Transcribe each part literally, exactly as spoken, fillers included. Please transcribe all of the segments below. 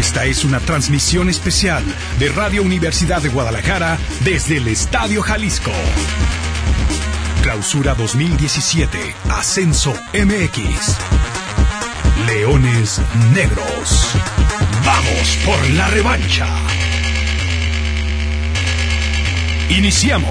Esta es una transmisión especial de Radio Universidad de Guadalajara desde el Estadio Jalisco. Clausura dos mil diecisiete, Ascenso M X. Leones Negros. ¡Vamos por la revancha! Iniciamos.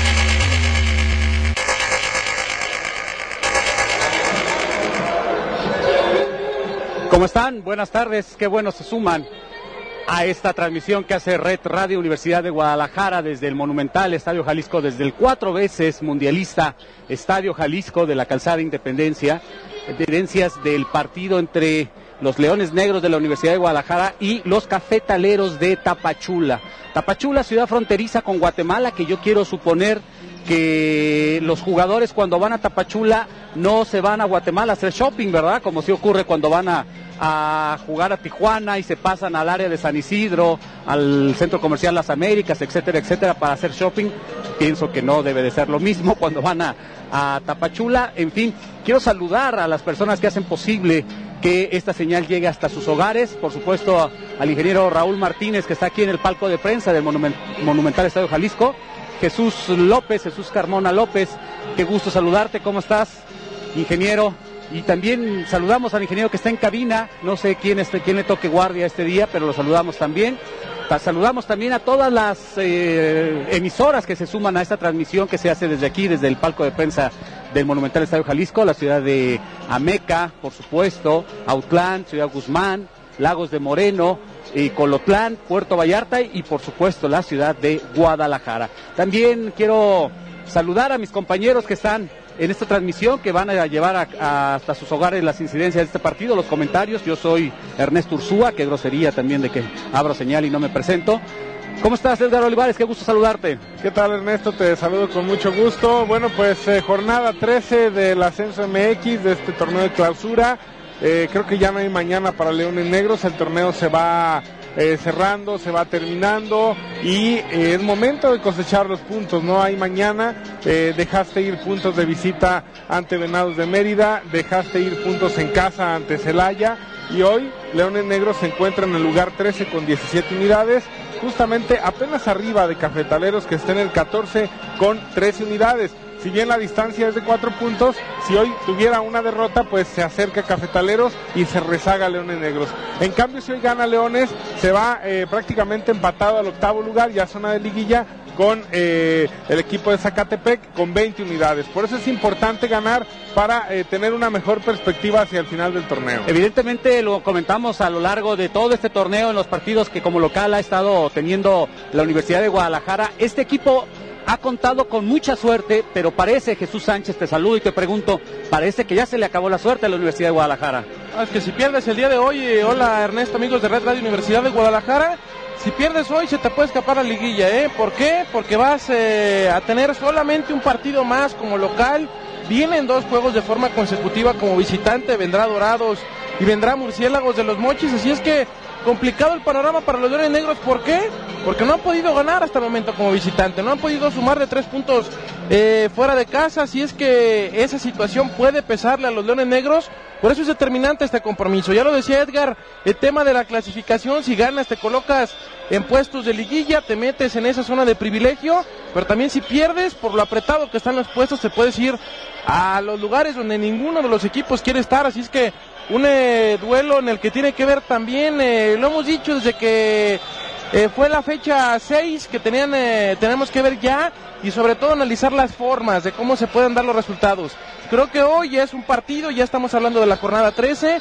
¿Cómo están? Buenas tardes, qué bueno se suman a esta transmisión que hace Red Radio Universidad de Guadalajara desde el monumental Estadio Jalisco, desde el cuatro veces mundialista Estadio Jalisco de la Calzada Independencia, evidencias del partido entre los Leones Negros de la Universidad de Guadalajara y los Cafetaleros de Tapachula. Tapachula, ciudad fronteriza con Guatemala, que yo quiero suponer que los jugadores cuando van a Tapachula no se van a Guatemala a hacer shopping, ¿verdad? Como sí ocurre cuando van a, a jugar a Tijuana y se pasan al área de San Isidro, al Centro Comercial Las Américas, etcétera, etcétera, para hacer shopping. Pienso que no debe de ser lo mismo cuando van a, a Tapachula. En fin, quiero saludar a las personas que hacen posible que esta señal llegue hasta sus hogares. Por supuesto, al ingeniero Raúl Martínez, que está aquí en el palco de prensa del Monument- Monumental Estadio Jalisco. Jesús López, Jesús Carmona López, qué gusto saludarte, ¿cómo estás, ingeniero? Y también saludamos al ingeniero que está en cabina, no sé quién, este, quién le toque guardia este día, pero lo saludamos también. Saludamos también a todas las eh, emisoras que se suman a esta transmisión que se hace desde aquí, desde el palco de prensa del Monumental Estadio Jalisco, la ciudad de Ameca, por supuesto, Autlán, Ciudad Guzmán, Lagos de Moreno, y Colotlán, Puerto Vallarta y por supuesto la ciudad de Guadalajara. También quiero saludar a mis compañeros que están en esta transmisión, que van a llevar a, a, hasta sus hogares las incidencias de este partido, los comentarios. Yo soy Ernesto Ursúa, qué grosería también de que abro señal y no me presento. ¿Cómo estás, Edgar Olivares? Qué gusto saludarte. ¿Qué tal, Ernesto? Te saludo con mucho gusto. Bueno, pues eh, jornada trece del Ascenso M X, de este torneo de clausura. Eh, creo que ya no hay mañana para Leones Negros, el torneo se va eh, cerrando, se va terminando y eh, es momento de cosechar los puntos, no hay mañana. Eh, dejaste ir puntos de visita ante Venados de Mérida, dejaste ir puntos en casa ante Celaya y hoy Leones Negros se encuentra en el lugar trece con diecisiete unidades, justamente apenas arriba de Cafetaleros, que está en el catorce con trece unidades. Si bien la distancia es de cuatro puntos, si hoy tuviera una derrota, pues se acerca Cafetaleros y se rezaga Leones Negros. En cambio, si hoy gana Leones, se va eh, prácticamente empatado al octavo lugar, ya zona de liguilla, con eh, el equipo de Zacatepec con veinte unidades. Por eso es importante ganar para eh, tener una mejor perspectiva hacia el final del torneo. Evidentemente lo comentamos a lo largo de todo este torneo en los partidos que como local ha estado teniendo la Universidad de Guadalajara. Este equipo ha contado con mucha suerte, pero parece, Jesús Sánchez, te saludo y te pregunto, parece que ya se le acabó la suerte a la Universidad de Guadalajara. Es que si pierdes el día de hoy, eh, hola Ernesto, amigos de Red Radio Universidad de Guadalajara, si pierdes hoy se te puede escapar la liguilla, ¿eh? ¿Por qué? Porque vas eh, a tener solamente un partido más como local, vienen dos juegos de forma consecutiva como visitante, vendrá Dorados y vendrá Murciélagos de los Mochis, así es que complicado el panorama para los Leones Negros. ¿Por qué? Porque no han podido ganar hasta el momento como visitante, no han podido sumar de tres puntos eh, fuera de casa, así es que esa situación puede pesarle a los Leones Negros. Por eso es determinante este compromiso. Ya lo decía Edgar, el tema de la clasificación, si ganas te colocas en puestos de liguilla, te metes en esa zona de privilegio, pero también si pierdes, por lo apretado que están los puestos, te puedes ir a los lugares donde ninguno de los equipos quiere estar, así es que un eh, duelo en el que tiene que ver también, eh, lo hemos dicho desde que eh, fue la fecha seis, que tenían, eh, tenemos que ver ya y sobre todo analizar las formas de cómo se pueden dar los resultados. Creo que hoy ya es un partido, ya estamos hablando de la jornada trece,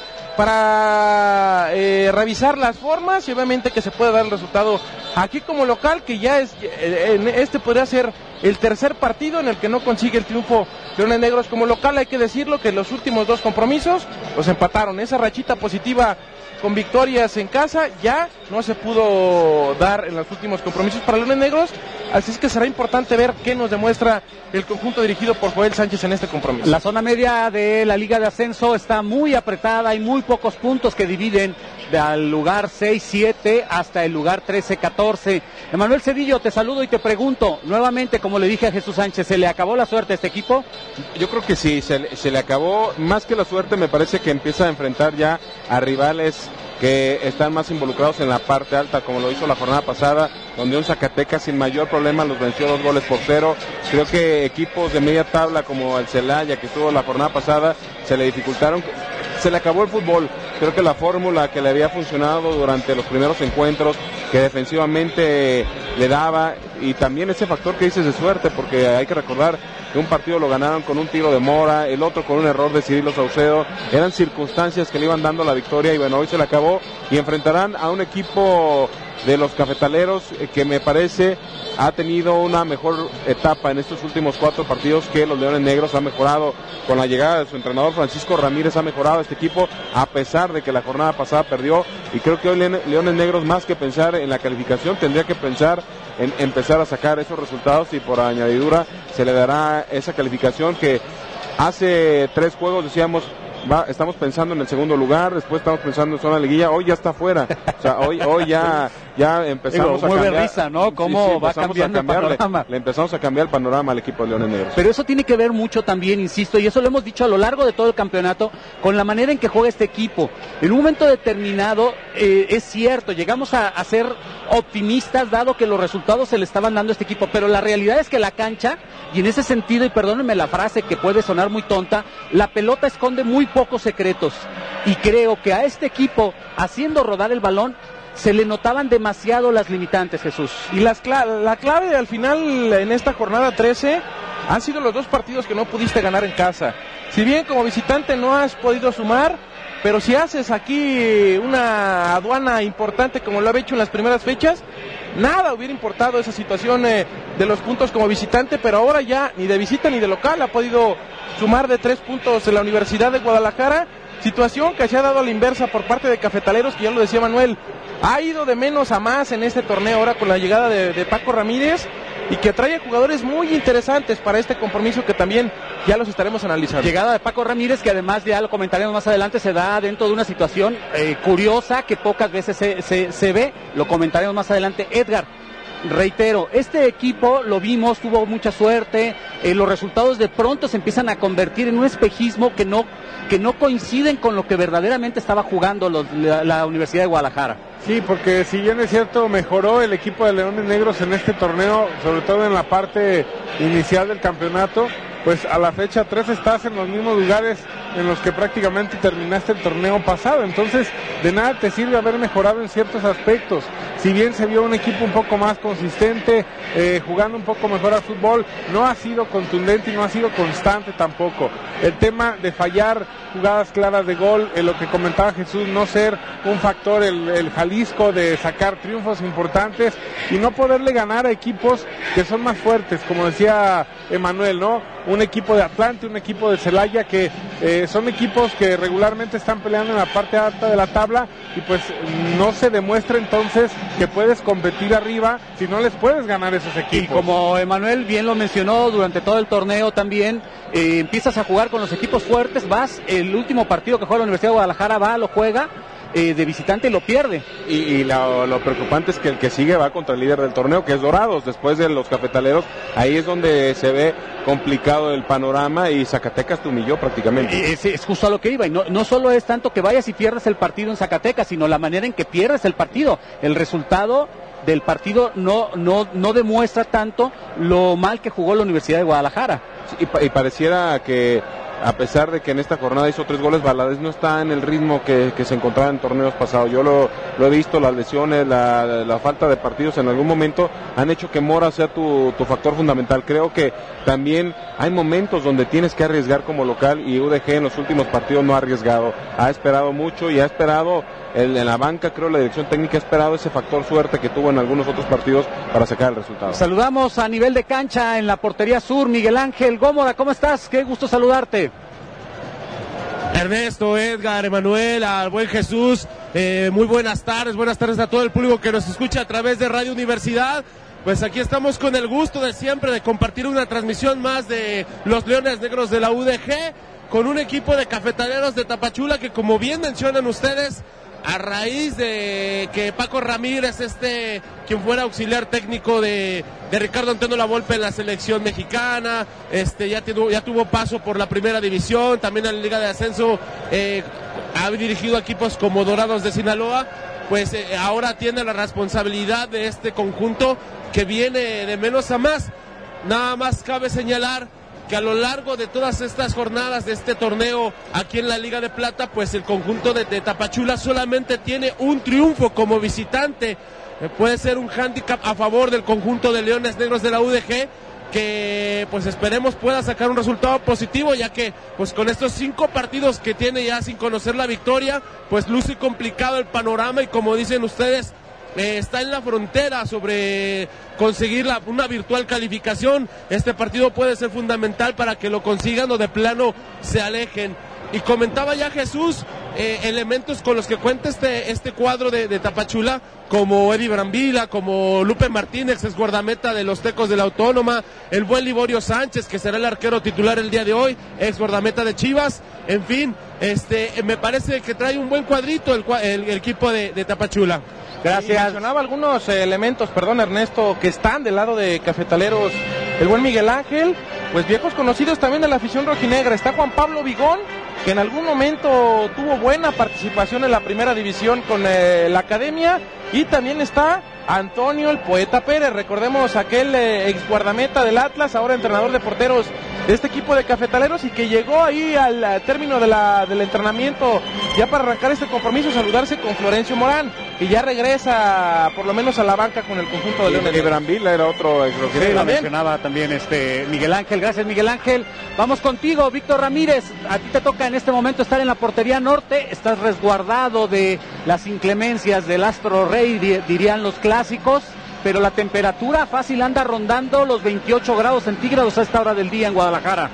para eh, revisar las formas y obviamente que se pueda dar el resultado aquí como local, que ya es, eh, este podría ser el tercer partido en el que no consigue el triunfo Leones Negros como local. Hay que decirlo que los últimos dos compromisos los empataron, esa rachita positiva con victorias en casa ya no se pudo dar en los últimos compromisos para Leones Negros, así es que será importante ver qué nos demuestra el conjunto dirigido por Joel Sánchez en este compromiso. La zona media de la Liga de Ascenso está muy apretada, hay muy pocos puntos que dividen del lugar seis siete hasta el lugar trece catorce. Emanuel Cedillo, te saludo y te pregunto nuevamente, como le dije a Jesús Sánchez, ¿se le acabó la suerte a este equipo? Yo creo que sí, se, se le acabó, más que la suerte me parece que empieza a enfrentar ya a rivales que están más involucrados en la parte alta, como lo hizo la jornada pasada, donde un Zacatecas sin mayor problema los venció dos goles por cero. Creo que equipos de media tabla como el Celaya, que estuvo la jornada pasada, se le dificultaron, se le acabó el fútbol. Creo que la fórmula que le había funcionado durante los primeros encuentros, que defensivamente le daba, y también ese factor que dices de suerte, porque hay que recordar que un partido lo ganaron con un tiro de Mora, el otro con un error de Cirilo Saucedo, eran circunstancias que le iban dando la victoria, y bueno, hoy se le acabó, y enfrentarán a un equipo de los cafetaleros eh, que me parece ha tenido una mejor etapa en estos últimos cuatro partidos que los Leones Negros. Ha mejorado con la llegada de su entrenador Francisco Ramírez, ha mejorado este equipo a pesar de que la jornada pasada perdió, y creo que hoy Leones Negros, más que pensar en la calificación, tendría que pensar en empezar a sacar esos resultados, y por añadidura se le dará esa calificación que hace tres juegos decíamos Va, estamos pensando en el segundo lugar, después estamos pensando en zona de liguilla, hoy ya está fuera, o sea, hoy hoy ya ya empezamos Digo, a cambiar. Risa, ¿no? Cómo sí, sí, va cambiando el panorama. Le empezamos a cambiar el panorama al equipo de Leones Negros. Pero eso tiene que ver mucho también, insisto, y eso lo hemos dicho a lo largo de todo el campeonato, con la manera en que juega este equipo. En un momento determinado, eh, es cierto, llegamos a, a ser optimistas dado que los resultados se le estaban dando a este equipo, pero la realidad es que la cancha, y en ese sentido, y perdónenme la frase que puede sonar muy tonta, la pelota esconde muy pocos secretos, y creo que a este equipo, haciendo rodar el balón, se le notaban demasiado las limitantes, Jesús. Y las cl- la clave al final en esta jornada trece han sido los dos partidos que no pudiste ganar en casa. Si bien como visitante no has podido sumar, pero si haces aquí una aduana importante como lo había hecho en las primeras fechas, nada hubiera importado esa situación eh, de los puntos como visitante, pero ahora ya ni de visita ni de local ha podido sumar de tres puntos en la Universidad de Guadalajara, situación que se ha dado a la inversa por parte de Cafetaleros, que ya lo decía Manuel, ha ido de menos a más en este torneo ahora con la llegada de, de Paco Ramírez, y que trae jugadores muy interesantes para este compromiso que también ya los estaremos analizando. Llegada de Paco Ramírez, que además ya lo comentaremos más adelante, se da dentro de una situación eh, curiosa que pocas veces se, se, se ve, lo comentaremos más adelante. Edgar, reitero, este equipo lo vimos, tuvo mucha suerte, eh, los resultados de pronto se empiezan a convertir en un espejismo que no, que no coinciden con lo que verdaderamente estaba jugando los, la, la Universidad de Guadalajara. Sí, porque si bien es cierto, mejoró el equipo de Leones Negros en este torneo, sobre todo en la parte inicial del campeonato, pues a la fecha tres estás en los mismos lugares en los que prácticamente terminaste el torneo pasado. Entonces, de nada te sirve haber mejorado en ciertos aspectos. Si bien se vio un equipo un poco más consistente, eh, jugando un poco mejor al fútbol, no ha sido contundente y no ha sido constante tampoco. El tema de fallar jugadas claras de gol, eh, lo que comentaba Jesús, no ser un factor el, el Jalisco de sacar triunfos importantes y no poderle ganar a equipos que son más fuertes, como decía Emanuel, ¿no? Un equipo de Atlante, un equipo de Celaya, que eh, son equipos que regularmente están peleando en la parte alta de la tabla, y pues no se demuestra entonces que puedes competir arriba si no les puedes ganar esos equipos. Y como Emanuel bien lo mencionó durante todo el torneo también, eh, empiezas a jugar con los equipos fuertes, vas, el último partido que juega la Universidad de Guadalajara, va, lo juega, Eh, de visitante lo pierde. Y, y lo, lo preocupante es que el que sigue va contra el líder del torneo, que es Dorados, después de los Cafetaleros. Ahí es donde se ve complicado el panorama, y Zacatecas te humilló prácticamente. Es, es justo a lo que iba, y no, no solo es tanto que vayas y pierdas el partido en Zacatecas, sino la manera en que pierdes el partido. El resultado del partido no, no, no demuestra tanto lo mal que jugó la Universidad de Guadalajara. Sí, y, y pareciera que, a pesar de que en esta jornada hizo tres goles, Valadez no está en el ritmo que, que se encontraba en torneos pasados. Yo lo, lo he visto, las lesiones, la, la falta de partidos en algún momento han hecho que Mora sea tu, tu factor fundamental. Creo que también hay momentos donde tienes que arriesgar como local, y U D G en los últimos partidos no ha arriesgado. Ha esperado mucho y ha esperado, el, en la banca creo la dirección técnica ha esperado ese factor suerte que tuvo en algunos otros partidos para sacar el resultado. Saludamos a nivel de cancha en la portería sur, Miguel Ángel Gómora, ¿cómo estás? Qué gusto saludarte. Ernesto, Edgar, Emanuel, al buen Jesús, eh, muy buenas tardes, buenas tardes a todo el público que nos escucha a través de Radio Universidad. Pues aquí estamos con el gusto de siempre de compartir una transmisión más de los Leones Negros de la U D G, con un equipo de cafetaleros de Tapachula que, como bien mencionan ustedes, a raíz de que Paco Ramírez, este quien fuera auxiliar técnico de, de Ricardo Antonio Lavolpe en la selección mexicana, este ya tuvo, ya tuvo paso por la primera división, también en la Liga de Ascenso, eh, ha dirigido equipos como Dorados de Sinaloa, pues eh, ahora tiene la responsabilidad de este conjunto que viene de menos a más. Nada más cabe señalar que a lo largo de todas estas jornadas de este torneo aquí en la Liga de Plata, pues el conjunto de, de Tapachula solamente tiene un triunfo como visitante. Eh, puede ser un hándicap a favor del conjunto de Leones Negros de la U D G, que pues esperemos pueda sacar un resultado positivo, ya que pues con estos cinco partidos que tiene ya sin conocer la victoria, pues luce complicado el panorama y como dicen ustedes, Eh, está en la frontera sobre conseguir la, una virtual calificación. Este partido puede ser fundamental para que lo consigan o de plano se alejen. Y comentaba ya Jesús, eh, elementos con los que cuenta este, este cuadro de, de Tapachula, como Eddie Brambila, como Lupe Martínez, ex guardameta de los Tecos de la Autónoma, el buen Liborio Sánchez, que será el arquero titular el día de hoy, ex guardameta de Chivas. En fin, este, me parece que trae un buen cuadrito el, el, el equipo de, de Tapachula. Gracias. Y mencionaba algunos eh, elementos, perdón Ernesto, que están del lado de Cafetaleros. El buen Miguel Ángel, pues viejos conocidos también de la afición rojinegra. Está Juan Pablo Vigón, que en algún momento tuvo buena participación en la primera división con eh, la academia. Y también está Antonio el Poeta Pérez, recordemos aquel eh, ex guardameta del Atlas, ahora entrenador de porteros de este equipo de Cafetaleros y que llegó ahí al uh, término de la, del entrenamiento ya para arrancar este compromiso, saludarse con Florencio Morán, que ya regresa por lo menos a la banca con el conjunto de Leones. Y Brambila era otro ex sí, lo mencionaba también este Miguel Ángel. Gracias, Miguel Ángel. Vamos contigo, Víctor Ramírez. A ti te toca en este momento estar en la portería norte, estás resguardado de las inclemencias del Astro Rey, dirían los clásicos, pero la temperatura fácil anda rondando los veintiocho grados centígrados a esta hora del día en Guadalajara.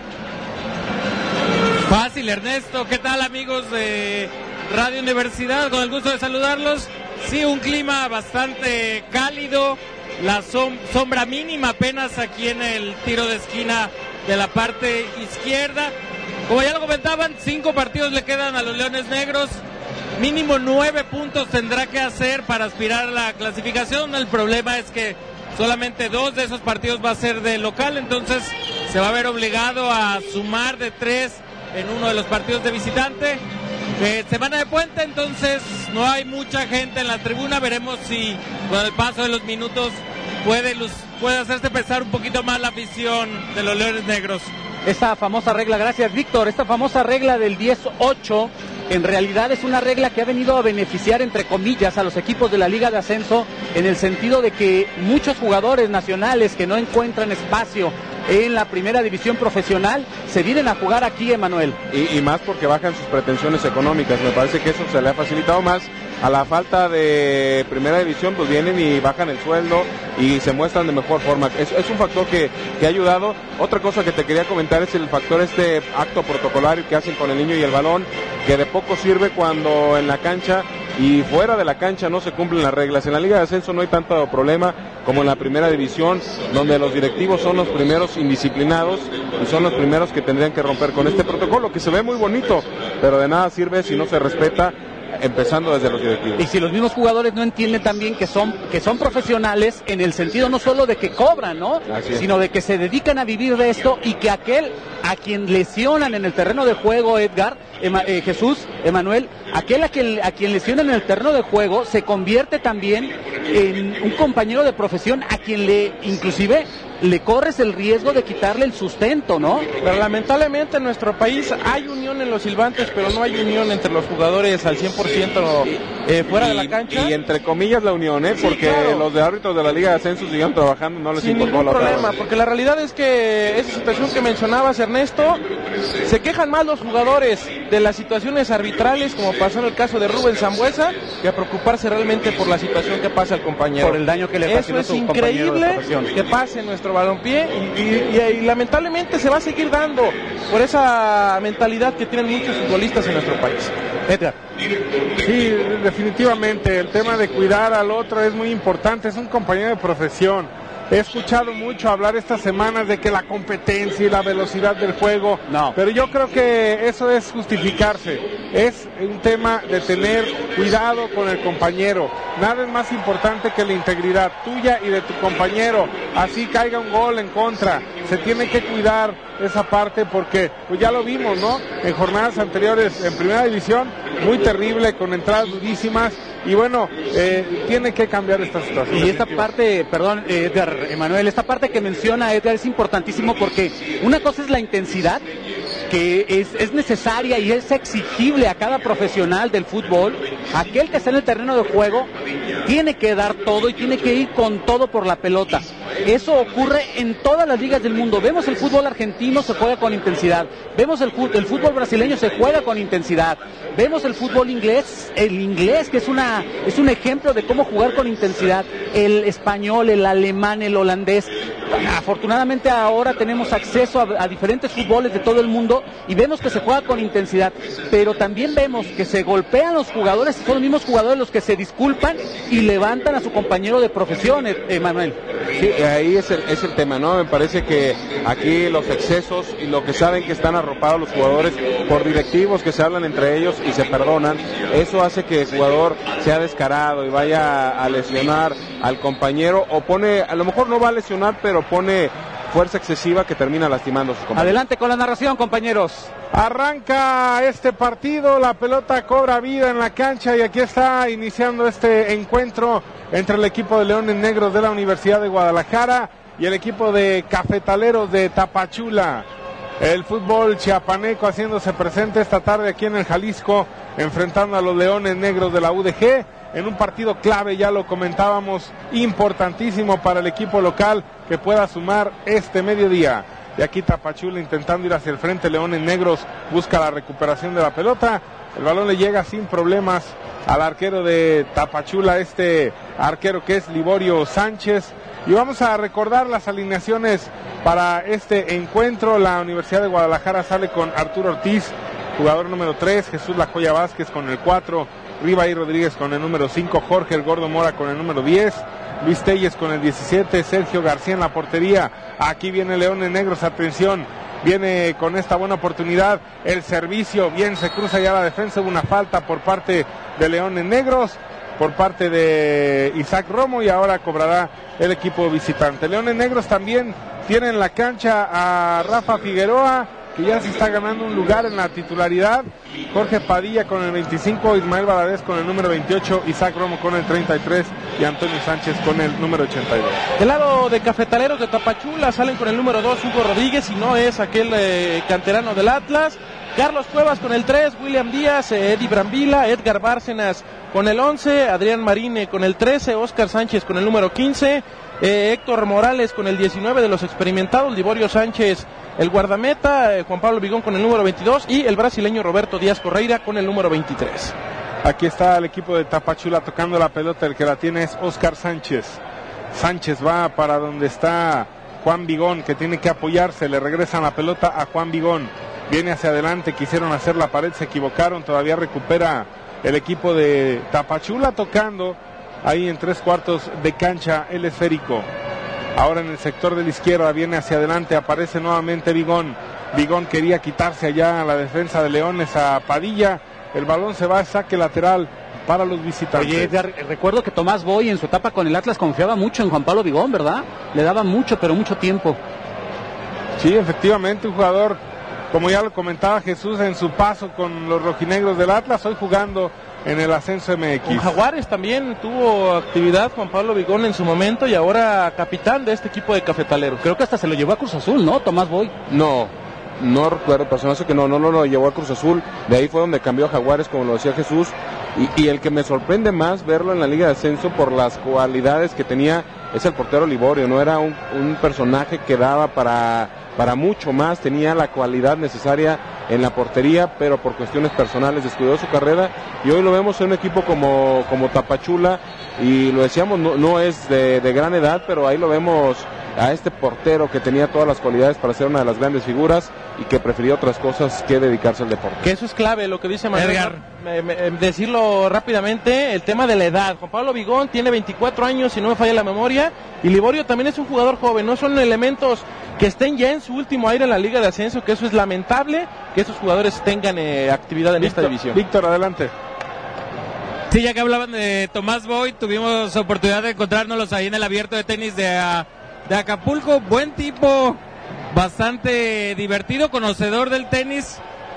Fácil, Ernesto. ¿Qué tal, amigos de Radio Universidad? Con el gusto de saludarlos. Sí, un clima bastante cálido, la som- sombra mínima apenas aquí en el tiro de esquina de la parte izquierda. Como ya lo comentaban, cinco partidos le quedan a los Leones Negros. Mínimo nueve puntos tendrá que hacer para aspirar a la clasificación. El problema es que solamente dos de esos partidos va a ser de local, entonces se va a ver obligado a sumar de tres en uno de los partidos de visitante. Eh, semana de puente, entonces no hay mucha gente en la tribuna. Veremos si con el paso de los minutos puede, luz, puede hacerse pesar un poquito más la afición de los Leones Negros. Esta famosa regla, gracias Víctor, esta famosa regla del diez ocho en realidad es una regla que ha venido a beneficiar, entre comillas, a los equipos de la Liga de Ascenso, en el sentido de que muchos jugadores nacionales que no encuentran espacio en la primera división profesional se vienen a jugar aquí, Emanuel. Y, y más porque bajan sus pretensiones económicas. Me parece que eso se le ha facilitado más. A la falta de primera división, pues vienen y bajan el sueldo y se muestran de mejor forma. Es, es un factor que, que ha ayudado. Otra cosa que te quería comentar es el factor este acto protocolario que hacen con el niño y el balón, que de poco sirve cuando en la cancha y fuera de la cancha no se cumplen las reglas. En la Liga de Ascenso no hay tanto problema como en la primera división, donde los directivos son los primeros indisciplinados y son los primeros que tendrían que romper con este protocolo, que se ve muy bonito, pero de nada sirve si no se respeta, empezando desde los directivos. Y si los mismos jugadores no entienden también que son que son profesionales en el sentido no solo de que cobran, ¿no? Sino de que se dedican a vivir de esto y que aquel a quien lesionan en el terreno de juego, Edgar, Ema, eh, Jesús, Emanuel, aquel a quien, a quien lesionan en el terreno de juego se convierte también en un compañero de profesión a quien le, inclusive, le corres el riesgo de quitarle el sustento, ¿no? Pero lamentablemente en nuestro país hay unión en los silbantes, pero no hay unión entre los jugadores al cien por ciento eh, fuera y, de la cancha. Y entre comillas la unión, ¿eh? Porque sí, claro, los de árbitros de la Liga de Ascenso siguen trabajando, no les sin importó ningún la problema, tabla. Porque la realidad es que esa situación que mencionabas, Ernesto, se quejan más los jugadores de las situaciones arbitrales, como pasó en el caso de Rubén Sambuesa, que a preocuparse realmente por la situación que pasa al compañero. Por el daño que le ocasionó Eso es su compañero de increíble profesión. que pase en nuestro balompié y, y, y, y lamentablemente se va a seguir dando por esa mentalidad que tienen muchos futbolistas en nuestro país. Edgar. Sí, definitivamente, el tema de cuidar al otro es muy importante, es un compañero de profesión. He escuchado mucho hablar estas semanas de que la competencia y la velocidad del juego, no. Pero yo creo que eso es justificarse. Es un tema de tener cuidado con el compañero. Nada es más importante que la integridad tuya y de tu compañero. Así caiga un gol en contra. Se tiene que cuidar esa parte porque pues ya lo vimos, ¿no? En jornadas anteriores en primera división, muy terrible, con entradas durísimas, y bueno, eh, tiene que cambiar esta situación. Y esta parte, perdón, Edgar, Emanuel, esta parte que menciona Edgar es importantísimo, porque una cosa es la intensidad, que es, es necesaria y es exigible a cada profesional del fútbol. Aquel que está en el terreno de juego tiene que dar todo y tiene que ir con todo por la pelota. Eso ocurre en todas las ligas del mundo. Vemos el fútbol argentino, se juega con intensidad. Vemos el fútbol, el fútbol brasileño, se juega con intensidad. Vemos el fútbol inglés, el inglés que es una es un ejemplo de cómo jugar con intensidad. El español, el alemán, el holandés. Afortunadamente ahora tenemos acceso a, a diferentes fútboles de todo el mundo y vemos que se juega con intensidad, pero también vemos que se golpean los jugadores, son los mismos jugadores los que se disculpan y levantan a su compañero de profesión, Emanuel. Sí, ahí es el, es el tema, ¿no? Me parece que aquí los excesos y lo que saben que están arropados los jugadores por directivos que se hablan entre ellos y se perdonan, eso hace que el jugador sea descarado y vaya a lesionar al compañero, o pone, a lo mejor no va a lesionar, pero pone fuerza excesiva que termina lastimando a sus compañeros. Adelante con la narración, compañeros. Arranca este partido, la pelota cobra vida en la cancha y aquí está iniciando este encuentro entre el equipo de Leones Negros de la Universidad de Guadalajara y el equipo de Cafetaleros de Tapachula. El fútbol chiapaneco haciéndose presente esta tarde aquí en el Jalisco, enfrentando a los Leones Negros de la U D G en un partido clave, ya lo comentábamos, importantísimo para el equipo local que pueda sumar este mediodía. Y aquí Tapachula intentando ir hacia el frente, Leones Negros busca la recuperación de la pelota, el balón le llega sin problemas al arquero de Tapachula, este arquero que es Liborio Sánchez. Y vamos a recordar las alineaciones para este encuentro. La Universidad de Guadalajara sale con Arturo Ortiz, jugador número tres, Jesús La Joya Vázquez con el cuatro, Rivaí Rodríguez con el número cinco, Jorge El Gordo Mora con el número diez, Luis Telles con el diecisiete, Sergio García en la portería. Aquí viene Leones Negros, atención, viene con esta buena oportunidad el servicio, bien se cruza ya la defensa, hubo una falta por parte de Leones Negros, por parte de Isaac Romo, y ahora cobrará el equipo visitante. Leones Negros también tiene en la cancha a Rafa Figueroa, que ya se está ganando un lugar en la titularidad, Jorge Padilla con el veinticinco, Ismael Valadez con el número veintiocho, Isaac Romo con el treinta y tres y Antonio Sánchez con el número ochenta y dos. Del lado de Cafetaleros de Tapachula salen con el número dos Hugo Rodríguez, y no es aquel eh, canterano del Atlas. Carlos Cuevas con el tres, William Díaz, eh, Eddie Brambila, Edgar Bárcenas con el once, Adrián Marine con el trece, Oscar Sánchez con el número quince, eh, Héctor Morales con el diecinueve de los experimentados, Liborio Sánchez el guardameta, eh, Juan Pablo Vigón con el número veintidós y el brasileño Roberto Díaz Correira con el número veintitrés. Aquí está el equipo de Tapachula tocando la pelota, el que la tiene es Oscar Sánchez. Sánchez va para donde está Juan Vigón, que tiene que apoyarse, le regresan la pelota a Juan Vigón, viene hacia adelante, quisieron hacer la pared, se equivocaron, todavía recupera el equipo de Tapachula tocando ahí en tres cuartos de cancha el esférico. Ahora en el sector de la izquierda viene hacia adelante, aparece nuevamente Vigón. Vigón quería quitarse allá a la defensa de Leones a Padilla. El balón se va a saque lateral para los visitantes. Oye, Edgar, recuerdo que Tomás Boy en su etapa con el Atlas confiaba mucho en Juan Pablo Vigón, ¿verdad? Le daba mucho, pero mucho tiempo. Sí, efectivamente, un jugador, como ya lo comentaba Jesús, en su paso con los rojinegros del Atlas, hoy jugando en el ascenso M X. Con Jaguares también tuvo actividad Juan Pablo Vigón en su momento y ahora capitán de este equipo de Cafetaleros. Creo que hasta se lo llevó a Cruz Azul, ¿no? Tomás Boy. No, no recuerdo, pero se me hace que no, no, no lo llevó a Cruz Azul. De ahí fue donde cambió a Jaguares, como lo decía Jesús. Y, y el que me sorprende más verlo en la Liga de Ascenso por las cualidades que tenía es el portero Liborio. No era un, un personaje que daba para, para mucho más, tenía la cualidad necesaria en la portería, pero por cuestiones personales descuidó su carrera, y hoy lo vemos en un equipo como, como Tapachula, y lo decíamos, no, no es de, de gran edad, pero ahí lo vemos a este portero que tenía todas las cualidades para ser una de las grandes figuras y que prefería otras cosas que dedicarse al deporte. Que eso es clave, lo que dice Manuel. Edgar. Me, me, decirlo rápidamente, el tema de la edad. Juan Pablo Vigón tiene veinticuatro años, si no me falla la memoria, y Liborio también es un jugador joven. No son elementos que estén ya en su último aire en la Liga de Ascenso, que eso es lamentable, que esos jugadores tengan eh, actividad en Víctor, esta división. Víctor, adelante. Sí, ya que hablaban de Tomás Boy, tuvimos oportunidad de encontrárnoslos ahí en el abierto de tenis de, uh, de Acapulco. Buen tipo, bastante divertido, conocedor del tenis,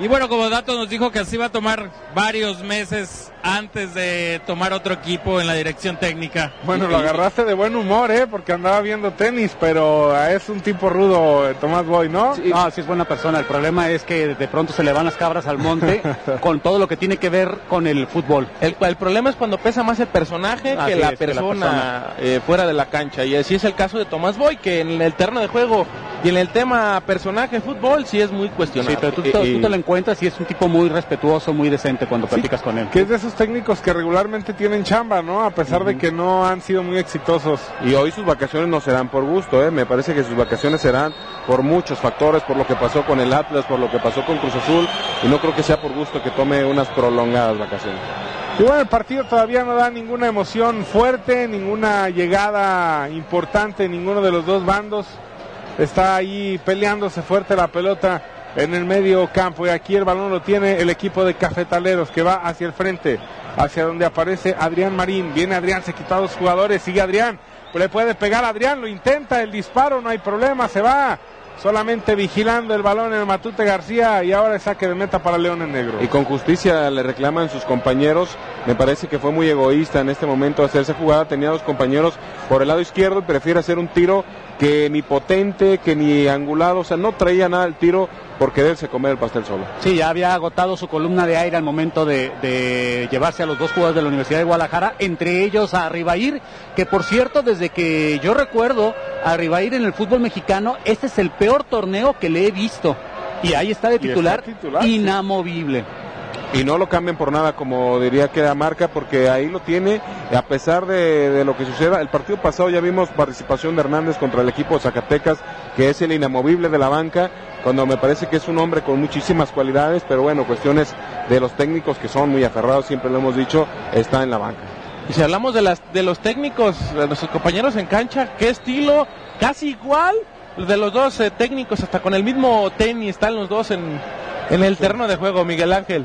Y bueno, como dato nos dijo que así va a tomar varios meses antes de tomar otro equipo en la dirección técnica. Bueno, lo agarraste de buen humor, ¿eh? Porque andaba viendo tenis, pero es un tipo rudo, eh, Tomás Boy, ¿no? Sí, no, sí es buena persona. El problema es que de pronto se le van las cabras al monte con todo lo que tiene que ver con el fútbol. El, el problema es cuando pesa más el personaje Así que la es, que la persona, persona. eh, fuera de la cancha. Y así es el caso de Tomás Boy, que en el terreno de juego y en el tema personaje fútbol sí es muy cuestionable. Sí, pero tú, tú, tú te lo encuentras y es un tipo muy respetuoso, muy decente cuando Sí, platicas con él. que es de esos técnicos que regularmente tienen chamba, ¿no? A pesar uh-huh. de que no han sido muy exitosos. Y hoy sus vacaciones no serán por gusto, ¿eh? Me parece que sus vacaciones serán por muchos factores, por lo que pasó con el Atlas, por lo que pasó con Cruz Azul, y no creo que sea por gusto que tome unas prolongadas vacaciones. Y bueno, el partido todavía no da ninguna emoción fuerte, ninguna llegada importante en ninguno de los dos bandos. Está ahí peleándose fuerte la pelota en el medio campo, y aquí el balón lo tiene el equipo de Cafetaleros, que va hacia el frente, hacia donde aparece Adrián Marín. Viene Adrián, se quita a dos jugadores, sigue Adrián, le puede pegar a Adrián, lo intenta, el disparo, no hay problema, se va solamente vigilando el balón el Matute García, y ahora es saque de meta para Leones Negros. Y con justicia le reclaman sus compañeros. Me parece que fue muy egoísta en este momento hacer esa jugada. Tenía dos compañeros por el lado izquierdo y prefiere hacer un tiro que ni potente, que ni angulado, o sea, no traía nada el tiro por quererse comer el pastel solo. Sí, ya había agotado su columna de aire al momento de, de llevarse a los dos jugadores de la Universidad de Guadalajara, entre ellos a Ribair, que por cierto, desde que yo recuerdo a Ribair en el fútbol mexicano, este es el peor torneo que le he visto, y ahí está de titular, está titular inamovible. Sí. Y no lo cambien por nada, como diría que da marca, porque ahí lo tiene, a pesar de, de lo que suceda. El partido pasado ya vimos participación de Hernández contra el equipo de Zacatecas, que es el inamovible de la banca, cuando me parece que es un hombre con muchísimas cualidades, pero bueno, cuestiones de los técnicos que son muy aferrados, siempre lo hemos dicho, está en la banca. Y si hablamos de las de los técnicos, de nuestros compañeros en cancha, qué estilo, casi igual de los dos eh, técnicos, hasta con el mismo tenis están los dos en, en el terreno de juego, Miguel Ángel.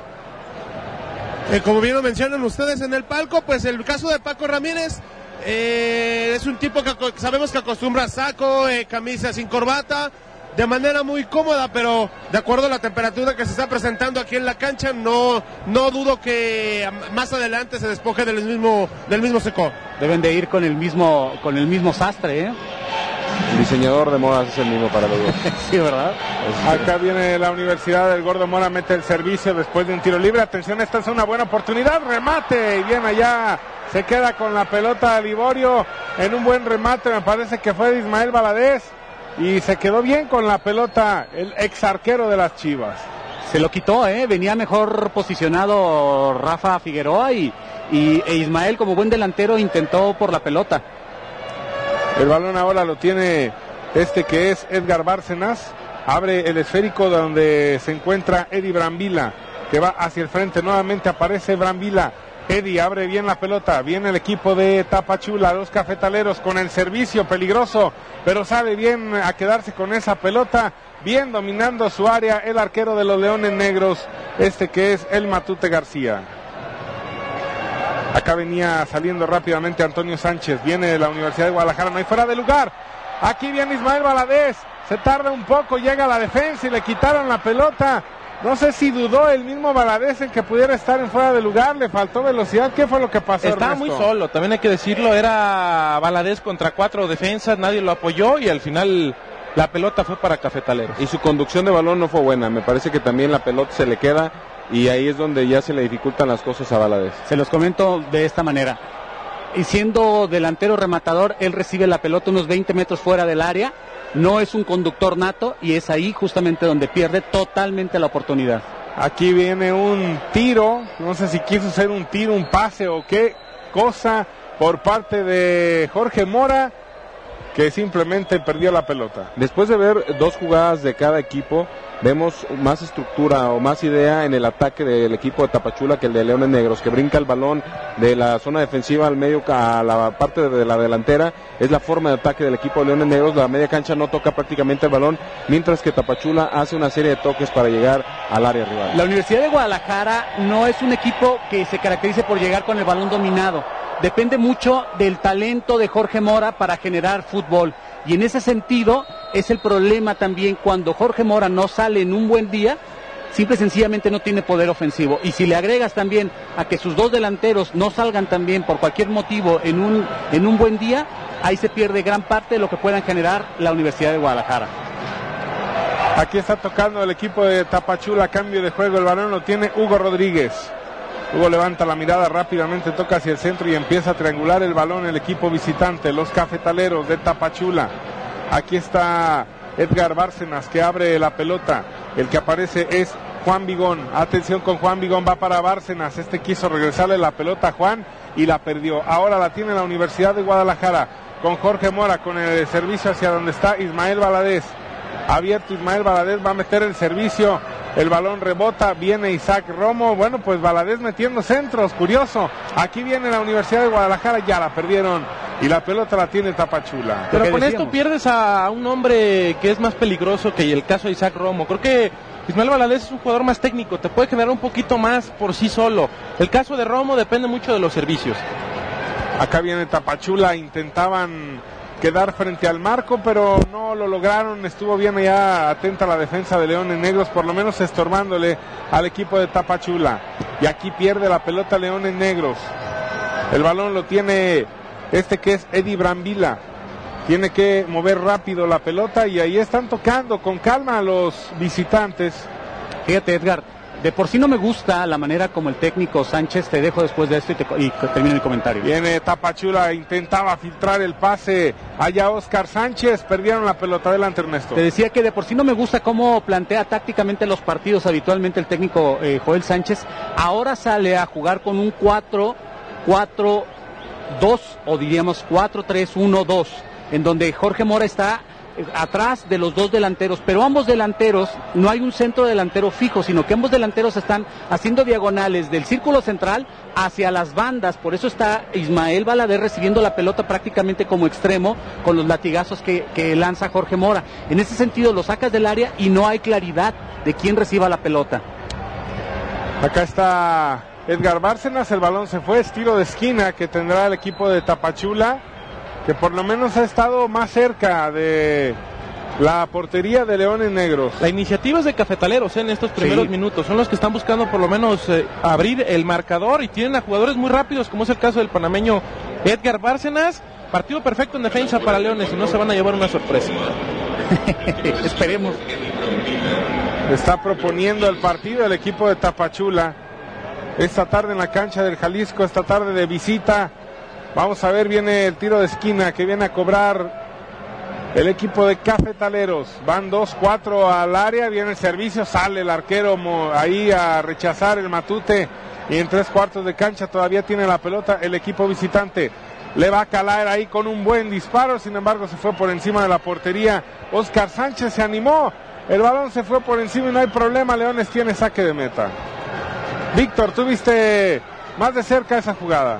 Eh, como bien lo mencionan ustedes en el palco, pues el caso de Paco Ramírez, eh, es un tipo que sabemos que acostumbra saco, eh, camisa sin corbata, de manera muy cómoda, pero de acuerdo a la temperatura que se está presentando aquí en la cancha, no no dudo que más adelante se despoje del mismo del mismo seco. Deben de ir con el mismo con el mismo sastre, ¿eh? El diseñador de modas es el mismo para los dos. Sí, ¿verdad? Acá viene la Universidad del Gordo Mora, mete el servicio después de un tiro libre. Atención, esta es una buena oportunidad, remate, y bien allá, se queda con la pelota Liborio en un buen remate, me parece que fue de Ismael Valadez, y se quedó bien con la pelota el ex arquero de las Chivas. Se lo quitó, ¿eh? Venía mejor posicionado Rafa Figueroa, y, y e Ismael, como buen delantero, intentó por la pelota. El balón ahora lo tiene este que es Edgar Bárcenas. Abre el esférico donde se encuentra Eddie Brambila, que va hacia el frente. Nuevamente aparece Brambila. Eddie abre bien la pelota. Viene el equipo de Tapachula, los cafetaleros con el servicio peligroso, pero sabe bien a quedarse con esa pelota. Bien dominando su área el arquero de los Leones Negros, este que es el Matute García. Acá venía saliendo rápidamente Antonio Sánchez, viene de la Universidad de Guadalajara, no hay fuera de lugar. Aquí viene Ismael Valadez, se tarda un poco, llega a la defensa y le quitaron la pelota. No sé si dudó el mismo Valadez en que pudiera estar en fuera de lugar, le faltó velocidad. ¿Qué fue lo que pasó, Estaba Ernesto? muy solo, también hay que decirlo, era Valadez contra cuatro defensas, nadie lo apoyó y al final la pelota fue para Cafetaleros. Y su conducción de balón no fue buena, me parece que también la pelota se le queda, y ahí es donde ya se le dificultan las cosas a Valadez. Se los comento de esta manera. Y siendo delantero rematador, él recibe la pelota unos veinte metros fuera del área, no es un conductor nato, y es ahí justamente donde pierde totalmente la oportunidad. Aquí viene un tiro, no sé si quiso ser un tiro, un pase o qué cosa por parte de Jorge Mora, que simplemente perdió la pelota. Después de ver dos jugadas de cada equipo, vemos más estructura o más idea en el ataque del equipo de Tapachula que el de Leones Negros, que brinca el balón de la zona defensiva al medio a la parte de la delantera. Es la forma de ataque del equipo de Leones Negros. La media cancha no toca prácticamente el balón, mientras que Tapachula hace una serie de toques para llegar al área rival. La Universidad de Guadalajara no es un equipo que se caracterice por llegar con el balón dominado. Depende mucho del talento de Jorge Mora para generar fútbol, y en ese sentido es el problema también cuando Jorge Mora no sale en un buen día, simple y sencillamente no tiene poder ofensivo. Y si le agregas también a que sus dos delanteros no salgan también por cualquier motivo en un, en un buen día, ahí se pierde gran parte de lo que puedan generar la Universidad de Guadalajara. Aquí está tocando el equipo de Tapachula, cambio de juego, el balón lo tiene Hugo Rodríguez. Hugo levanta la mirada rápidamente, toca hacia el centro y empieza a triangular el balón el equipo visitante, los cafetaleros de Tapachula. Aquí está Edgar Bárcenas que abre la pelota, el que aparece es Juan Vigón. Atención con Juan Vigón, va para Bárcenas, este quiso regresarle la pelota a Juan y la perdió. Ahora la tiene la Universidad de Guadalajara con Jorge Mora, con el servicio hacia donde está Ismael Valadez. Abierto Ismael Valadez, va a meter el servicio, el balón rebota, viene Isaac Romo, bueno pues Valadez metiendo centros, curioso, aquí viene la Universidad de Guadalajara, ya la perdieron y la pelota la tiene Tapachula. Pero con esto pierdes a un hombre que es más peligroso que el caso de Isaac Romo. Creo que Ismael Valadez es un jugador más técnico, te puede generar un poquito más por sí solo. El caso de Romo depende mucho de los servicios. Acá viene Tapachula, intentaban quedar frente al marco, pero no lo lograron. Estuvo bien allá atenta la defensa de Leones Negros, por lo menos estorbándole al equipo de Tapachula. Y aquí pierde la pelota Leones Negros. El balón lo tiene este que es Eddie Brambila. Tiene que mover rápido la pelota y ahí están tocando con calma a los visitantes. Fíjate, Edgar, de por sí no me gusta la manera como el técnico Sánchez, te dejo después de esto y, te, y termino mi comentario. Viene Tapachula, intentaba filtrar el pase, allá Oscar Sánchez, perdieron la pelota. Adelante, Ernesto. Te decía que de por sí no me gusta cómo plantea tácticamente los partidos habitualmente el técnico eh, Joel Sánchez. Ahora sale a jugar con un cuatro cuatro dos o diríamos cuatro tres uno dos, en donde Jorge Mora está atrás de los dos delanteros, pero ambos delanteros, no hay un centro delantero fijo, sino que ambos delanteros están haciendo diagonales del círculo central hacia las bandas. Por eso está Ismael Valadez recibiendo la pelota prácticamente como extremo con los latigazos que, que lanza Jorge Mora. En ese sentido lo sacas del área y no hay claridad de quién reciba la pelota. Acá está Edgar Bárcenas, el balón se fue, es tiro de esquina que tendrá el equipo de Tapachula, que por lo menos ha estado más cerca de la portería de Leones Negros. La iniciativa es de Cafetaleros ¿eh? en estos primeros sí. minutos, son los que están buscando por lo menos eh, abrir el marcador y tienen a jugadores muy rápidos, como es el caso del panameño Edgar Bárcenas. Partido perfecto en defensa para Leones y no se van a llevar una sorpresa. Esperemos. Está proponiendo el partido el equipo de Tapachula esta tarde en la cancha del Jalisco, esta tarde de visita. Vamos a ver, viene el tiro de esquina que viene a cobrar el equipo de Cafetaleros. Van dos cuatro al área, viene el servicio, sale el arquero ahí a rechazar el Matute. Y en tres cuartos de cancha todavía tiene la pelota el equipo visitante. Le va a calar ahí con un buen disparo, sin embargo se fue por encima de la portería. Oscar Sánchez se animó, el balón se fue por encima y no hay problema, Leones tiene saque de meta. Víctor, tú viste más de cerca esa jugada.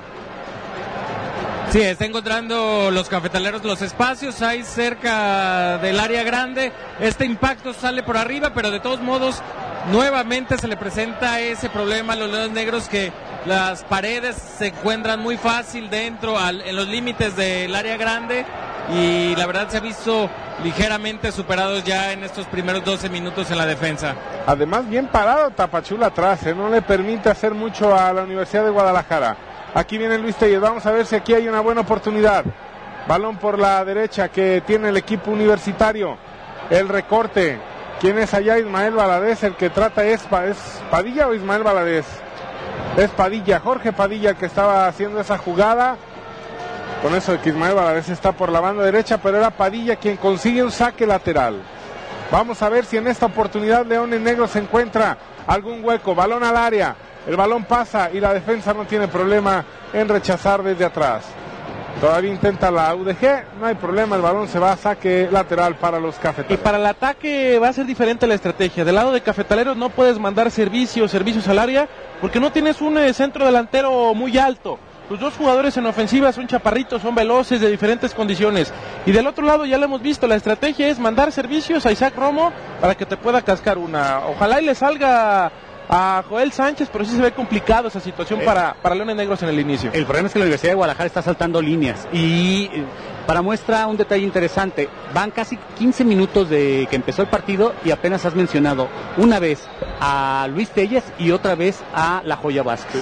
Sí, está encontrando los cafetaleros los espacios, ahí cerca del área grande. Este impacto sale por arriba, pero de todos modos, nuevamente se le presenta ese problema a los Leones Negros, que las paredes se encuentran muy fácil dentro, al, en los límites del área grande, y la verdad se ha visto ligeramente superados ya en estos primeros doce minutos en la defensa. Además, bien parado Tapachula atrás, ¿eh? No le permite hacer mucho a la Universidad de Guadalajara. Aquí viene Luis Telles, vamos a ver si aquí hay una buena oportunidad. Balón por la derecha que tiene el equipo universitario. El recorte. ¿Quién es allá? Ismael Valadez, el que trata es, ¿es Padilla o Ismael Valadez? Es Padilla, Jorge Padilla, el que estaba haciendo esa jugada. Con eso de que Ismael Valadez está por la banda derecha, pero era Padilla quien consigue un saque lateral. Vamos a ver si en esta oportunidad Leones Negros se encuentra algún hueco. Balón al área. El balón pasa y la defensa no tiene problema en rechazar desde atrás. Todavía intenta la U D G, no hay problema, el balón se va a saque lateral para los cafetaleros. Y para el ataque va a ser diferente la estrategia. Del lado de Cafetaleros no puedes mandar servicios, servicios al área, porque no tienes un eh, centro delantero muy alto. Los dos jugadores en ofensiva son chaparritos, son veloces, de diferentes condiciones. Y del otro lado ya lo hemos visto, la estrategia es mandar servicios a Isaac Romo para que te pueda cascar una. Ojalá y le salga a Joel Sánchez, pero sí se ve complicado esa situación eh, para, para Leones Negros en el inicio. El problema es que la Universidad de Guadalajara está saltando líneas y Para muestra un detalle interesante, van casi quince minutos de que empezó el partido y apenas has mencionado una vez a Luis Telles y otra vez a La Joya Vázquez.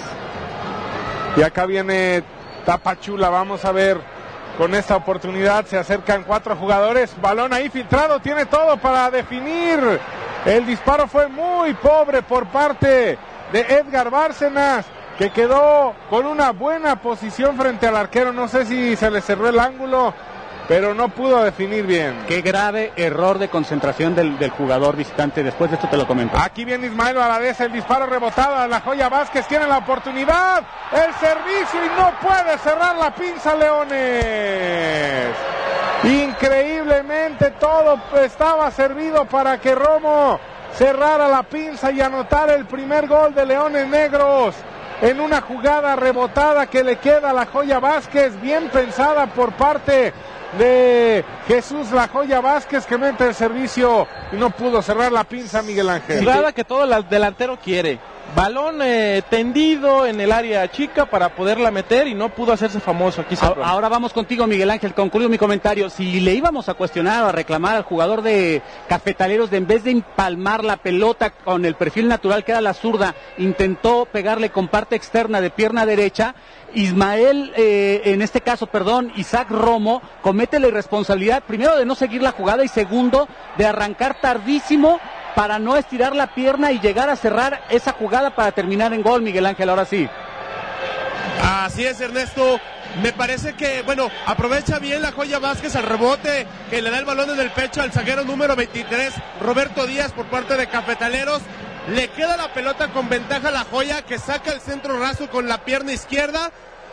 Y acá viene Tapachula, vamos a ver, con esta oportunidad se acercan cuatro jugadores, balón ahí filtrado, tiene todo para definir. El disparo fue muy pobre por parte de Edgar Bárcenas, que quedó con una buena posición frente al arquero, no sé si se le cerró el ángulo, pero no pudo definir bien. Qué grave error de concentración del, del jugador visitante, después de esto te lo comento. Aquí viene Ismael Valadez, el disparo rebotado a La Joya Vázquez, tiene la oportunidad, el servicio y no puede cerrar la pinza Leones. Increíblemente todo estaba servido para que Romo cerrara la pinza y anotara el primer gol de Leones Negros. En una jugada rebotada que le queda a La Joya Vázquez, bien pensada por parte de Jesús La Joya Vázquez, que mete el servicio y no pudo cerrar la pinza Miguel Ángel. Jugada que todo el delantero quiere. Balón eh, tendido en el área chica para poderla meter y no pudo hacerse famoso. Aquí se ahora, ahora vamos contigo, Miguel Ángel, concluyo mi comentario. Si le íbamos a cuestionar o a reclamar al jugador de Cafetaleros de en vez de empalmar la pelota con el perfil natural que era la zurda, intentó pegarle con parte externa de pierna derecha, Ismael, eh, en este caso, perdón, Isaac Romo, comete la irresponsabilidad, primero de no seguir la jugada y segundo, de arrancar tardísimo para no estirar la pierna y llegar a cerrar esa jugada para terminar en gol, Miguel Ángel, ahora sí. Así es, Ernesto. Me parece que, bueno, aprovecha bien La Joya Vázquez al rebote, que le da el balón en el pecho al zaguero número veintitrés, Roberto Díaz, por parte de Cafetaleros. Le queda la pelota con ventaja a La Joya, que saca el centro raso con la pierna izquierda.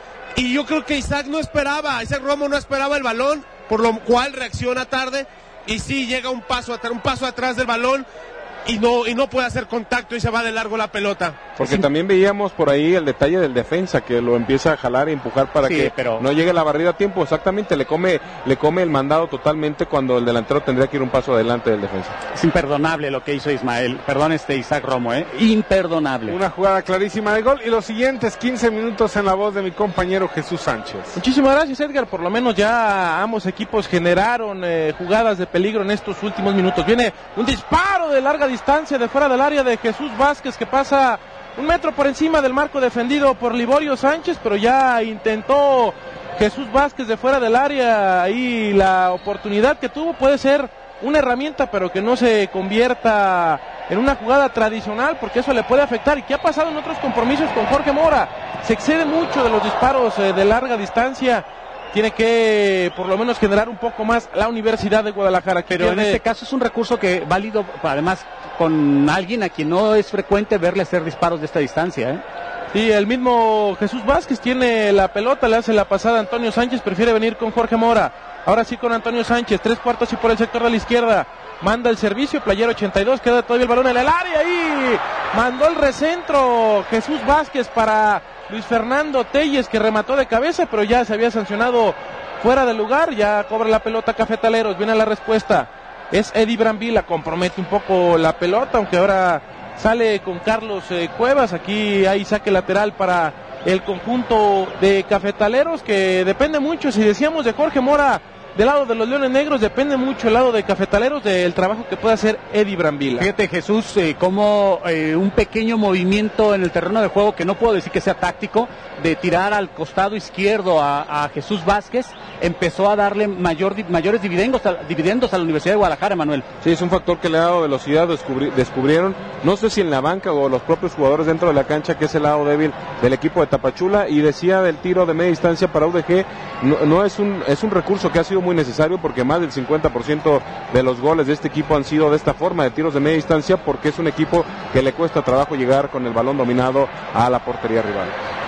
Y yo creo que Isaac no esperaba, Isaac Romo no esperaba el balón, por lo cual reacciona tarde. Y sí, llega un paso, un paso atrás del balón. Y no, y no puede hacer contacto y se va de largo la pelota. Porque también veíamos por ahí el detalle del defensa, que lo empieza a jalar e empujar para sí, que pero... no llegue la barrida a tiempo. Exactamente, le come, le come el mandado totalmente cuando el delantero tendría que ir un paso adelante del defensa. Es imperdonable lo que hizo Ismael, perdón este Isaac Romo, ¿eh? Imperdonable. Una jugada clarísima de gol y los siguientes quince minutos en la voz de mi compañero Jesús Sánchez. Muchísimas gracias, Edgar, por lo menos ya ambos equipos generaron eh, jugadas de peligro en estos últimos minutos. Viene un disparo de larga distancia de fuera del área de Jesús Vázquez, que pasa un metro por encima del marco defendido por Liborio Sánchez, pero ya intentó Jesús Vázquez de fuera del área, y la oportunidad que tuvo puede ser una herramienta, pero que no se convierta en una jugada tradicional, porque eso le puede afectar. ¿Y qué ha pasado en otros compromisos con Jorge Mora? Se excede mucho de los disparos eh, de larga distancia. Tiene que por lo menos generar un poco más la Universidad de Guadalajara. Pero en este caso es un recurso que válido, además, con alguien a quien no es frecuente verle hacer disparos de esta distancia, ¿eh? Sí, el mismo Jesús Vázquez tiene la pelota, le hace la pasada a Antonio Sánchez, prefiere venir con Jorge Mora. Ahora sí con Antonio Sánchez, tres cuartos y por el sector de la izquierda. Manda el servicio, playero ochenta y dos, queda todavía el balón en el área y mandó el recentro Jesús Vázquez para Luis Fernando Telles, que remató de cabeza, pero ya se había sancionado fuera de lugar. Ya cobra la pelota Cafetaleros, viene la respuesta. Es Eddie Brambila, compromete un poco la pelota, aunque ahora sale con Carlos eh, Cuevas. Aquí hay saque lateral para el conjunto de Cafetaleros, que depende mucho, si decíamos de Jorge Mora del lado de los Leones Negros, depende mucho el lado de Cafetaleros del trabajo que puede hacer Eddie Brambila. Fíjate, Jesús, eh, como eh, un pequeño movimiento en el terreno de juego, que no puedo decir que sea táctico, de tirar al costado izquierdo a, a Jesús Vázquez, empezó a darle mayor, mayores dividendos a, dividendos a la Universidad de Guadalajara, Manuel. Sí, es un factor que le ha dado velocidad, descubri, descubrieron, no sé si en la banca o los propios jugadores dentro de la cancha, que es el lado débil del equipo de Tapachula, y decía del tiro de media distancia para U D G, no, no es un, es un recurso que ha sido muy necesario, porque más del cincuenta por ciento de los goles de este equipo han sido de esta forma, de tiros de media distancia, porque es un equipo que le cuesta trabajo llegar con el balón dominado a la portería rival.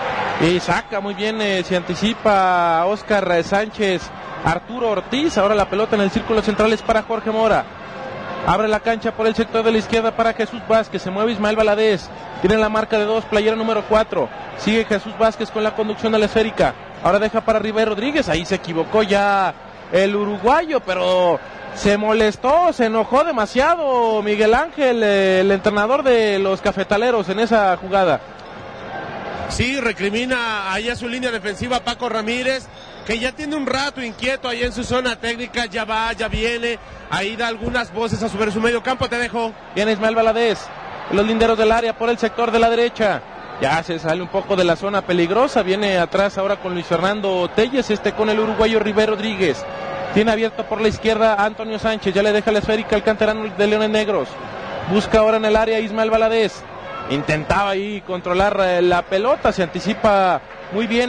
Y saca muy bien, eh, se anticipa Oscar Sánchez, Arturo Ortiz. Ahora la pelota en el círculo central es para Jorge Mora. Abre la cancha por el sector de la izquierda para Jesús Vázquez. Se mueve Ismael Valadez. Tiene la marca de dos, playera número cuatro. Sigue Jesús Vázquez con la conducción de la esférica. Ahora deja para Ribey Rodríguez. Ahí se equivocó ya el uruguayo, pero se molestó, se enojó demasiado Miguel Ángel, el entrenador de los Cafetaleros, en esa jugada. Sí, recrimina ahí a su línea defensiva Paco Ramírez, que ya tiene un rato inquieto ahí en su zona técnica, ya va, ya viene, ahí da algunas voces a sobre su medio campo. Te dejo. Viene Ismael Valadez, los linderos del área por el sector de la derecha. Ya se sale un poco de la zona peligrosa, viene atrás ahora con Luis Fernando Telles, este con el uruguayo Rivero Rodríguez. Tiene abierto por la izquierda a Antonio Sánchez, ya le deja la esférica al canterano de Leones Negros. Busca ahora en el área Ismael Valadez. Intentaba ahí controlar eh, la pelota, se anticipa muy bien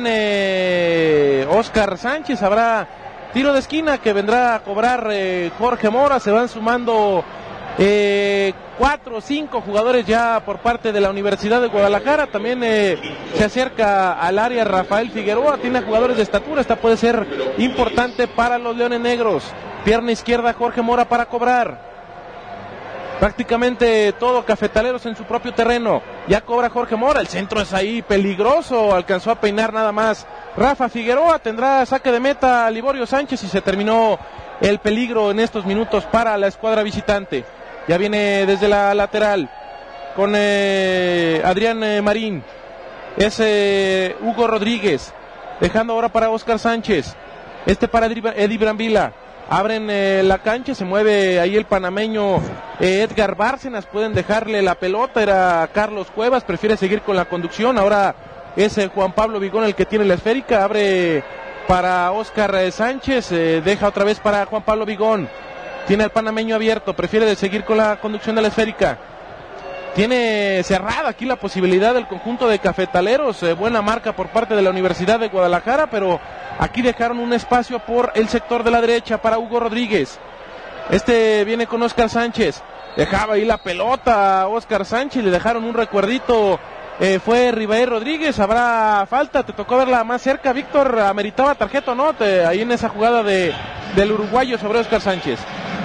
eh, Oscar Sánchez. Habrá tiro de esquina que vendrá a cobrar eh, Jorge Mora. Se van sumando eh, cuatro o cinco jugadores ya por parte de la Universidad de Guadalajara. También eh, se acerca al área Rafael Figueroa, tiene jugadores de estatura, esta puede ser importante para los Leones Negros. Pierna izquierda Jorge Mora para cobrar. Prácticamente todo Cafetaleros en su propio terreno. Ya cobra Jorge Mora, el centro es ahí peligroso, alcanzó a peinar nada más Rafa Figueroa. Tendrá saque de meta Liborio Sánchez y se terminó el peligro en estos minutos para la escuadra visitante. Ya viene desde la lateral con eh, Adrián eh, Marín, es eh, Hugo Rodríguez, dejando ahora para Oscar Sánchez, este para Eddie Brambila. Abren eh, la cancha, se mueve ahí el panameño eh, Edgar Bárcenas, pueden dejarle la pelota, era Carlos Cuevas, prefiere seguir con la conducción, ahora es eh, Juan Pablo Vigón el que tiene la esférica, abre para Oscar eh, Sánchez, eh, deja otra vez para Juan Pablo Vigón, tiene al panameño abierto, prefiere de seguir con la conducción de la esférica. Tiene cerrada aquí la posibilidad del conjunto de Cafetaleros, eh, buena marca por parte de la Universidad de Guadalajara, pero aquí dejaron un espacio por el sector de la derecha para Hugo Rodríguez. Este viene con Oscar Sánchez, dejaba ahí la pelota a Oscar Sánchez, le dejaron un recuerdito, eh, fue Ribaer Rodríguez, habrá falta, te tocó verla más cerca, Víctor, ameritaba tarjeta o no, te, ahí en esa jugada de, del uruguayo sobre Oscar Sánchez.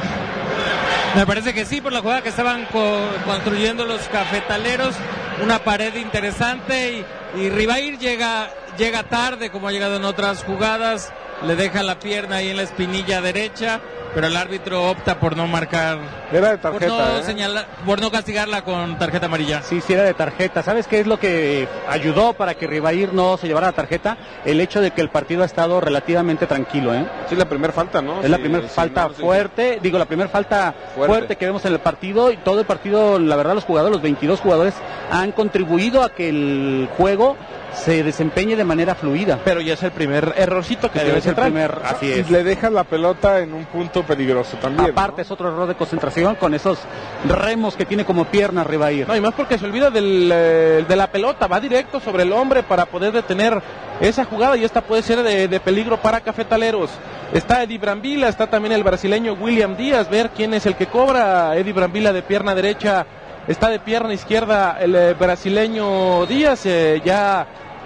Me parece que sí, por la jugada que estaban co- construyendo los Cafetaleros, una pared interesante y, y Ribair llega, llega tarde como ha llegado en otras jugadas, le deja la pierna ahí en la espinilla derecha, pero el árbitro opta por no marcar, era de tarjeta, por no ¿eh? señalar, por no castigarla con tarjeta amarilla. Sí, sí era de tarjeta. ¿Sabes qué es lo que ayudó para que Ribair no se llevara la tarjeta? El hecho de que el partido ha estado relativamente tranquilo, ¿eh? Sí, la primera falta, ¿no? Es Sí, la primera sí, falta no, sí, fuerte, digo, la primera falta fuerte. Fuerte. que vemos en el partido, y todo el partido, la verdad, los jugadores, los veintidós jugadores, han contribuido a que el juego se desempeñe de manera fluida. Pero ya es el primer errorcito que Pero debe es el central. primer, así es. Le deja la pelota en un punto peligroso también, Aparte ¿no? es otro error de concentración con esos remos que tiene como pierna Ribair. No, y más porque se olvida del, eh, de la pelota, va directo sobre el hombre para poder detener esa jugada y esta puede ser de, de peligro para Cafetaleros. Está Eddie Brambila, está también el brasileño William Díaz, ver quién es el que cobra. Eddie Brambila de pierna derecha, está de pierna izquierda el eh, brasileño Díaz, eh, ya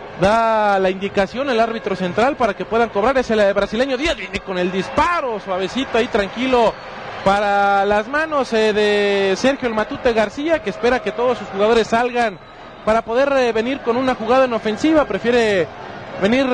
da la indicación el árbitro central para que puedan cobrar, es el eh, brasileño Díaz, viene con el disparo, suavecito ahí, tranquilo, para las manos eh, de Sergio el Matute García, que espera que todos sus jugadores salgan para poder eh, venir con una jugada en ofensiva, prefiere venir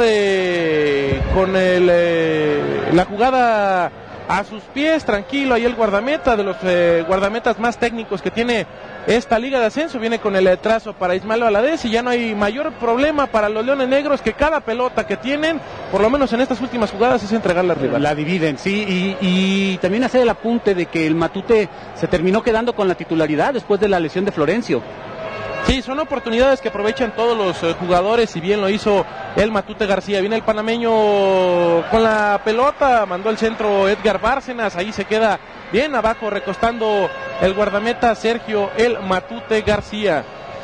eh, con el, eh, la jugada a sus pies, tranquilo, ahí el guardameta, de los eh, guardametas más técnicos que tiene esta liga de ascenso, viene con el eh, trazo para Ismael Valadez y ya no hay mayor problema para los Leones Negros, que cada pelota que tienen, por lo menos en estas últimas jugadas, es entregarla al rival. La dividen, sí, y, y también hacer el apunte de que el Matute se terminó quedando con la titularidad después de la lesión de Florencio. Sí, son oportunidades que aprovechan todos los eh, jugadores, si bien lo hizo el Matute García. Viene el panameño con la pelota, mandó el centro Edgar Bárcenas, ahí se queda bien abajo recostando el guardameta Sergio el Matute García.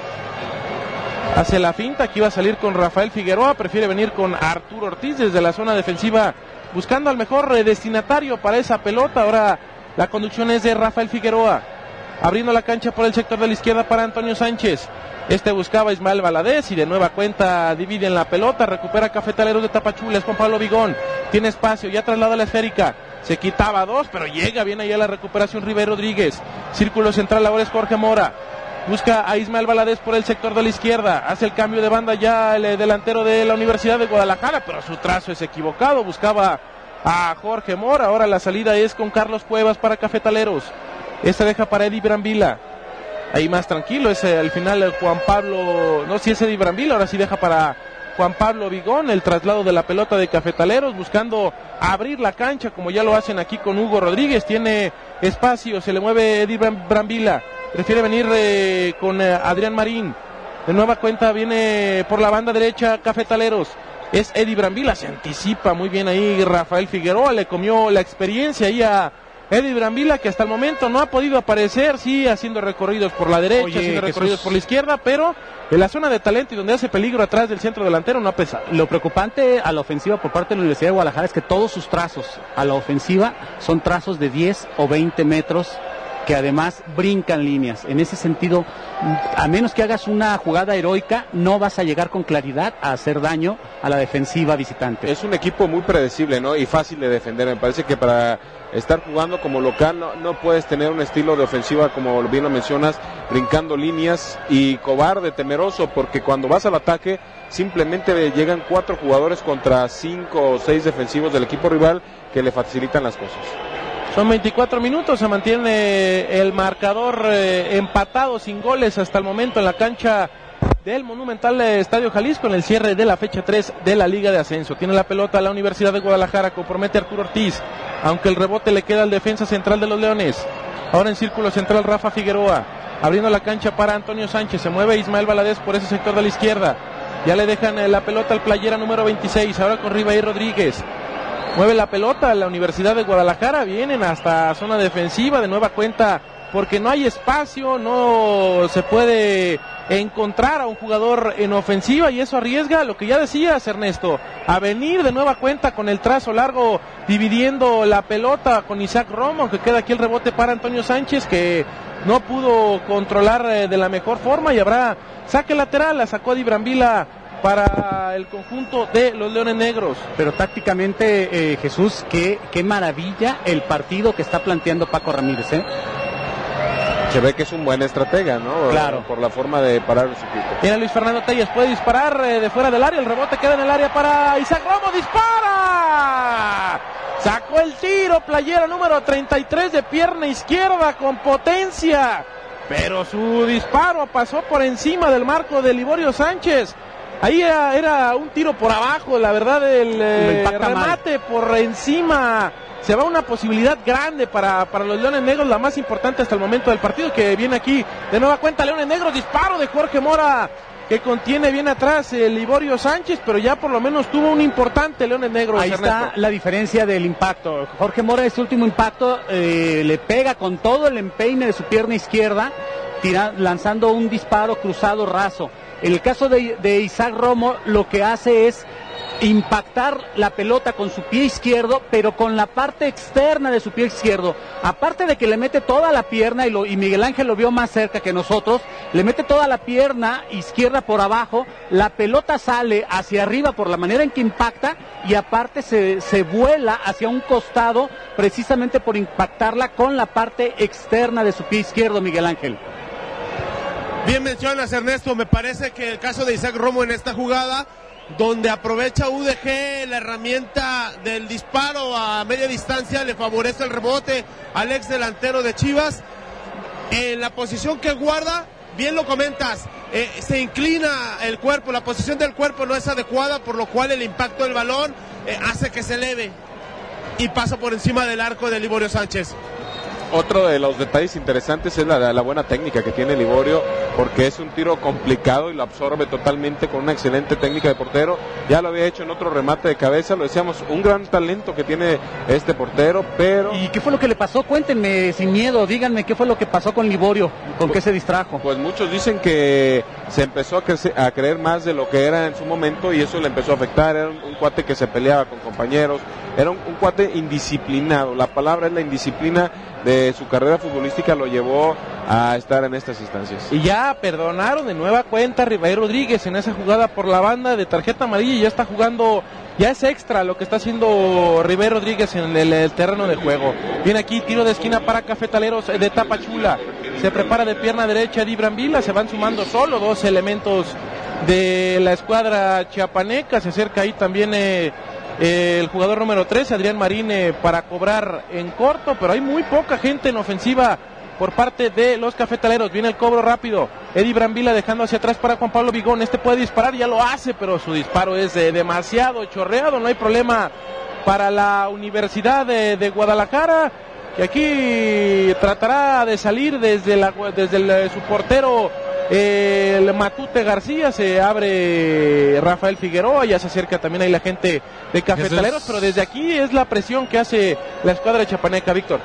Hace la finta, aquí va a salir con Rafael Figueroa, prefiere venir con Arturo Ortiz desde la zona defensiva, buscando al mejor eh, destinatario para esa pelota. Ahora la conducción es de Rafael Figueroa. Abriendo la cancha por el sector de la izquierda para Antonio Sánchez. Este buscaba a Ismael Valadez y de nueva cuenta divide en la pelota. Recupera Cafetaleros de Tapachula, es Juan Pablo Vigón. Tiene espacio, ya traslada la esférica. Se quitaba dos, pero llega bien allá la recuperación Rivero Rodríguez. Círculo central ahora es Jorge Mora. Busca a Ismael Valadez por el sector de la izquierda. Hace el cambio de banda ya el eh, delantero de la Universidad de Guadalajara, pero su trazo es equivocado. Buscaba a Jorge Mora. Ahora la salida es con Carlos Cuevas para Cafetaleros. Esta deja para Eddie Brambila. ahí más tranquilo. Es eh, al final el Juan Pablo, no, si es Eddie Brambila, ahora sí deja para Juan Pablo Vigón el traslado de la pelota de Cafetaleros, buscando abrir la cancha como ya lo hacen aquí con Hugo Rodríguez. Tiene espacio, se le mueve Eddie Brambila, prefiere venir eh, con eh, Adrián Marín. De nueva cuenta viene por la banda derecha Cafetaleros, es Eddie Brambila, se anticipa muy bien ahí Rafael Figueroa, le comió la experiencia ahí a Eddie Brambila, que hasta el momento no ha podido aparecer, sí, haciendo recorridos por la derecha, Oye, haciendo recorridos Jesús. por la izquierda, pero en la zona de talento y donde hace peligro atrás del centro delantero no ha pesado. Lo preocupante a la ofensiva por parte de la Universidad de Guadalajara es que todos sus trazos a la ofensiva son trazos de diez o veinte metros, que además brincan líneas. En ese sentido, a menos que hagas una jugada heroica, no vas a llegar con claridad a hacer daño a la defensiva visitante. Es un equipo muy predecible, ¿no? Y fácil de defender. Me parece que para estar jugando como local no, no puedes tener un estilo de ofensiva, como bien lo mencionas, brincando líneas y cobarde, temeroso, porque cuando vas al ataque simplemente llegan cuatro jugadores contra cinco o seis defensivos del equipo rival que le facilitan las cosas. Son veinticuatro minutos, se mantiene el marcador eh, empatado sin goles hasta el momento en la cancha del Monumental Estadio Jalisco en el cierre de la fecha tres de la Liga de Ascenso. Tiene la pelota la Universidad de Guadalajara, compromete a Arturo Ortiz, aunque el rebote le queda al defensa central de los Leones. Ahora en círculo central Rafa Figueroa, abriendo la cancha para Antonio Sánchez, se mueve Ismael Valadez por ese sector de la izquierda. Ya le dejan eh, la pelota al playera número veintiséis, ahora con Ribaí Rodríguez. Mueve la pelota a la Universidad de Guadalajara, vienen hasta zona defensiva de nueva cuenta porque no hay espacio, no se puede encontrar a un jugador en ofensiva y eso arriesga lo que ya decías, Ernesto, a venir de nueva cuenta con el trazo largo dividiendo la pelota con Isaac Romo, aunque queda aquí el rebote para Antonio Sánchez que no pudo controlar eh, de la mejor forma y habrá saque lateral, la sacó Eddie Brambila para el conjunto de los Leones Negros. Pero tácticamente, eh, Jesús, qué, qué maravilla el partido que está planteando Paco Ramírez, ¿eh? Se ve que es un buen estratega, ¿no? Claro. Por la forma de parar su equipo. Tiene Luis Fernando Telles, puede disparar eh, de fuera del área, el rebote queda en el área para Isaac Romo, ¡dispara! Sacó el tiro, playera número treinta y tres de pierna izquierda con potencia, pero su disparo pasó por encima del marco de Liborio Sánchez. Ahí era, era un tiro por abajo, la verdad, el eh, remate mal. Por encima. Se va una posibilidad grande para, para los Leones Negros, la más importante hasta el momento del partido, que viene aquí de nueva cuenta Leones Negros, disparo de Jorge Mora, que contiene bien atrás el Liborio Sánchez, pero ya por lo menos tuvo un importante Leones Negros. Ahí Ernesto. Está la diferencia del impacto. Jorge Mora, este último impacto, eh, le pega con todo el empeine de su pierna izquierda, tira, lanzando un disparo cruzado raso. En el caso de, de Isaac Romo, lo que hace es impactar la pelota con su pie izquierdo, pero con la parte externa de su pie izquierdo. Aparte de que le mete toda la pierna, y, lo, y Miguel Ángel lo vio más cerca que nosotros, le mete toda la pierna izquierda por abajo, la pelota sale hacia arriba por la manera en que impacta, y aparte se, se vuela hacia un costado, precisamente por impactarla con la parte externa de su pie izquierdo, Miguel Ángel. Bien mencionas, Ernesto, me parece que el caso de Isaac Romo en esta jugada, donde aprovecha U D G la herramienta del disparo a media distancia, le favorece el rebote al ex delantero de Chivas, en la posición que guarda, bien lo comentas, eh, se inclina el cuerpo, la posición del cuerpo no es adecuada, por lo cual el impacto del balón eh, hace que se eleve y pasa por encima del arco de Liborio Sánchez. Otro de los detalles interesantes es la, la buena técnica que tiene Liborio, porque es un tiro complicado y lo absorbe totalmente con una excelente técnica de portero. Ya lo había hecho en otro remate de cabeza, lo decíamos, un gran talento que tiene este portero, pero... ¿Y qué fue lo que le pasó? Cuéntenme sin miedo, díganme qué fue lo que pasó con Liborio, con qué se distrajo. Pues muchos dicen que se empezó a, crecer, a creer más de lo que era en su momento y eso le empezó a afectar. Era un, un cuate que se peleaba con compañeros, era un, un cuate indisciplinado, la palabra es la indisciplina de su carrera futbolística lo llevó a estar en estas instancias. Y ya perdonaron de nueva cuenta a Ribaí Rodríguez en esa jugada por la banda de tarjeta amarilla y ya está jugando, ya es extra lo que está haciendo Ribaí Rodríguez en el, el terreno de juego. Viene aquí tiro de esquina para Cafetaleros de Tapachula, se prepara de pierna derecha Eddie Brambila, se van sumando solo dos elementos de la escuadra chiapaneca, se acerca ahí también eh, Eh, el jugador número trece, Adrián Marín, eh, para cobrar en corto, pero hay muy poca gente en ofensiva por parte de los cafetaleros. Viene el cobro rápido. Eddie Brambila dejando hacia atrás para Juan Pablo Vigón. Este puede disparar, ya lo hace, pero su disparo es eh, demasiado chorreado. No hay problema para la Universidad de, de Guadalajara, que aquí tratará de salir desde, la, desde el, su portero eh, el Matute García. Se abre Rafael Figueroa, ya se acerca también ahí la gente de cafetaleros, pero desde aquí es la presión que hace la escuadra de Chapaneca, Víctor.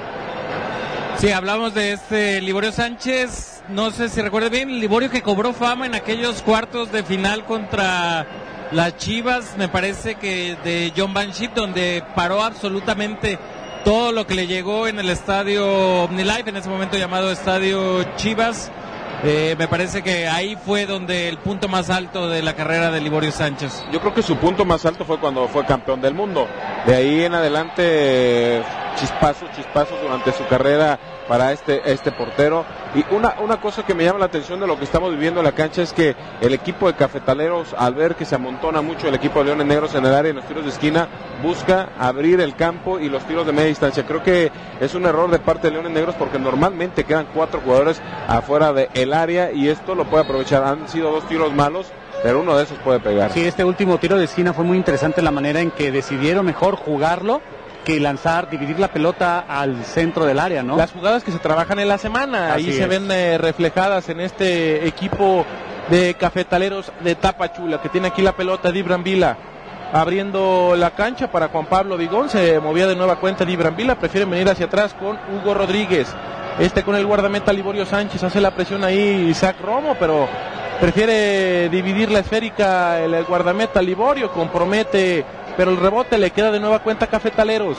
Sí, hablamos de este Liborio Sánchez, no sé si recuerdas bien, Liborio que cobró fama en aquellos cuartos de final contra las Chivas, me parece que de John Van Schip, donde paró absolutamente todo lo que le llegó en el estadio OmniLife, en ese momento llamado Estadio Chivas. Eh, me parece que ahí fue donde el punto más alto de la carrera de Liborio Sánchez. Yo creo que su punto más alto fue cuando fue campeón del mundo. De ahí en adelante, chispazos, chispazos durante su carrera para este este portero. Y una una cosa que me llama la atención de lo que estamos viviendo en la cancha es que el equipo de cafetaleros, al ver que se amontona mucho el equipo de Leones Negros en el área, en los tiros de esquina, busca abrir el campo y los tiros de media distancia. Creo que es un error de parte de Leones Negros, porque normalmente quedan cuatro jugadores afuera del área y esto lo puede aprovechar. Han sido dos tiros malos, pero uno de esos puede pegar. Sí, este último tiro de esquina fue muy interesante, la manera en que decidieron mejor jugarlo que lanzar, dividir la pelota al centro del área, ¿no? Las jugadas que se trabajan en la semana, Así ahí es. se ven eh, reflejadas en este equipo de cafetaleros de Tapachula, que tiene aquí la pelota Di Brambila, abriendo la cancha para Juan Pablo Vigón. Se movía de nueva cuenta Di Brambila, prefieren venir hacia atrás con Hugo Rodríguez. Este con el guardameta Liborio Sánchez, hace la presión ahí Isaac Romo, pero prefiere dividir la esférica el guardameta Liborio, compromete, pero el rebote le queda de nueva cuenta a Cafetaleros.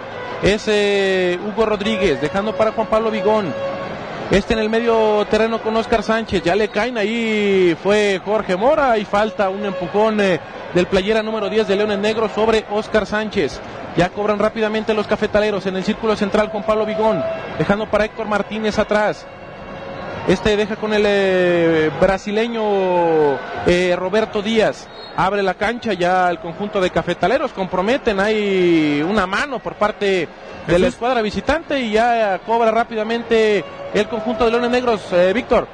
Es eh, Hugo Rodríguez, dejando para Juan Pablo Vigón. Este en el medio terreno con Oscar Sánchez, ya le caen ahí, fue Jorge Mora, y falta un empujón eh, del playera número diez de Leones Negros sobre Oscar Sánchez. Ya cobran rápidamente los cafetaleros en el círculo central Juan Pablo Vigón, dejando para Héctor Martínez atrás. Este deja con el eh, brasileño eh, Roberto Díaz. Abre la cancha ya el conjunto de cafetaleros, comprometen, hay una mano por parte de la escuadra visitante y ya cobra rápidamente el conjunto de Leones Negros. eh, Víctor.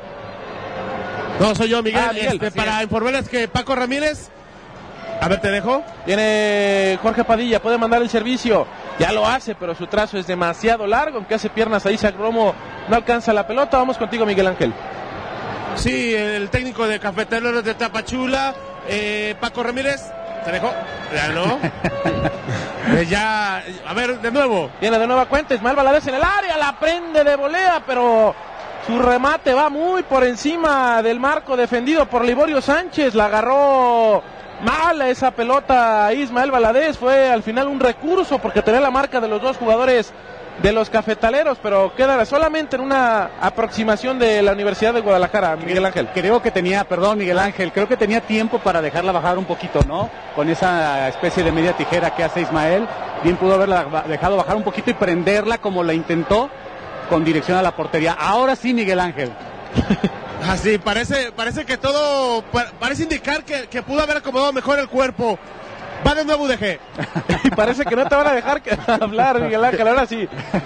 No, soy yo, Miguel, Ah, Miguel, este, así para es. informarles que Paco Ramírez, a ver, te dejo. Viene Jorge Padilla, puede mandar el servicio, ya lo hace, pero su trazo es demasiado largo, aunque hace piernas a Isaac Romo, no alcanza la pelota. Vamos contigo, Miguel Ángel. Sí, el técnico de Cafetaleros de Tapachula, eh, Paco Ramírez, te dejo. Ya no. Eh, ya, a ver, de nuevo. Viene de nueva cuenta Ismael Valadez en el área, la prende de volea, pero su remate va muy por encima del marco defendido por Liborio Sánchez. La agarró mal esa pelota Ismael Valadez, fue al final un recurso porque tenía la marca de los dos jugadores de los cafetaleros, pero queda solamente en una aproximación de la Universidad de Guadalajara. Miguel Ángel. Creo que tenía, perdón Miguel Ángel, creo que tenía tiempo para dejarla bajar un poquito, ¿no? Con esa especie de media tijera que hace Ismael, bien pudo haberla dejado bajar un poquito y prenderla como la intentó con dirección a la portería. Ahora sí, Miguel Ángel. Así, parece, parece que todo, pa- parece indicar que, que pudo haber acomodado mejor el cuerpo. Va de nuevo U D G. Y parece que no te van a dejar que hablar, Miguel Ángel, ahora sí.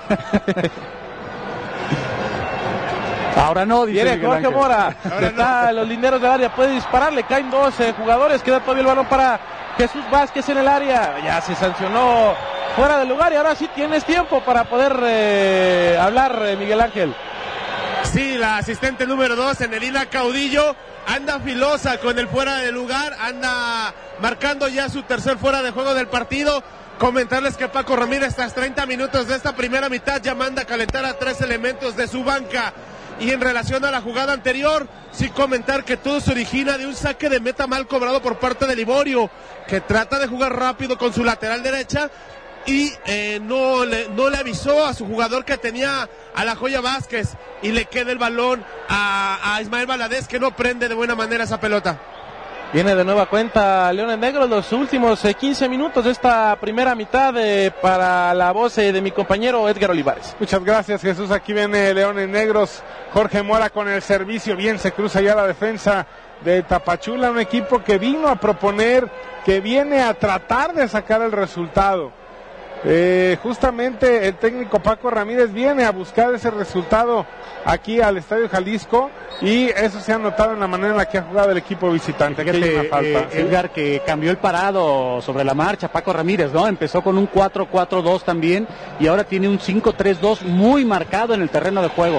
Ahora no, dice Viene Miguel Jorge Ángel. Mora, está en los linderos del área, puede disparar, le caen dos eh, jugadores, queda todavía el balón para Jesús Vázquez en el área, ya se sancionó fuera del lugar y ahora sí tienes tiempo para poder eh, hablar, eh, Miguel Ángel. Sí, la asistente número dos, Enelina Caudillo, anda filosa con el fuera de lugar, anda marcando ya su tercer fuera de juego del partido. Comentarles que Paco Ramírez, tras treinta minutos de esta primera mitad, ya manda a calentar a tres elementos de su banca. Y en relación a la jugada anterior, sí comentar que todo se origina de un saque de meta mal cobrado por parte de Liborio, que trata de jugar rápido con su lateral derecha y eh, no, le, no le avisó a su jugador que tenía a la Joya Vázquez y le queda el balón a, a Ismael Valadez, que no prende de buena manera esa pelota. Viene de nueva cuenta Leones Negros, los últimos eh, quince minutos de esta primera mitad eh, para la voz eh, de mi compañero Edgar Olivares. Muchas gracias, Jesús. Aquí viene Leones Negros. Jorge Mora con el servicio. Bien, se cruza ya la defensa de Tapachula, un equipo que vino a proponer, que viene a tratar de sacar el resultado. Eh, justamente el técnico Paco Ramírez viene a buscar ese resultado aquí al Estadio Jalisco y eso se ha notado en la manera en la que ha jugado el equipo visitante. Fíjate, aquí hay una falta, eh, ¿sí? Edgar, que cambió el parado sobre la marcha, Paco Ramírez, ¿no? Empezó con un cuatro cuatro dos también y ahora tiene un cinco tres dos muy marcado en el terreno de juego.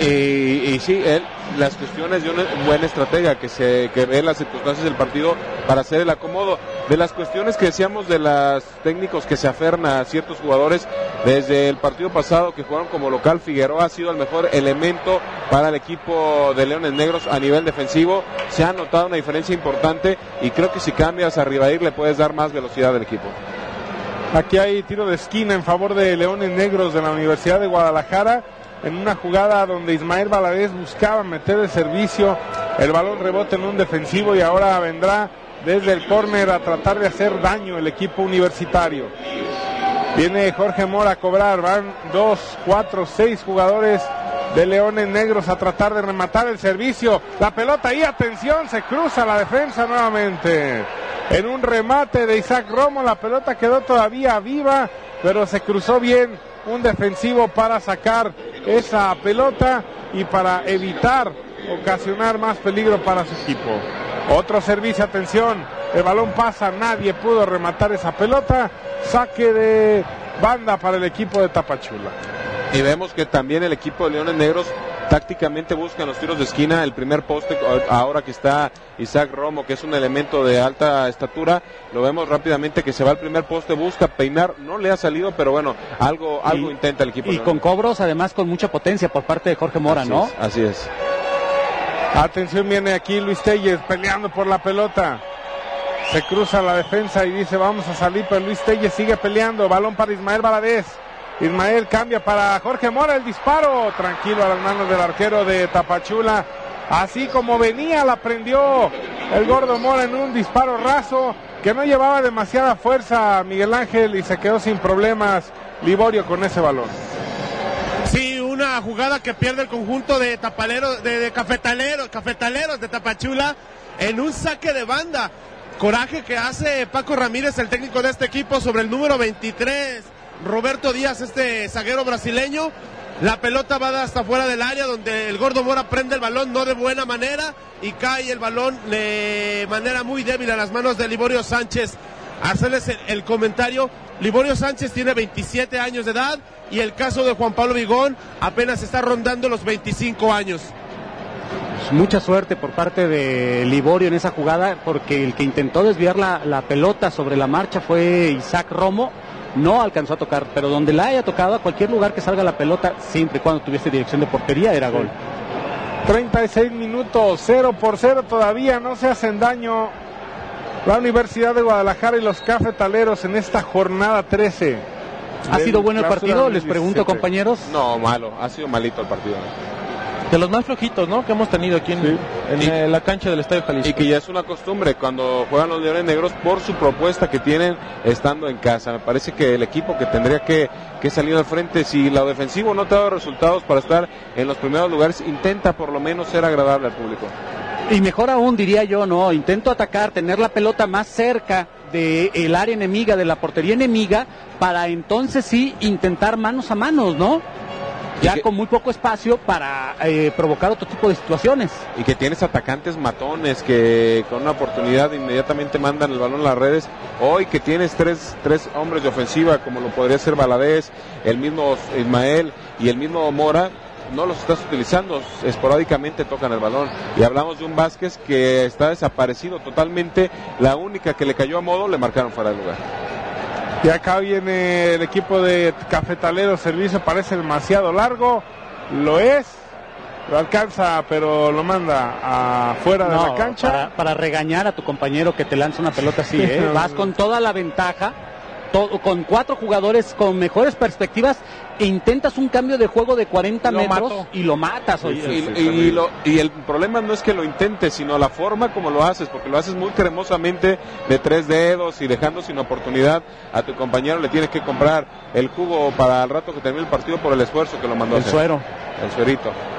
Y, y sí, él, las cuestiones de una buena estratega que se que ve las circunstancias del partido para hacer el acomodo. De las cuestiones que decíamos de los técnicos que se aferran a ciertos jugadores, desde el partido pasado que jugaron como local, Figueroa ha sido el mejor elemento para el equipo de Leones Negros a nivel defensivo. Se ha notado una diferencia importante y creo que si cambias a Ribair le puedes dar más velocidad al equipo. Aquí hay tiro de esquina en favor de Leones Negros de la Universidad de Guadalajara, en una jugada donde Ismael Valadez buscaba meter el servicio, el balón rebota en un defensivo y ahora vendrá desde el córner a tratar de hacer daño el equipo universitario. Viene Jorge Mora a cobrar, van dos, cuatro, seis jugadores de Leones Negros a tratar de rematar el servicio, la pelota y atención, se cruza la defensa nuevamente. En un remate de Isaac Romo, la pelota quedó todavía viva, pero se cruzó bien un defensivo para sacar esa pelota y para evitar ocasionar más peligro para su equipo. Otro servicio, atención, el balón pasa, nadie pudo rematar esa pelota, saque de banda para el equipo de Tapachula. Y vemos que también el equipo de Leones Negros tácticamente busca en los tiros de esquina el primer poste, ahora que está Isaac Romo, que es un elemento de alta estatura, lo vemos rápidamente que se va al primer poste, busca peinar, no le ha salido, pero bueno, algo, algo y, intenta el equipo. Y con cobros además con mucha potencia por parte de Jorge Mora, así ¿no? Es, así es. Atención, viene aquí Luis Telles peleando por la pelota. Se cruza la defensa y dice vamos a salir, pero Luis Telles sigue peleando. Balón para Ismael Valadez. Ismael cambia para Jorge Mora, el disparo. Tranquilo a las manos del arquero de Tapachula. Así como venía, la prendió el gordo Mora en un disparo raso que no llevaba demasiada fuerza Miguel Ángel y se quedó sin problemas Liborio con ese balón. Sí, una jugada que pierde el conjunto de tapaleros, de, de cafetaleros, cafetaleros de Tapachula en un saque de banda. Coraje que hace Paco Ramírez, el técnico de este equipo, sobre el número veintitrés, Roberto Díaz, este zaguero brasileño. La pelota va hasta fuera del área donde el gordo Mora prende el balón no de buena manera y cae el balón de manera muy débil a las manos de Liborio Sánchez. Hacerles el, el comentario, Liborio Sánchez tiene veintisiete años de edad y el caso de Juan Pablo Vigón apenas está rondando los veinticinco años. Mucha suerte por parte de Liborio en esa jugada, porque el que intentó desviar la, la pelota sobre la marcha fue Isaac Romo, no alcanzó a tocar, pero donde la haya tocado, a cualquier lugar que salga la pelota, siempre y cuando tuviese dirección de portería, era gol. treinta y seis minutos, cero por cero todavía, no se hacen daño la Universidad de Guadalajara y los cafetaleros en esta jornada trece. ¿Ha sido bueno el partido? Les pregunto, compañeros. No, malo, ha sido malito el partido. De los más flojitos, ¿no? Que hemos tenido aquí en, sí. en y, eh, la cancha del Estadio Jalisco. Y que ya es una costumbre cuando juegan los Leones Negros por su propuesta que tienen estando en casa. Me parece que el equipo que tendría que, que salir al frente, si la defensivo no te ha dado resultados para estar en los primeros lugares, intenta por lo menos ser agradable al público. Y mejor aún, diría yo, no, intento atacar, tener la pelota más cerca del área enemiga, de la portería enemiga, para entonces sí intentar manos a manos, ¿no? Ya que, con muy poco espacio para eh, provocar otro tipo de situaciones. Y que tienes atacantes matones que con una oportunidad inmediatamente mandan el balón a las redes. Hoy que tienes tres, tres hombres de ofensiva, como lo podría ser Valadez, el mismo Ismael y el mismo Mora, no los estás utilizando, esporádicamente tocan el balón. Y hablamos de un Vázquez que está desaparecido totalmente. La única que le cayó a modo le marcaron fuera de lugar. Y acá viene el equipo de Cafetaleros, servicio parece demasiado largo, lo es, lo alcanza pero lo manda afuera no, de la cancha. Para, para regañar a tu compañero que te lanza una pelota así, ¿eh? Vas con toda la ventaja, to, con cuatro jugadores con mejores perspectivas e intentas un cambio de juego de cuarenta lo metros mato. y lo matas. Oye. Y, y, y, lo, y el problema no es que lo intentes, sino la forma como lo haces, porque lo haces muy cremosamente de tres dedos y dejando sin oportunidad a tu compañero. Le tienes que comprar el jugo para el rato que termine el partido por el esfuerzo que lo mandó a el hacer. suero. El suerito.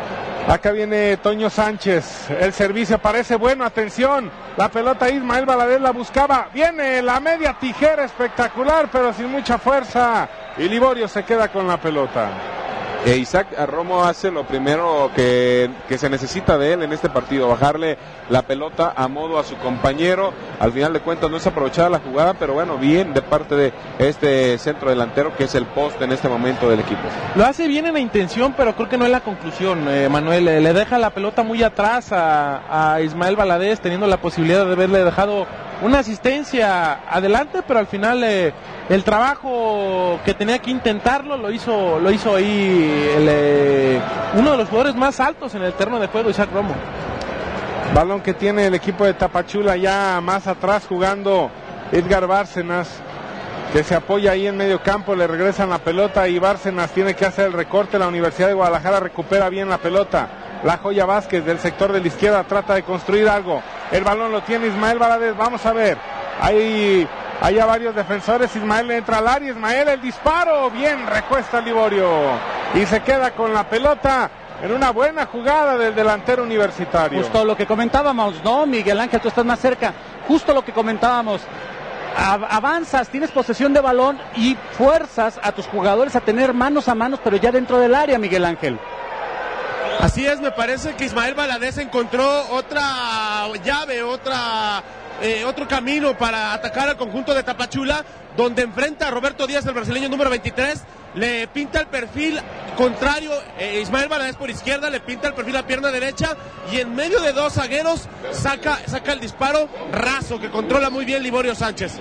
Acá viene Toño Sánchez, el servicio parece bueno, atención, la pelota Ismael Valadez la buscaba, viene la media tijera espectacular, pero sin mucha fuerza, y Liborio se queda con la pelota. E Isaac Romo hace lo primero que, que se necesita de él en este partido, bajarle la pelota a modo a su compañero. Al final de cuentas no es aprovechada la jugada, pero bueno, bien de parte de este centro delantero que es el poste en este momento del equipo. Lo hace bien en la intención, pero creo que no es la conclusión, eh, Manuel. Le, le deja la pelota muy atrás a, a Ismael Valadez, teniendo la posibilidad de haberle dejado una asistencia adelante, pero al final eh, el trabajo que tenía que intentarlo lo hizo lo hizo ahí el, eh, uno de los jugadores más altos en el terreno de juego, Isaac Romo. Balón que tiene el equipo de Tapachula ya más atrás jugando Edgar Bárcenas, que se apoya ahí en medio campo, le regresan la pelota y Bárcenas tiene que hacer el recorte. La Universidad de Guadalajara recupera bien la pelota. La Joya Vázquez del sector de la izquierda trata de construir algo. El balón lo tiene Ismael Valadez. Vamos a ver. Hay, hay ya varios defensores. Ismael entra al área. Ismael el disparo. Bien, recuesta Liborio. Y se queda con la pelota en una buena jugada del delantero universitario. Justo lo que comentábamos, ¿no, Miguel Ángel? Tú estás más cerca. Justo lo que comentábamos. Avanzas, tienes posesión de balón y fuerzas a tus jugadores a tener manos a manos, pero ya dentro del área, Miguel Ángel. Así es, me parece que Ismael Valadez encontró otra llave, otra eh, otro camino para atacar al conjunto de Tapachula, donde enfrenta a Roberto Díaz, el brasileño número veintitrés, le pinta el perfil contrario, eh, Ismael Valadez por izquierda, le pinta el perfil a pierna derecha, y en medio de dos zagueros saca, saca el disparo raso, que controla muy bien Liborio Sánchez.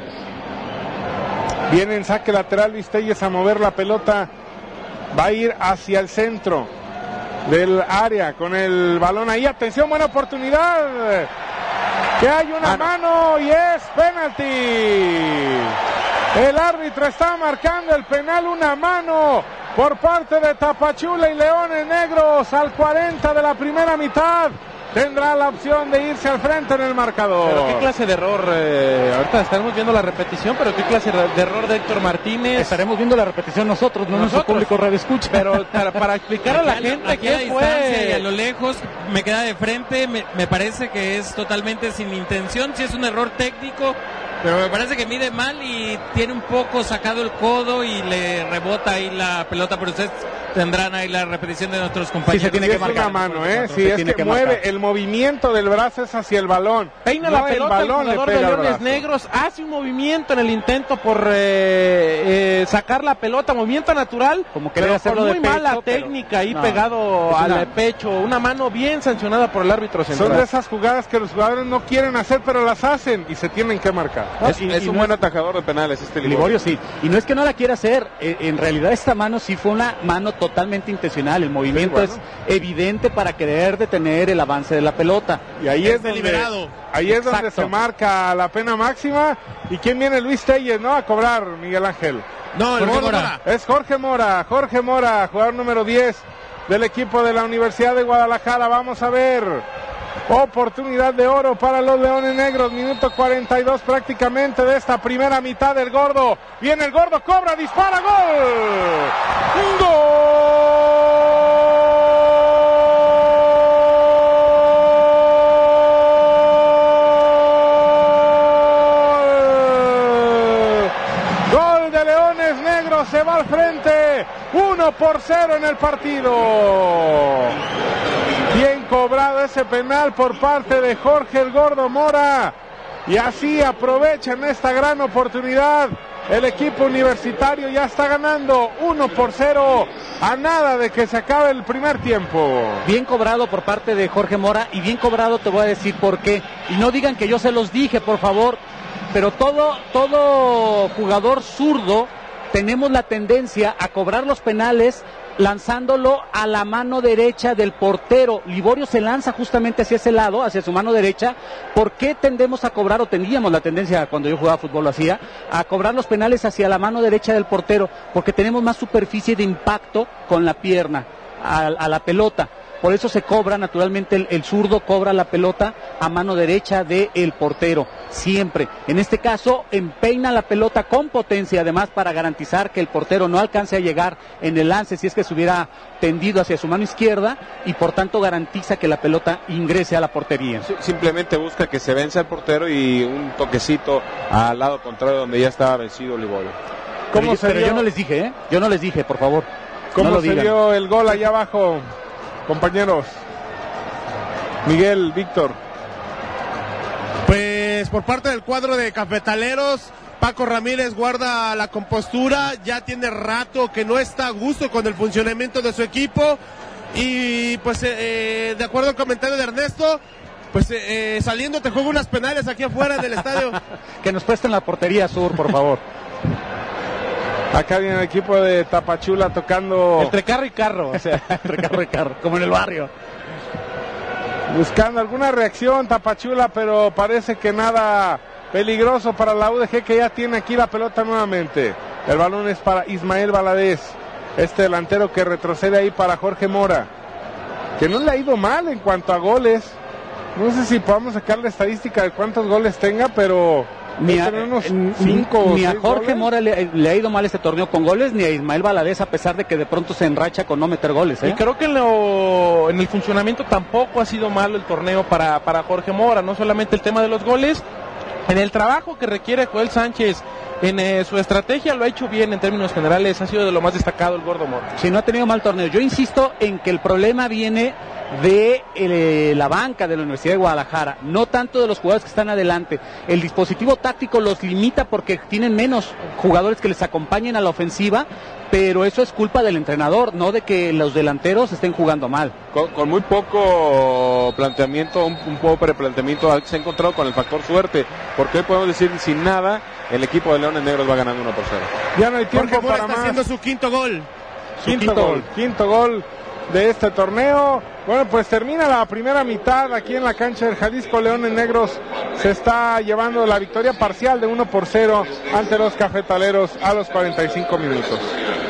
Viene en saque lateral Luis Telles a mover la pelota, va a ir hacia el centro del área con el balón ahí, atención, buena oportunidad, que hay una ah, mano y es penalti. El árbitro está marcando el penal, una mano por parte de Tapachula y Leones Negros al cuarenta de la primera mitad. Tendrá la opción de irse al frente en el marcador. Pero qué clase de error, eh, ahorita estaremos viendo la repetición, pero qué clase de error de Héctor Martínez. Estaremos viendo la repetición nosotros, no nuestro público radio escucha. Pero para, para explicar a la aquí, gente aquí qué a fue. Y a lo lejos me queda de frente, me, me parece que es totalmente sin intención, si es un error técnico, pero me parece que mide mal y tiene un poco sacado el codo y le rebota ahí la pelota, pero ustedes tendrán ahí la repetición de nuestros compañeros. Sí, se tiene que marcar. Una mano, ¿eh? Sí, es que, que mueve, marcar. El movimiento del brazo es hacia el balón. Peina no la pelota, el, balón el jugador de Leones Negros hace un movimiento en el intento por eh, eh, sacar la pelota, movimiento natural, como que hacerlo muy de pecho, mala pero... técnica ahí no, pegado al una... pecho, una mano bien sancionada por el árbitro central. Son de esas jugadas que los jugadores no quieren hacer, pero las hacen y se tienen que marcar. No, es, y, es y un no buen es... atajador de penales este Liborio. Liborio sí, y no es que no la quiera hacer, eh, en realidad esta mano sí fue una mano totalmente intencional. El movimiento sí, bueno. es evidente para querer detener el avance de la pelota. Y ahí es, es donde, ahí es donde se marca la pena máxima. ¿Y quién viene? Luis Telles, ¿no? A cobrar, Miguel Ángel. No, el Jorge Mora. Es Jorge Mora, Jorge Mora, jugador número diez del equipo de la Universidad de Guadalajara. Vamos a ver. Oportunidad de oro para los Leones Negros, minuto cuarenta y dos prácticamente de esta primera mitad del Gordo. Viene el Gordo, cobra, dispara, gol. ¡Gol! Gol de Leones Negros, se va al frente, uno por cero en el partido. Bien cobrado ese penal por parte de Jorge el Gordo Mora. Y así aprovechan esta gran oportunidad. El equipo universitario ya está ganando uno por cero a nada de que se acabe el primer tiempo. Bien cobrado por parte de Jorge Mora y bien cobrado te voy a decir por qué. Y no digan que yo se los dije, por favor. Pero todo, todo jugador zurdo tenemos la tendencia a cobrar los penales lanzándolo a la mano derecha del portero. Liborio se lanza justamente hacia ese lado, hacia su mano derecha. ¿Por qué tendemos a cobrar, o teníamos la tendencia cuando yo jugaba fútbol lo hacía, a cobrar los penales hacia la mano derecha del portero? Porque tenemos más superficie de impacto con la pierna a, a la pelota. por eso se cobra, naturalmente el, el zurdo cobra la pelota a mano derecha del portero, siempre. En este caso, empeina la pelota con potencia, además para garantizar que el portero no alcance a llegar en el lance si es que se hubiera tendido hacia su mano izquierda, y por tanto garantiza que la pelota ingrese a la portería. Sí, simplemente busca que se venza el portero y un toquecito al lado contrario donde ya estaba vencido Olivorio. Pero, yo, pero yo no les dije, ¿eh? Yo no les dije, por favor. ¿Cómo no se dio el gol allá abajo, compañeros? Miguel, Víctor. Pues por parte del cuadro de Cafetaleros, Paco Ramírez guarda la compostura, ya tiene rato que no está a gusto con el funcionamiento de su equipo, y pues eh, de acuerdo al comentario de Ernesto, pues eh, saliendo te juega unas penales aquí afuera del estadio. Que nos presten la portería sur, por favor. Acá viene el equipo de Tapachula tocando... Entre carro y carro, o sea, entre carro y carro, como en el barrio. Buscando alguna reacción Tapachula, pero parece que nada peligroso para la U D G, que ya tiene aquí la pelota nuevamente. El balón es para Ismael Valadez, este delantero que retrocede ahí para Jorge Mora, que no le ha ido mal en cuanto a goles. No sé si podamos sacar la estadística de cuántos goles tenga, pero... Ni a, cinco, ni a Jorge goles. Mora le, le ha ido mal este torneo con goles, ni a Ismael Valadez, a pesar de que de pronto se enracha con no meter goles, ¿eh? Y creo que en, lo, en el funcionamiento tampoco ha sido malo el torneo para, para Jorge Mora, no solamente el tema de los goles, en el trabajo que requiere Joel Sánchez, en eh, su estrategia lo ha hecho bien en términos generales, ha sido de lo más destacado el Gordo Mora. Sí, no ha tenido mal torneo. Yo insisto en que el problema viene de eh, la banca de la Universidad de Guadalajara, no tanto de los jugadores que están adelante. El dispositivo táctico los limita porque tienen menos jugadores que les acompañen a la ofensiva, pero eso es culpa del entrenador, no de que los delanteros estén jugando mal. Con, con muy poco planteamiento, un, un poco preplanteamiento, se ha encontrado con el factor suerte, porque hoy podemos decir sin nada, el equipo de Leones Negros va ganando uno por cero. Ya no hay tiempo Jorge para Mora está más. haciendo su quinto gol. Su quinto, quinto gol, quinto gol de este torneo. Bueno, pues termina la primera mitad aquí en la cancha del Jalisco. Leones Negros se está llevando la victoria parcial de uno por cero ante los Cafetaleros a los cuarenta y cinco minutos.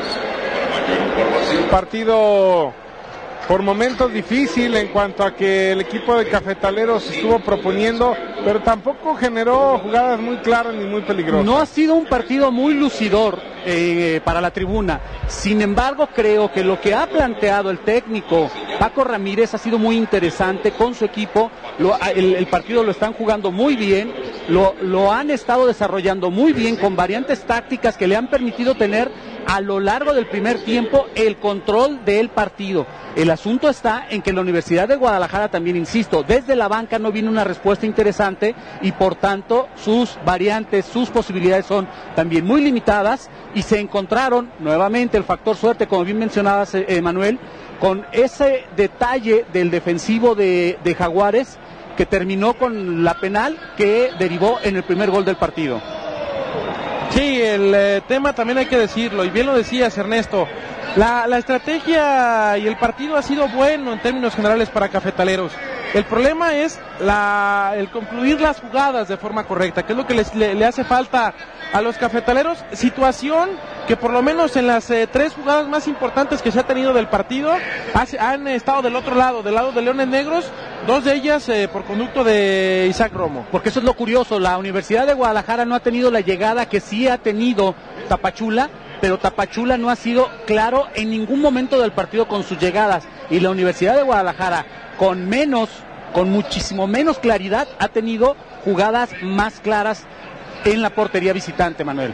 Partido por momentos difícil en cuanto a que el equipo de Cafetaleros estuvo proponiendo, pero tampoco generó jugadas muy claras ni muy peligrosas. No ha sido un partido muy lucidor eh, para la tribuna. Sin embargo, creo que lo que ha planteado el técnico Paco Ramírez ha sido muy interesante con su equipo. Lo, el, el partido lo están jugando muy bien, lo, lo han estado desarrollando muy bien con variantes tácticas que le han permitido tener a lo largo del primer tiempo el control del partido. El asunto está en que la Universidad de Guadalajara también, insisto, desde la banca no viene una respuesta interesante y por tanto sus variantes, sus posibilidades son también muy limitadas, y se encontraron nuevamente el factor suerte, como bien mencionabas, eh, Manuel, con ese detalle del defensivo de, de Jaguares que terminó con la penal que derivó en el primer gol del partido. Sí, el eh, tema también hay que decirlo, y bien lo decías, Ernesto, la, la estrategia y el partido ha sido bueno en términos generales para Cafetaleros. El problema es la, el concluir las jugadas de forma correcta, que es lo que les, le, le hace falta a los Cafetaleros, situación que por lo menos en las eh, tres jugadas más importantes que se ha tenido del partido hace, han estado del otro lado, del lado de Leones Negros, dos de ellas eh, por conducto de Isaac Romo. Porque eso es lo curioso, la Universidad de Guadalajara no ha tenido la llegada que sí ha tenido Tapachula, pero Tapachula no ha sido claro en ningún momento del partido con sus llegadas, y la Universidad de Guadalajara con menos, con muchísimo menos claridad ha tenido jugadas más claras en la portería visitante, Manuel.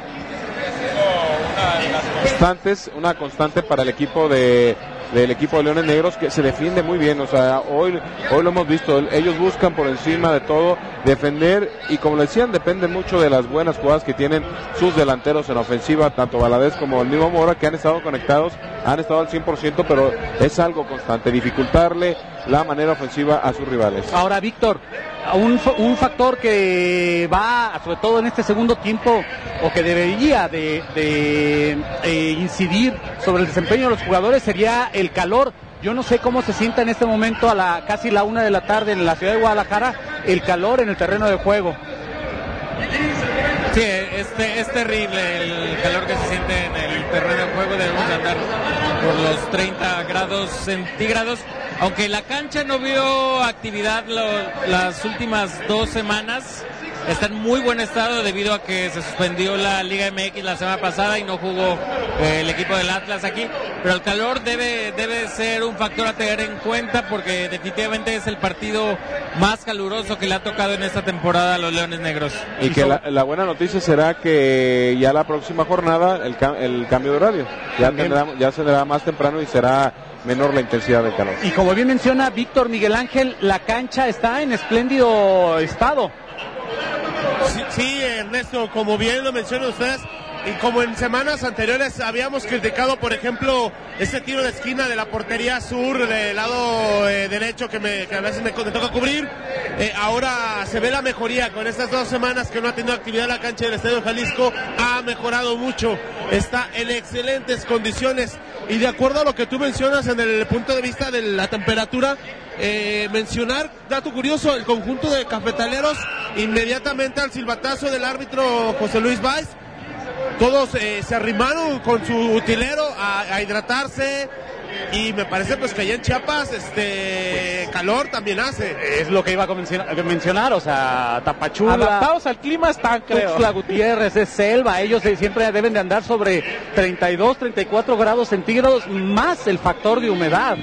Constantes, una constante para el equipo de del equipo de Leones Negros, que se defiende muy bien. O sea, hoy hoy lo hemos visto, ellos buscan por encima de todo defender, y como le decían, depende mucho de las buenas jugadas que tienen sus delanteros en ofensiva, tanto Valadez como el mismo Mora, que han estado conectados, han estado al cien por ciento, pero es algo constante, dificultarle la manera ofensiva a sus rivales. Ahora, Víctor, un, un factor que va, sobre todo en este segundo tiempo, o que debería de, de eh, incidir sobre el desempeño de los jugadores, sería el calor. Yo no sé cómo se sienta en este momento, a la casi la una de la tarde en la ciudad de Guadalajara, el calor en el terreno de juego. Sí, este, es terrible el calor que se siente en el terreno de juego. Debemos andar por los treinta grados centígrados. aunque la cancha no vio actividad lo, las últimas dos semanas, está en muy buen estado debido a que se suspendió la Liga M X la semana pasada y no jugó eh, el equipo del Atlas aquí, pero el calor debe, debe ser un factor a tener en cuenta porque definitivamente es el partido más caluroso que le ha tocado en esta temporada a los Leones Negros. Y que la, la buena noticia será que ya la próxima jornada el, el cambio de horario, ya, tendrá, ya se dará más temprano y será menor la intensidad del calor. Y como bien menciona Víctor Miguel Ángel, la cancha está en espléndido estado. Sí, sí, Ernesto, como bien lo mencionan ustedes, y como en semanas anteriores habíamos criticado, por ejemplo, ese tiro de esquina de la portería sur del lado eh, derecho que, me, que a veces me, me toca cubrir, eh, ahora se ve la mejoría. Con estas dos semanas que no ha tenido actividad la cancha del Estadio Jalisco, ha mejorado mucho, está en excelentes condiciones, y de acuerdo a lo que tú mencionas en el punto de vista de la temperatura, eh, mencionar, dato curioso, el conjunto de cafetaleros inmediatamente al silbatazo del árbitro José Luis Báez, todos eh, se arrimaron con su utilero a, a hidratarse, y me parece pues que allá en Chiapas este calor también hace. Es lo que iba a mencionar, a mencionar o sea, Tapachula, adaptados al clima están, creo. Tuxtla Gutiérrez, es selva, ellos eh, siempre deben de andar sobre treinta y dos, treinta y cuatro grados centígrados, más el factor de humedad.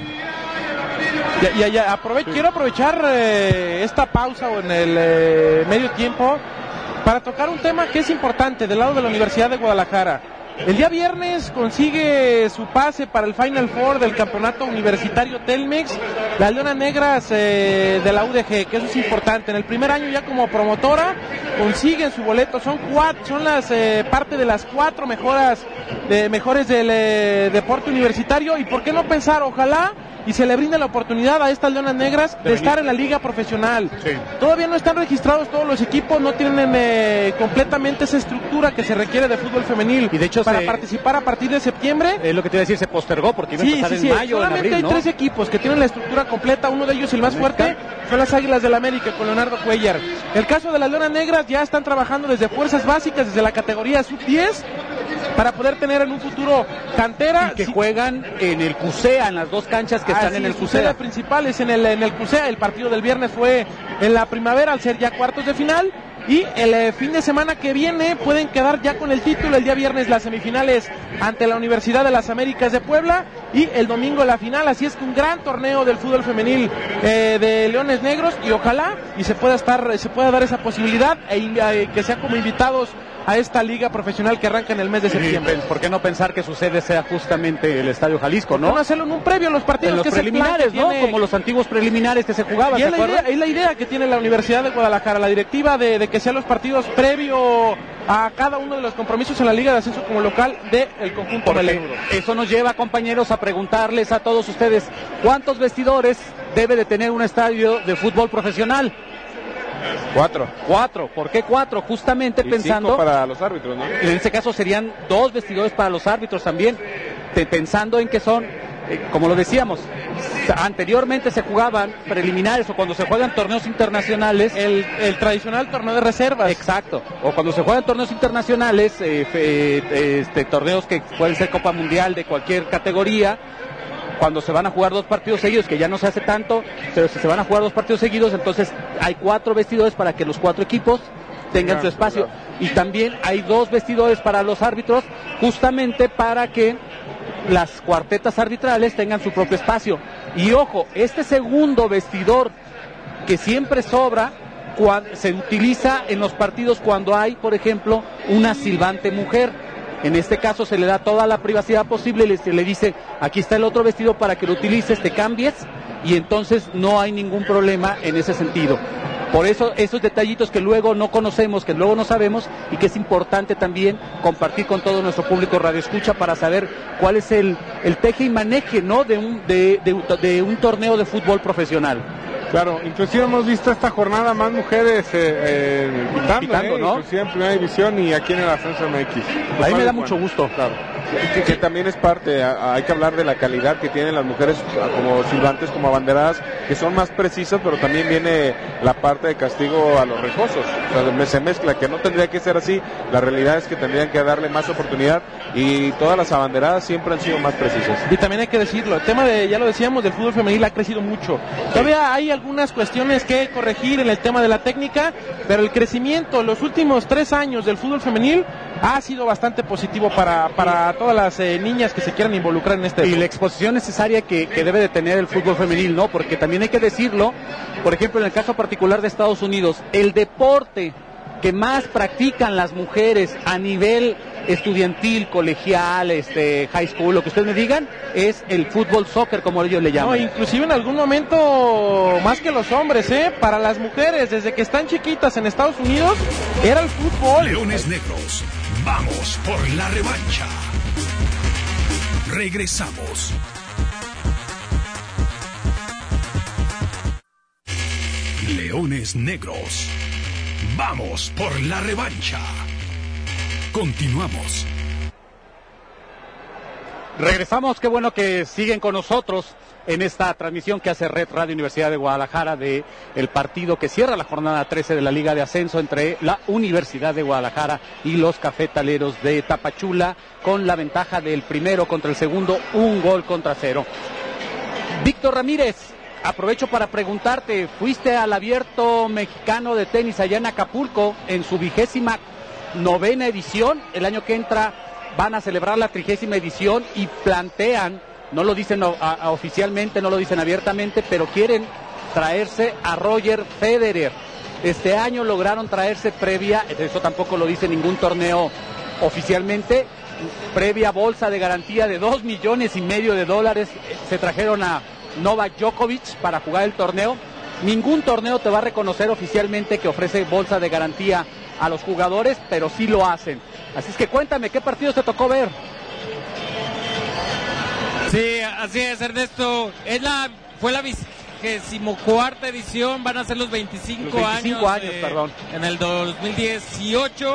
Y, y, y aprove- quiero aprovechar eh, esta pausa o en el eh, medio tiempo para tocar un tema que es importante del lado de la Universidad de Guadalajara. El día viernes consigue su pase para el Final Four del campeonato universitario Telmex, las Leonas Negras eh, de la U D G, que eso es importante. En el primer año ya como promotora consiguen su boleto, son cuatro, son las eh, parte de las cuatro mejoras, de, mejores del eh, deporte universitario, y por qué no pensar, ojalá y se le brinde la oportunidad a estas Leonas Negras de, de estar en la liga profesional. Sí. Todavía no están registrados todos los equipos, no tienen eh, completamente esa estructura que se requiere de fútbol femenil. Y de hecho para se, participar a partir de septiembre. Es lo que te iba a decir, se postergó porque iba sí, a empezar sí, en sí. mayo, solamente en abril, hay ¿no? tres equipos que tienen la estructura completa, uno de ellos el más fuerte son las Águilas del América con Leonardo Cuellar. El caso de las Leonas Negras, ya están trabajando desde fuerzas básicas, desde la categoría sub diez, para poder tener en un futuro cantera. Y que sí. Juegan en el CUSEA, en las dos canchas que ah, están sí, en el CUSEA. Principal es en el, en el CUSEA. El partido del viernes fue en la primavera, al ser ya cuartos de final, y el eh, fin de semana que viene pueden quedar ya con el título. El día viernes las semifinales ante la Universidad de las Américas de Puebla, y el domingo la final. Así es que un gran torneo del fútbol femenil eh, de Leones Negros, y ojalá y se pueda estar se pueda dar esa posibilidad e eh, que sea como invitados a esta liga profesional que arranca en el mes de septiembre. ¿Por qué no pensar que su sede sea justamente el Estadio Jalisco, no? ¿Por qué no hacerlo en un previo, los partidos en los que preliminares, se ¿no? tiene... Como los antiguos preliminares que se jugaban, y ¿se es, la idea, es la idea que tiene la Universidad de Guadalajara, la directiva, de, de que sean los partidos previo a cada uno de los compromisos en la Liga de Ascenso como local del conjunto melero. Eso nos lleva, compañeros, a preguntarles a todos ustedes, ¿cuántos vestidores debe de tener un estadio de fútbol profesional? Cuatro. Cuatro. ¿Por qué cuatro? Justamente y pensando... Cinco para los árbitros, ¿no? En este caso serían dos vestidores para los árbitros también, te, pensando en que son, eh, como lo decíamos, anteriormente se jugaban preliminares o cuando se juegan torneos internacionales. El, el tradicional torneo de reservas. Exacto. O cuando se juegan torneos internacionales, eh, eh, este, torneos que pueden ser Copa Mundial de cualquier categoría, cuando se van a jugar dos partidos seguidos, que ya no se hace tanto, pero si se van a jugar dos partidos seguidos, entonces hay cuatro vestidores para que los cuatro equipos tengan claro, su espacio. Claro. Y también hay dos vestidores para los árbitros, justamente para que las cuartetas arbitrales tengan su propio espacio. Y ojo, este segundo vestidor que siempre sobra, cuando, se utiliza en los partidos cuando hay, por ejemplo, una silbante mujer. En este caso se le da toda la privacidad posible y se le dice, aquí está el otro vestido para que lo utilices, te cambies, y entonces no hay ningún problema en ese sentido. Por eso esos detallitos que luego no conocemos, que luego no sabemos, y que es importante también compartir con todo nuestro público radioescucha para saber cuál es el, el teje y maneje, ¿no? de, un, de, de, de un torneo de fútbol profesional. Claro, inclusive hemos visto esta jornada más mujeres eh, eh, pitando, pitando, eh, ¿no? inclusive en primera división y aquí en el ascenso M X. A mí me da mucho gusto. Claro. Que, que también es parte, a, a, hay que hablar de la calidad que tienen las mujeres como silbantes, como abanderadas, que son más precisas, pero también viene la parte de castigo a los riesgosos. O sea, se mezcla, que no tendría que ser así. La realidad es que tendrían que darle más oportunidad y todas las abanderadas siempre han sido más precisas. Y también hay que decirlo, el tema de, ya lo decíamos, del fútbol femenil ha crecido mucho. Todavía hay algunas cuestiones que corregir en el tema de la técnica, pero el crecimiento, los últimos tres años del fútbol femenil ha sido bastante positivo para, para todas las eh, niñas que se quieran involucrar en este y deporte. la exposición necesaria que, que debe de tener el fútbol femenil, ¿no? Porque también hay que decirlo, por ejemplo, en el caso particular de Estados Unidos, el deporte que más practican las mujeres a nivel estudiantil, colegial, este, high school, lo que ustedes me digan, es el fútbol soccer, como ellos le llaman. No, inclusive en algún momento, más que los hombres, ¿eh? Para las mujeres, desde que están chiquitas en Estados Unidos, era el fútbol. Leones Negros, vamos por la revancha. Regresamos. Leones Negros, vamos por la revancha. Continuamos. Regresamos, qué bueno que siguen con nosotros en esta transmisión que hace Red Radio Universidad de Guadalajara de el partido que cierra la jornada trece de la Liga de Ascenso entre la Universidad de Guadalajara y los Cafetaleros de Tapachula, con la ventaja del primero contra el segundo, un gol contra cero. Víctor Ramírez, aprovecho para preguntarte, fuiste al Abierto Mexicano de Tenis allá en Acapulco en su vigésima novena edición. El año que entra van a celebrar la trigésima edición y plantean, no lo dicen a, a, oficialmente, no lo dicen abiertamente, pero quieren traerse a Roger Federer. Este año lograron traerse previa, eso tampoco lo dice ningún torneo oficialmente, previa bolsa de garantía de dos millones y medio de dólares. Se trajeron a Novak Djokovic para jugar el torneo. Ningún torneo te va a reconocer oficialmente que ofrece bolsa de garantía a los jugadores, pero sí lo hacen. Así es que cuéntame, ¿qué partidos te tocó ver? Sí, así es, Ernesto. Es la, fue la vigésimocuarta edición, van a ser los veinticinco, los veinticinco años, años eh, perdón. En el dos mil dieciocho.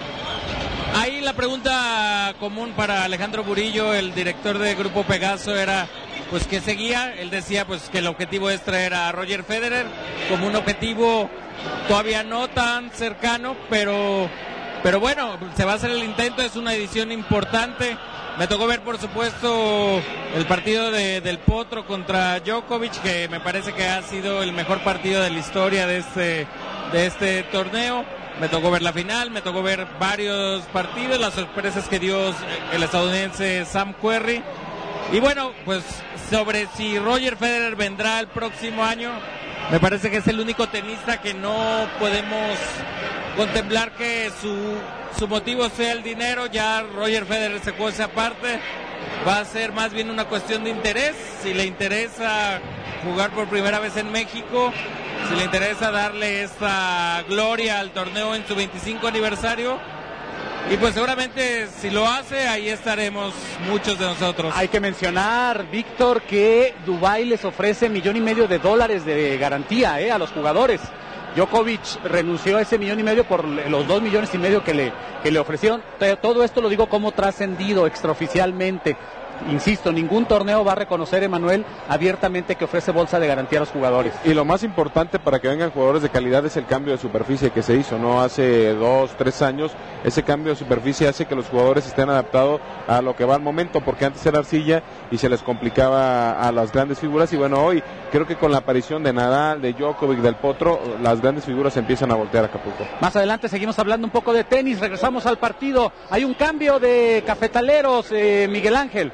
Ahí la pregunta común para Alejandro Burillo, el director de Grupo Pegaso, era pues que seguía. Él decía pues que el objetivo es traer a Roger Federer como un objetivo todavía no tan cercano, pero pero bueno, se va a hacer el intento. Es una edición importante. Me tocó ver, por supuesto, el partido de, del Potro contra Djokovic, que me parece que ha sido el mejor partido de la historia de este de este torneo. Me tocó ver la final, me tocó ver varios partidos, las sorpresas que dio el estadounidense Sam Querrey. Y bueno, pues sobre si Roger Federer vendrá el próximo año, me parece que es el único tenista que no podemos contemplar que su, su motivo sea el dinero. Ya Roger Federer se cuece aparte, va a ser más bien una cuestión de interés. Si le interesa jugar por primera vez en México, si le interesa darle esta gloria al torneo en su veinticinco aniversario, y pues seguramente si lo hace, ahí estaremos muchos de nosotros. Hay que mencionar, Víctor, que Dubái les ofrece millón y medio de dólares de garantía eh, a los jugadores. Djokovic renunció a ese millón y medio por los dos millones y medio que le, que le ofrecieron. Todo esto lo digo como trascendido extraoficialmente. Insisto, ningún torneo va a reconocer, Emanuel, abiertamente que ofrece bolsa de garantía a los jugadores. Y lo más importante para que vengan jugadores de calidad es el cambio de superficie que se hizo, ¿no? Hace dos, tres años, ese cambio de superficie hace que los jugadores estén adaptados a lo que va al momento, porque antes era arcilla y se les complicaba a las grandes figuras. Y bueno, hoy creo que con la aparición de Nadal, de Djokovic, del Potro, las grandes figuras empiezan a voltear a Acapulco. Más adelante seguimos hablando un poco de tenis, regresamos al partido. Hay un cambio de cafetaleros, eh, Miguel Ángel.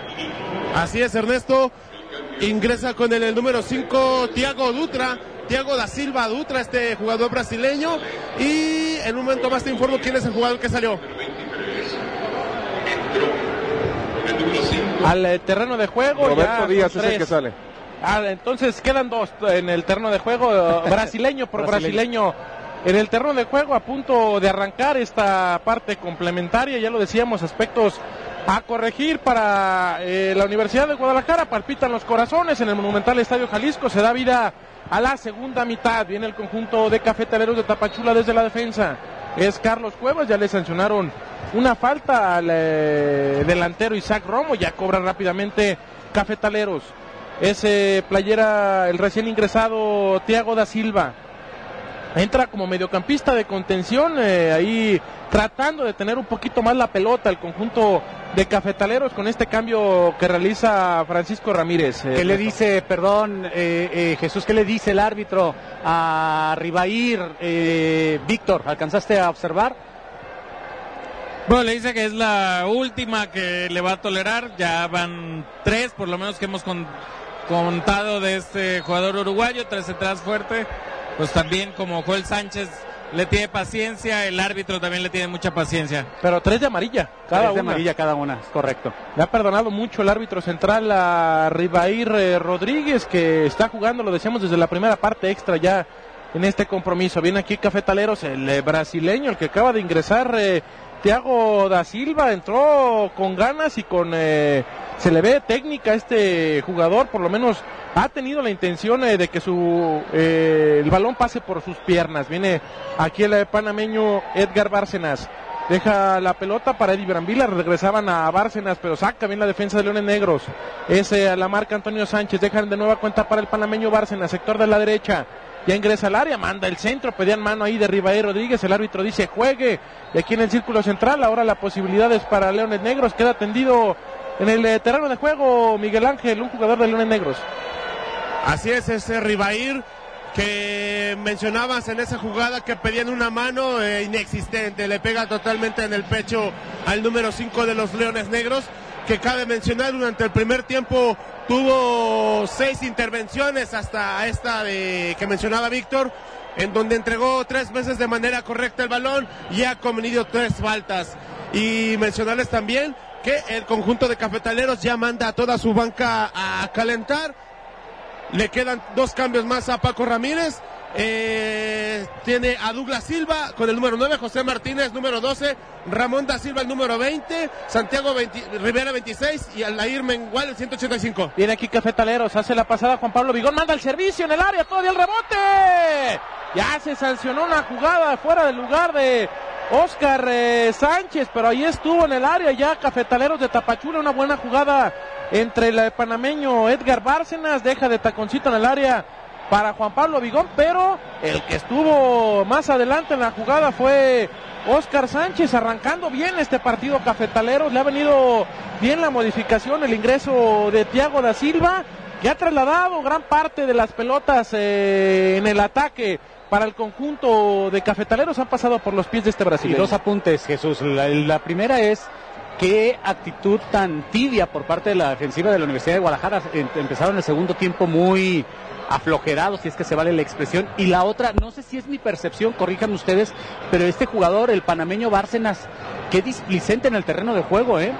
Así es, Ernesto. Ingresa con el, el número cinco, Thiago Dutra, Thiago da Silva Dutra, este jugador brasileño. Y en un momento más te informo quién es el jugador que salió. Al eh, terreno de juego. Roberto ya Díaz son es el tres. que sale. Ah, entonces quedan dos en el terreno de juego, brasileño por brasileño. En el terreno de juego, a punto de arrancar esta parte complementaria, ya lo decíamos, aspectos a corregir para eh, la Universidad de Guadalajara. Palpitan los corazones en el Monumental Estadio Jalisco, se da vida a la segunda mitad. Viene el conjunto de Cafetaleros de Tapachula desde la defensa. Es Carlos Cuevas, ya le sancionaron una falta al eh, delantero Isaac Romo, ya cobra rápidamente Cafetaleros. Es eh, playera el recién ingresado Thiago da Silva. Entra como mediocampista de contención, eh, ahí tratando de tener un poquito más la pelota el conjunto de Cafetaleros con este cambio que realiza Francisco Ramírez. Eh, ¿Qué le dice, perdón, eh, eh, Jesús, qué le dice el árbitro a Ribair? Eh, Víctor, ¿alcanzaste a observar? Bueno, le dice que es la última que le va a tolerar, ya van tres, por lo menos que hemos con, contado de este jugador uruguayo, tres entradas fuertes. Pues también como Joel Sánchez le tiene paciencia, el árbitro también le tiene mucha paciencia. Pero tres de amarilla cada tres una. de amarilla cada una, es correcto. Le ha perdonado mucho el árbitro central a Ribair eh, Rodríguez, que está jugando, lo decíamos desde la primera parte extra ya en este compromiso. Viene aquí Cafetaleros, el eh, brasileño, el que acaba de ingresar, eh, Thiago da Silva, entró con ganas y con eh, se le ve técnica a este jugador, por lo menos ha tenido la intención eh, de que su eh, el balón pase por sus piernas. Viene aquí el eh, panameño Edgar Bárcenas, deja la pelota para Eddie Brambila, regresaban a Bárcenas, pero saca bien la defensa de Leones Negros. Es eh, a la marca Antonio Sánchez, dejan de nueva cuenta para el panameño Bárcenas, sector de la derecha. Ya ingresa al área, manda el centro, pedían mano ahí de Ribair Rodríguez, el árbitro dice juegue, y aquí en el círculo central, ahora la posibilidad es para Leones Negros, queda tendido en el eh, terreno de juego Miguel Ángel, un jugador de Leones Negros. Así es, ese Ribair que mencionabas en esa jugada que pedían una mano eh, inexistente, le pega totalmente en el pecho al número cinco de los Leones Negros, que cabe mencionar durante el primer tiempo tuvo seis intervenciones hasta esta de que mencionaba Víctor, en donde entregó tres veces de manera correcta el balón y ha cometido tres faltas. Y mencionarles también que el conjunto de Cafetaleros ya manda a toda su banca a calentar. Le quedan dos cambios más a Paco Ramírez. Eh, tiene a Douglas Silva con el número nueve, José Martínez número doce, Ramón da Silva el número veinte, Santiago veinte, Rivera veintiséis y Alair Mengual el ciento ochenta y cinco. Viene aquí Cafetaleros, hace la pasada Juan Pablo Vigón, manda el servicio en el área, todavía el rebote. Ya se sancionó una jugada fuera del lugar de Oscar eh, Sánchez, pero ahí estuvo en el área ya Cafetaleros de Tapachula, una buena jugada entre el panameño Edgar Bárcenas, deja de taconcito en el área para Juan Pablo Vigón, pero el que estuvo más adelante en la jugada fue Oscar Sánchez, arrancando bien este partido Cafetaleros, le ha venido bien la modificación, el ingreso de Thiago da Silva, que ha trasladado gran parte de las pelotas eh, en el ataque para el conjunto de Cafetaleros, han pasado por los pies de este brasileño. Y dos apuntes, Jesús, la, la primera es qué actitud tan tibia por parte de la defensiva de la Universidad de Guadalajara, empezaron el segundo tiempo muy aflojerado, si es que se vale la expresión, y la otra, no sé si es mi percepción, corríjanme ustedes, pero este jugador, el panameño Bárcenas, qué displicente en el terreno de juego, ¿eh?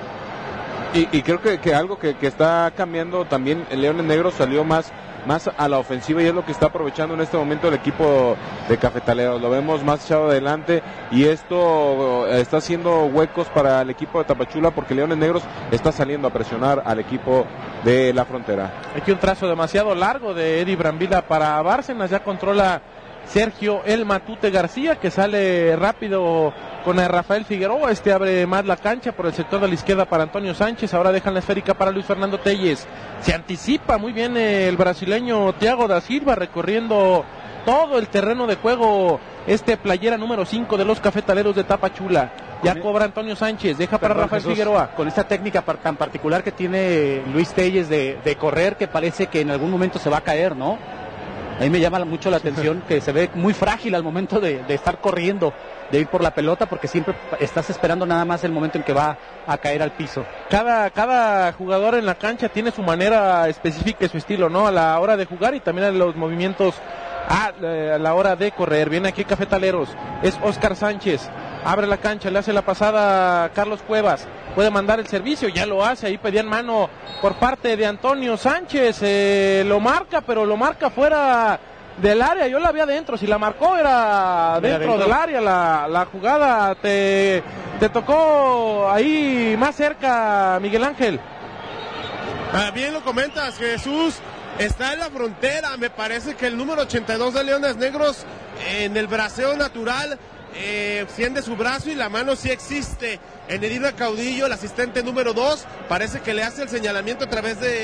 Y, y creo que, que algo que, que está cambiando también, el Leones Negros salió más, más a la ofensiva y es lo que está aprovechando en este momento el equipo de Cafetaleros, lo vemos más echado adelante y esto está haciendo huecos para el equipo de Tapachula porque Leones Negros está saliendo a presionar al equipo de la Frontera. Aquí un trazo demasiado largo de Eddie Brambila para Bárcenas, ya controla Sergio El Matute García, que sale rápido con el Rafael Figueroa, este abre más la cancha por el sector de la izquierda para Antonio Sánchez, ahora dejan la esférica para Luis Fernando Telles, se anticipa muy bien el brasileño Thiago da Silva recorriendo todo el terreno de juego, este playera número cinco de los Cafetaleros de Tapachula, ya cobra Antonio Sánchez, deja para Rafael Jesús, Figueroa. Con esta técnica tan particular que tiene Luis Telles de, de correr, que parece que en algún momento se va a caer, ¿no? A mí me llama mucho la atención que se ve muy frágil al momento de, de estar corriendo, de ir por la pelota, porque siempre estás esperando nada más el momento en que va a caer al piso. Cada, cada jugador en la cancha tiene su manera específica y su estilo, ¿no? A la hora de jugar y también a los movimientos a, a la hora de correr. Viene aquí Cafetaleros, es Oscar Sánchez, abre la cancha, le hace la pasada a Carlos Cuevas, puede mandar el servicio, ya lo hace, ahí pedían mano por parte de Antonio Sánchez, eh, lo marca, pero lo marca fuera del área, yo la vi adentro, si la marcó era dentro, dentro del área, la, la jugada te, te tocó ahí más cerca, Miguel Ángel. Ah, bien lo comentas, Jesús. está en la frontera. Me parece que el número ochenta y dos de Leones Negros, en el braceo natural, eh, extiende su brazo y la mano sí existe. En Edina Caudillo, el asistente número dos, parece que le hace el señalamiento a través de...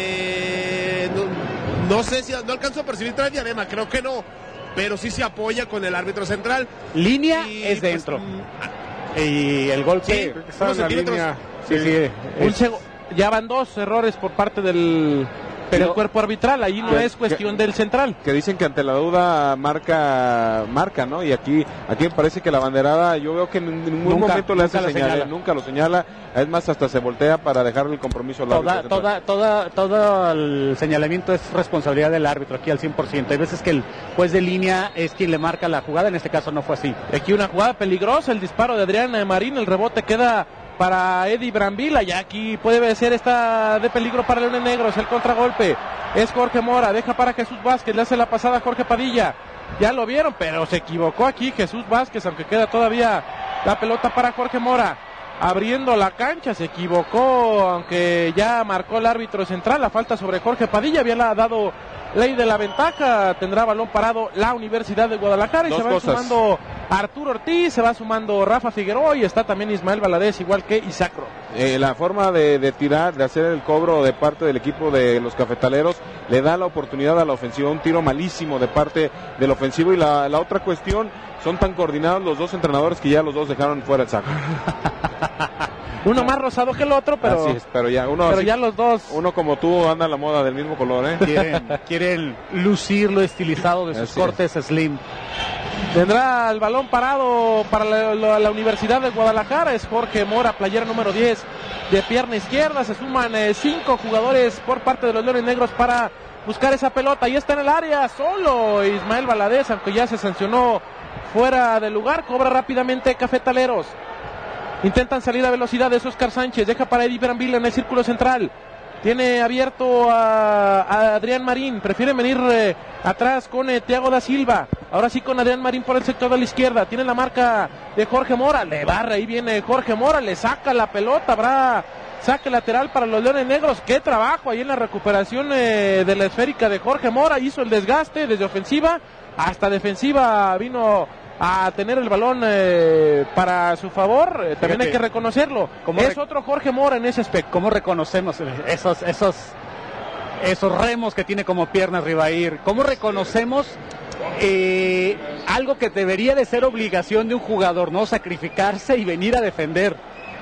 de no, no sé si, no alcanzo a percibir trae diadema, creo que no, pero sí se apoya con el árbitro central. Línea y, es dentro. Pues, y el golpe... Sí, unos centímetros. Sí, sí, sí, Un es... seg- ya van dos errores por parte del... Pero el cuerpo arbitral, ahí no que, es cuestión que, del central. Que dicen que ante la duda marca, marca, ¿no? Y aquí, aquí me parece que la banderada, yo veo que en ningún nunca, momento le hace nunca señal, señala. nunca lo señala, es más, hasta se voltea para dejarle el compromiso al árbitro. Toda, toda, toda, todo el señalamiento es responsabilidad del árbitro aquí al cien por ciento. Hay veces que el juez de línea es quien le marca la jugada, en este caso no fue así. Aquí una jugada peligrosa, el disparo de Adrián Marín, el rebote queda para Eddie Brambila, y aquí puede ser esta de peligro para Leones Negros. El contragolpe es Jorge Mora, deja para Jesús Vázquez, le hace la pasada a Jorge Padilla, ya lo vieron, pero se equivocó aquí Jesús Vázquez, aunque queda todavía la pelota para Jorge Mora, abriendo la cancha, se equivocó, aunque ya marcó el árbitro central, la falta sobre Jorge Padilla, había dado ley de la ventaja, tendrá balón parado la Universidad de Guadalajara. Dos y se va cosas. sumando Arturo Ortiz, se va sumando Rafa Figueroa y está también Ismael Valadez, igual que Isacro. Eh, la forma de, de tirar, de hacer el cobro de parte del equipo de los cafetaleros, le da la oportunidad a la ofensiva, un tiro malísimo de parte del ofensivo. Y la, la otra cuestión, son tan coordinados los dos entrenadores que ya los dos dejaron fuera el saco. Uno más rosado que el otro, pero, así es, pero ya uno pero así, ya los dos. uno como tú anda a la moda del mismo color, ¿eh? Quieren, quieren lucir lo estilizado de sus Así cortes es. Slim. Tendrá el balón parado para la, la, la Universidad de Guadalajara, es Jorge Mora, playera número diez de pierna izquierda. Se suman eh, cinco jugadores por parte de los Leones Negros para buscar esa pelota, y está en el área solo Ismael Valadez, aunque ya se sancionó fuera del lugar. Cobra rápidamente Cafetaleros, intentan salir a velocidad de Oscar Sánchez, deja para Eddie Brambila en el círculo central, tiene abierto a, a Adrián Marín, prefiere venir eh, atrás con eh, Thiago da Silva, ahora sí con Adrián Marín por el sector de la izquierda, tiene la marca de Jorge Mora, le barra, ahí viene Jorge Mora, le saca la pelota, habrá saque lateral para los Leones Negros. Qué trabajo ahí en la recuperación eh, de la esférica de Jorge Mora, hizo el desgaste desde ofensiva hasta defensiva, vino a tener el balón eh, para su favor. Eh, también Fíjate, hay que reconocerlo, es otro Jorge Mora en ese aspecto. ¿Cómo reconocemos esos, esos, esos remos que tiene como piernas Ribair? ¿Cómo reconocemos eh, algo que debería de ser obligación de un jugador, no sacrificarse y venir a defender?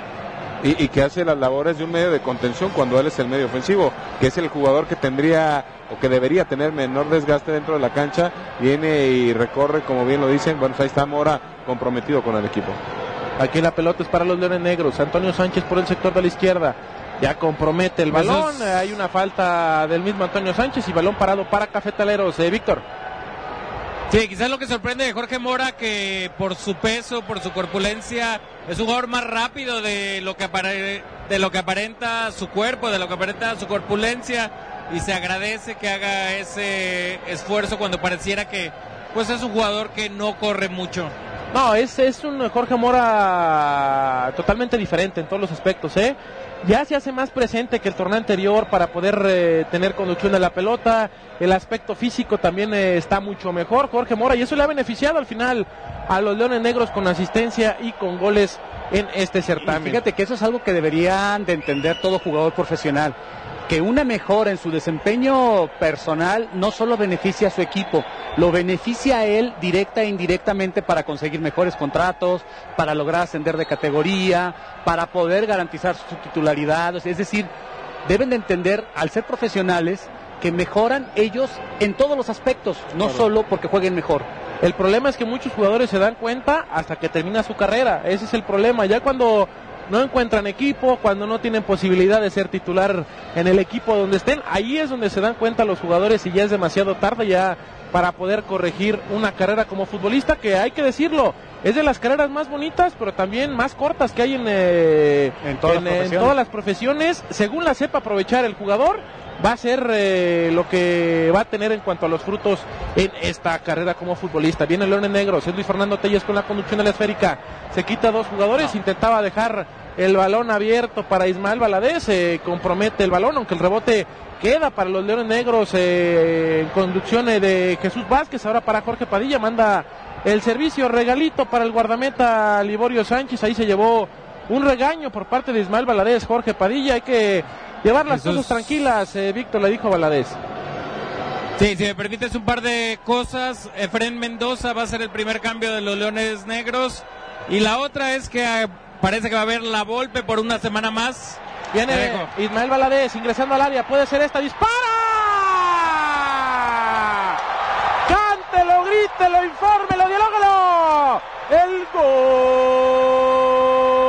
Y, y que hace las labores de un medio de contención cuando él es el medio ofensivo, que es el jugador que tendría o que debería tener menor desgaste dentro de la cancha. Viene y recorre, como bien lo dicen. Bueno, ahí está Mora comprometido con el equipo. Aquí la pelota es para los Leones Negros, Antonio Sánchez por el sector de la izquierda, ya compromete el balón, Eso es... hay una falta del mismo Antonio Sánchez y balón parado para Cafetaleros. eh, Víctor. Sí, quizás lo que sorprende de Jorge Mora, que por su peso, por su corpulencia, es un jugador más rápido de lo que apare- de lo que aparenta su cuerpo, de lo que aparenta su corpulencia, y se agradece que haga ese esfuerzo cuando pareciera que pues es un jugador que no corre mucho. No, es, es un Jorge Mora totalmente diferente en todos los aspectos, ¿eh? Ya se hace más presente que el torneo anterior para poder eh, tener conducción de la pelota. El aspecto físico también eh, está mucho mejor Jorge Mora, y eso le ha beneficiado al final a los Leones Negros con asistencia y con goles en este certamen. Y fíjate que eso es algo que deberían de entender todo jugador profesional, que una mejora en su desempeño personal no solo beneficia a su equipo, lo beneficia a él directa e indirectamente para conseguir mejores contratos, para lograr ascender de categoría, para poder garantizar su titularidad. Es decir, deben de entender, al ser profesionales, que mejoran ellos en todos los aspectos, no Claro. solo porque jueguen mejor. El problema es que muchos jugadores se dan cuenta hasta que termina su carrera, ese es el problema. Ya cuando no encuentran equipo, cuando no tienen posibilidad de ser titular en el equipo donde estén, ahí es donde se dan cuenta los jugadores, y ya es demasiado tarde ya para poder corregir una carrera como futbolista, que hay que decirlo, es de las carreras más bonitas, pero también más cortas que hay en, eh, En todas las en, en profesiones. todas las profesiones. Según la sepa aprovechar el jugador, va a ser eh, lo que va a tener en cuanto a los frutos en esta carrera como futbolista. Viene Leones Negros, es Luis Fernando Telles con la conducción de la esférica, se quita dos jugadores, no. intentaba dejar el balón abierto para Ismael Valadez, eh, compromete el balón, aunque el rebote queda para los Leones Negros eh, en conducción eh, de Jesús Vázquez. Ahora para Jorge Padilla, manda el servicio, regalito para el guardameta Liborio Sánchez. Ahí se llevó un regaño por parte de Ismael Valadez. Jorge Padilla, hay que llevar las Jesús. cosas tranquilas, eh, Víctor, le dijo Valadez. Sí, si me permites un par de cosas, Efren Mendoza va a ser el primer cambio de los Leones Negros, y la otra es que eh, parece que va a haber la Volpe por una semana más. Viene Ismael Valadez ingresando al área, puede ser esta, dispara, cántelo, grítelo, infórmelo, dialógalo, el gol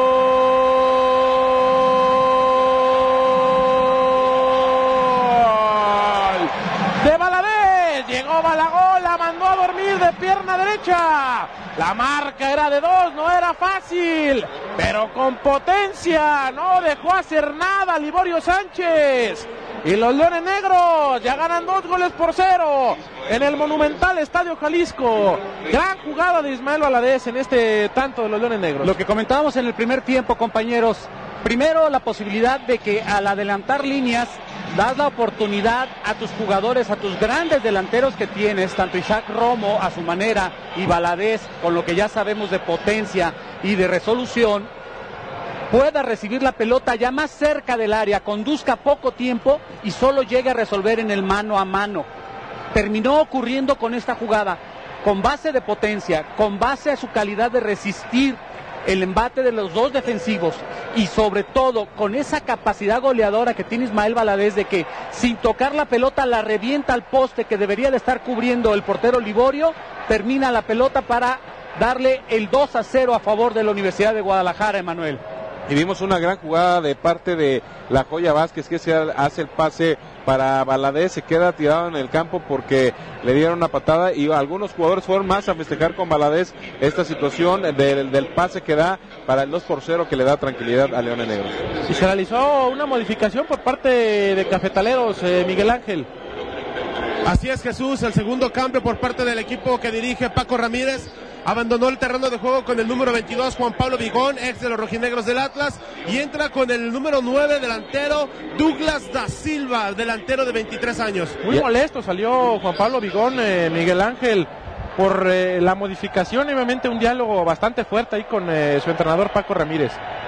de Valadez. Llegó Malagón, la mandó a dormir de pierna derecha. La marca era de dos, no era fácil, pero con potencia, no dejó hacer nada Liborio Sánchez. Y los Leones Negros ya ganan dos goles por cero en el monumental Estadio Jalisco. Gran jugada de Ismael Valadez en este tanto de los Leones Negros. Lo que comentábamos en el primer tiempo, compañeros, primero la posibilidad de que al adelantar líneas das la oportunidad a tus jugadores, a tus grandes delanteros que tienes, tanto Isaac Romo a su manera y Valadez, con lo que ya sabemos de potencia y de resolución, pueda recibir la pelota ya más cerca del área, conduzca poco tiempo y solo llegue a resolver en el mano a mano. Terminó ocurriendo con esta jugada, con base de potencia, con base a su calidad de resistir el embate de los dos defensivos y sobre todo con esa capacidad goleadora que tiene Ismael Valadez de que sin tocar la pelota la revienta al poste que debería de estar cubriendo el portero Liborio, termina la pelota para darle el dos a cero a favor de la Universidad de Guadalajara, Emanuel. Y vimos una gran jugada de parte de la Joya Vázquez, que se hace el pase para Valadez, se queda tirado en el campo porque le dieron una patada y algunos jugadores fueron más a festejar con Valadez esta situación del, del pase que da para el dos por cero que le da tranquilidad a Leones Negros. Y se realizó una modificación por parte de Cafetaleros, eh, Miguel Ángel. Así es, Jesús, el segundo cambio por parte del equipo que dirige Paco Ramírez. Abandonó el terreno de juego con el número veintidós, Juan Pablo Vigón, ex de los rojinegros del Atlas, y entra con el número nueve, delantero Douglas da Silva, delantero de veintitrés años. Muy molesto salió Juan Pablo Vigón, eh, Miguel Ángel, por eh, la modificación, y obviamente un diálogo bastante fuerte ahí con eh, su entrenador Paco Ramírez.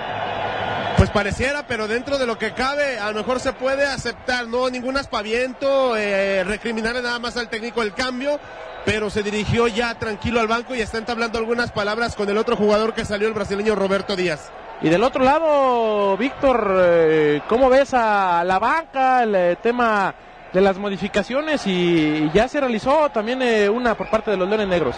Pues pareciera, pero dentro de lo que cabe, a lo mejor se puede aceptar, no ningún aspaviento, eh, recriminarle nada más al técnico el cambio, pero se dirigió ya tranquilo al banco y está entablando algunas palabras con el otro jugador que salió, el brasileño Roberto Díaz. Y del otro lado, Víctor, eh, ¿cómo ves a la banca, el eh, tema de las modificaciones? Y, y ya se realizó también eh, una por parte de los Leones Negros.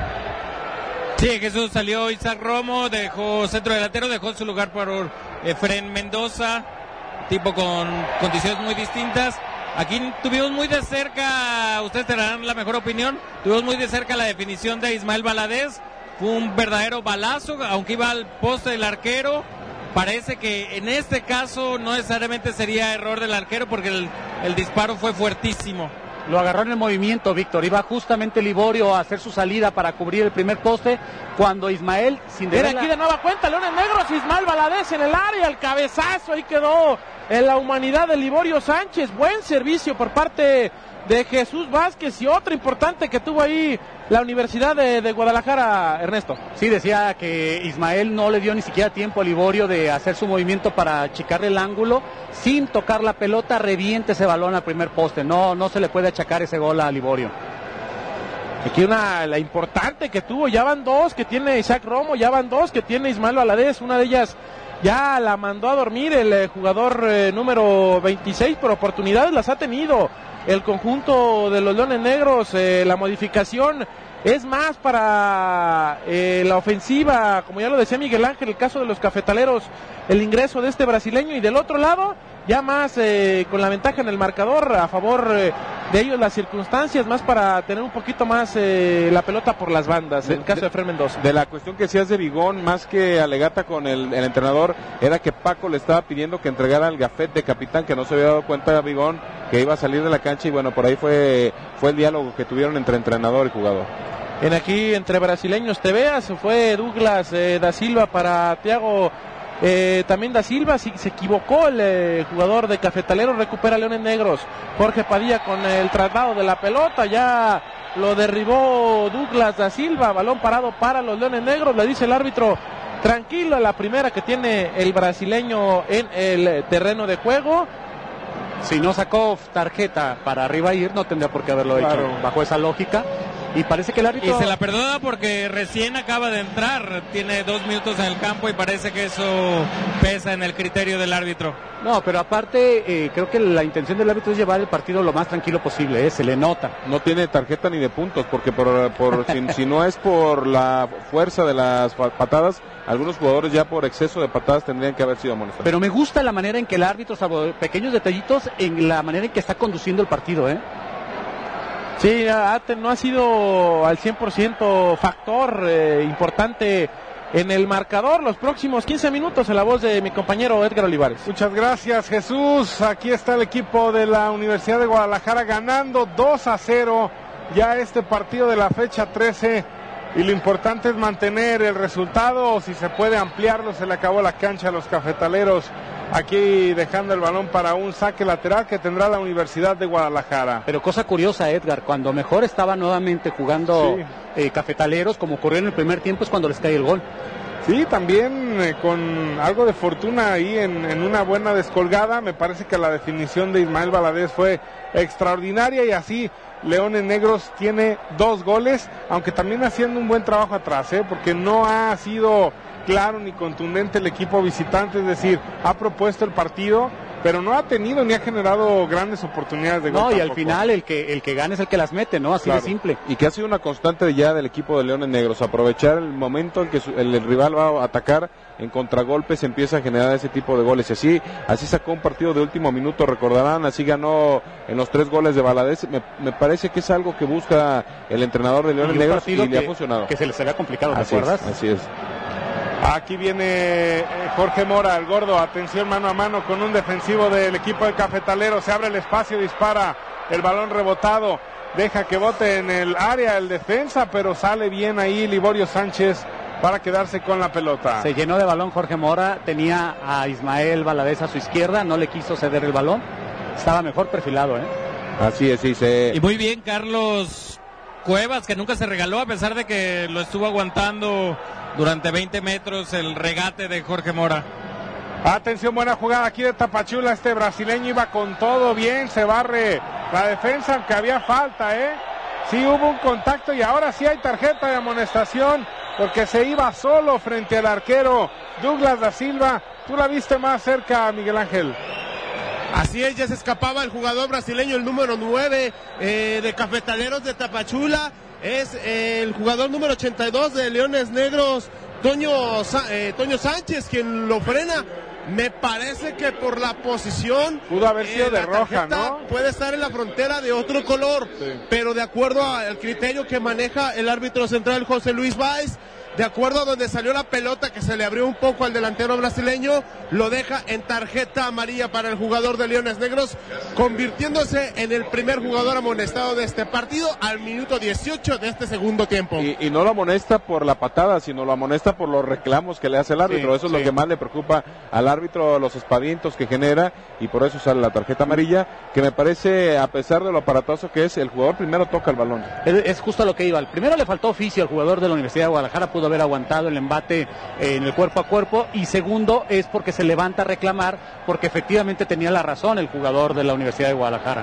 Sí, Jesús, salió Isaac Romo, dejó centro delantero, dejó su lugar por Efren Mendoza, tipo con condiciones muy distintas. Aquí tuvimos muy de cerca, ustedes tendrán la mejor opinión, tuvimos muy de cerca la definición de Ismael Valadez. Fue un verdadero balazo, aunque iba al poste del arquero. Parece que en este caso no necesariamente sería error del arquero porque el, el disparo fue fuertísimo. Lo agarró en el movimiento, Víctor. Iba justamente Liborio a hacer su salida para cubrir el primer poste cuando Ismael, sin Viene deberla... aquí de nueva cuenta, Leones Negros, Ismael Valadez en el área, el cabezazo, ahí quedó en la humanidad de Liborio Sánchez. Buen servicio por parte de Jesús Vázquez y otro importante que tuvo ahí la Universidad de, de Guadalajara, Ernesto. Sí, decía que Ismael no le dio ni siquiera tiempo a Liborio de hacer su movimiento para achicarle el ángulo. Sin tocar la pelota, reviente ese balón al primer poste. No, no se le puede achacar ese gol a Liborio. Aquí una, la importante que tuvo, ya van dos que tiene Isaac Romo, ya van dos que tiene Ismael Valadez. Una de ellas ya la mandó a dormir el eh, jugador eh, número veintiséis, pero oportunidades las ha tenido el conjunto de los Leones Negros. Eh, la modificación es más para eh, la ofensiva, como ya lo decía Miguel Ángel, el caso de los Cafetaleros, el ingreso de este brasileño, y del otro lado ya más eh, con la ventaja en el marcador, a favor eh, de ellos las circunstancias, más para tener un poquito más eh, la pelota por las bandas, en el caso de, de Efren Mendoza. De la cuestión que decías de Vigón, más que alegata con el, el entrenador, era que Paco le estaba pidiendo que entregara el gafet de capitán, que no se había dado cuenta de Vigón que iba a salir de la cancha, y bueno, por ahí fue, fue el diálogo que tuvieron entre entrenador y jugador. En aquí entre brasileños te veas, fue Douglas eh, da Silva para Thiago Eh, también Da Silva, si se equivocó el eh, jugador de Cafetaleros, recupera Leones Negros. Jorge Padilla con el traslado de la pelota, ya lo derribó Douglas Da Silva, balón parado para los Leones Negros, le dice el árbitro, tranquilo, la primera que tiene el brasileño en el terreno de juego. Si no sacó tarjeta para arriba ir, no tendría por qué haberlo claro. hecho, bajo esa lógica. Y parece que el árbitro... Y se la perdona porque recién acaba de entrar, tiene dos minutos en el campo y parece que eso pesa en el criterio del árbitro. No, pero aparte, eh, creo que la intención del árbitro es llevar el partido lo más tranquilo posible, eh, se le nota. No tiene tarjeta ni de puntos, porque por, por si, si no es por la fuerza de las patadas, algunos jugadores ya por exceso de patadas tendrían que haber sido amonestados. Pero me gusta la manera en que el árbitro, salvo pequeños detallitos, en la manera en que está conduciendo el partido, ¿eh? Sí, no ha sido al cien por ciento factor eh, importante en el marcador. Los próximos quince minutos en la voz de mi compañero Edgar Olivares. Muchas gracias, Jesús. Aquí está el equipo de la Universidad de Guadalajara ganando dos a cero ya este partido de la fecha trece. Y lo importante es mantener el resultado, o si se puede ampliarlo. Se le acabó la cancha a los cafetaleros. Aquí dejando el balón para un saque lateral que tendrá la Universidad de Guadalajara. Pero cosa curiosa, Edgar, cuando mejor estaba nuevamente jugando sí. eh, cafetaleros, como ocurrió en el primer tiempo, es cuando les cae el gol. Sí, también eh, con algo de fortuna ahí en, en una buena descolgada. Me parece que la definición de Ismael Valadez fue extraordinaria y así Leones Negros tiene dos goles, aunque también haciendo un buen trabajo atrás, ¿eh? porque no ha sido claro ni contundente el equipo visitante, es decir, ha propuesto el partido, pero no ha tenido ni ha generado grandes oportunidades de gol. No, y tampoco. Al final el que el que gana es el que las mete, ¿no? Así claro. de simple. Y que ha sido una constante ya del equipo de Leones Negros, aprovechar el momento en que su, el, el rival va a atacar en contragolpes, empieza a generar ese tipo de goles. Y así, así sacó un partido de último minuto, recordarán, así ganó en los tres goles de Valadez. Me, me parece que es algo que busca el entrenador de Leones Negros y que, le ha funcionado. Que se les había complicado, ¿te así acuerdas? Es, así es. Aquí viene Jorge Mora, el gordo, atención mano a mano con un defensivo del equipo del Cafetalero, se abre el espacio, dispara, el balón rebotado, deja que bote en el área el defensa, pero sale bien ahí Liborio Sánchez para quedarse con la pelota. Se llenó de balón Jorge Mora, tenía a Ismael Valadez a su izquierda, no le quiso ceder el balón, estaba mejor perfilado, ¿eh? Así es, sí, se... Y muy bien Carlos Cuevas, que nunca se regaló a pesar de que lo estuvo aguantando durante veinte metros el regate de Jorge Mora. Atención, buena jugada aquí de Tapachula, este brasileño iba con todo bien, se barre la defensa, aunque había falta, ¿eh? Sí hubo un contacto y ahora sí hay tarjeta de amonestación, porque se iba solo frente al arquero Douglas Da Silva. Tú la viste más cerca, Miguel Ángel. Así es, ya se escapaba el jugador brasileño, el número nueve eh, de Cafetaleros de Tapachula. Es eh, el jugador número ochenta y dos de Leones Negros, Toño, eh, Toño Sánchez, quien lo frena. Me parece que por la posición pudo haber sido eh, de roja, ¿no? Puede estar en la frontera de otro color, sí. Pero de acuerdo al criterio que maneja el árbitro central José Luis Báez, de acuerdo a donde salió la pelota, que se le abrió un poco al delantero brasileño, lo deja en tarjeta amarilla para el jugador de Leones Negros, convirtiéndose en el primer jugador amonestado de este partido al minuto dieciocho de este segundo tiempo. Y, y no lo amonesta por la patada, sino lo amonesta por los reclamos que le hace el árbitro. Sí, eso es sí. lo que más le preocupa al árbitro, los espadientos que genera, y por eso sale la tarjeta amarilla, que me parece, a pesar de lo aparatoso que es, el jugador primero toca el balón. Es, es justo lo que iba. El primero le faltó oficio al jugador de la Universidad de Guadalajara, pudo haber aguantado el embate eh, en el cuerpo a cuerpo, y segundo es porque se levanta a reclamar, porque efectivamente tenía la razón el jugador de la Universidad de Guadalajara.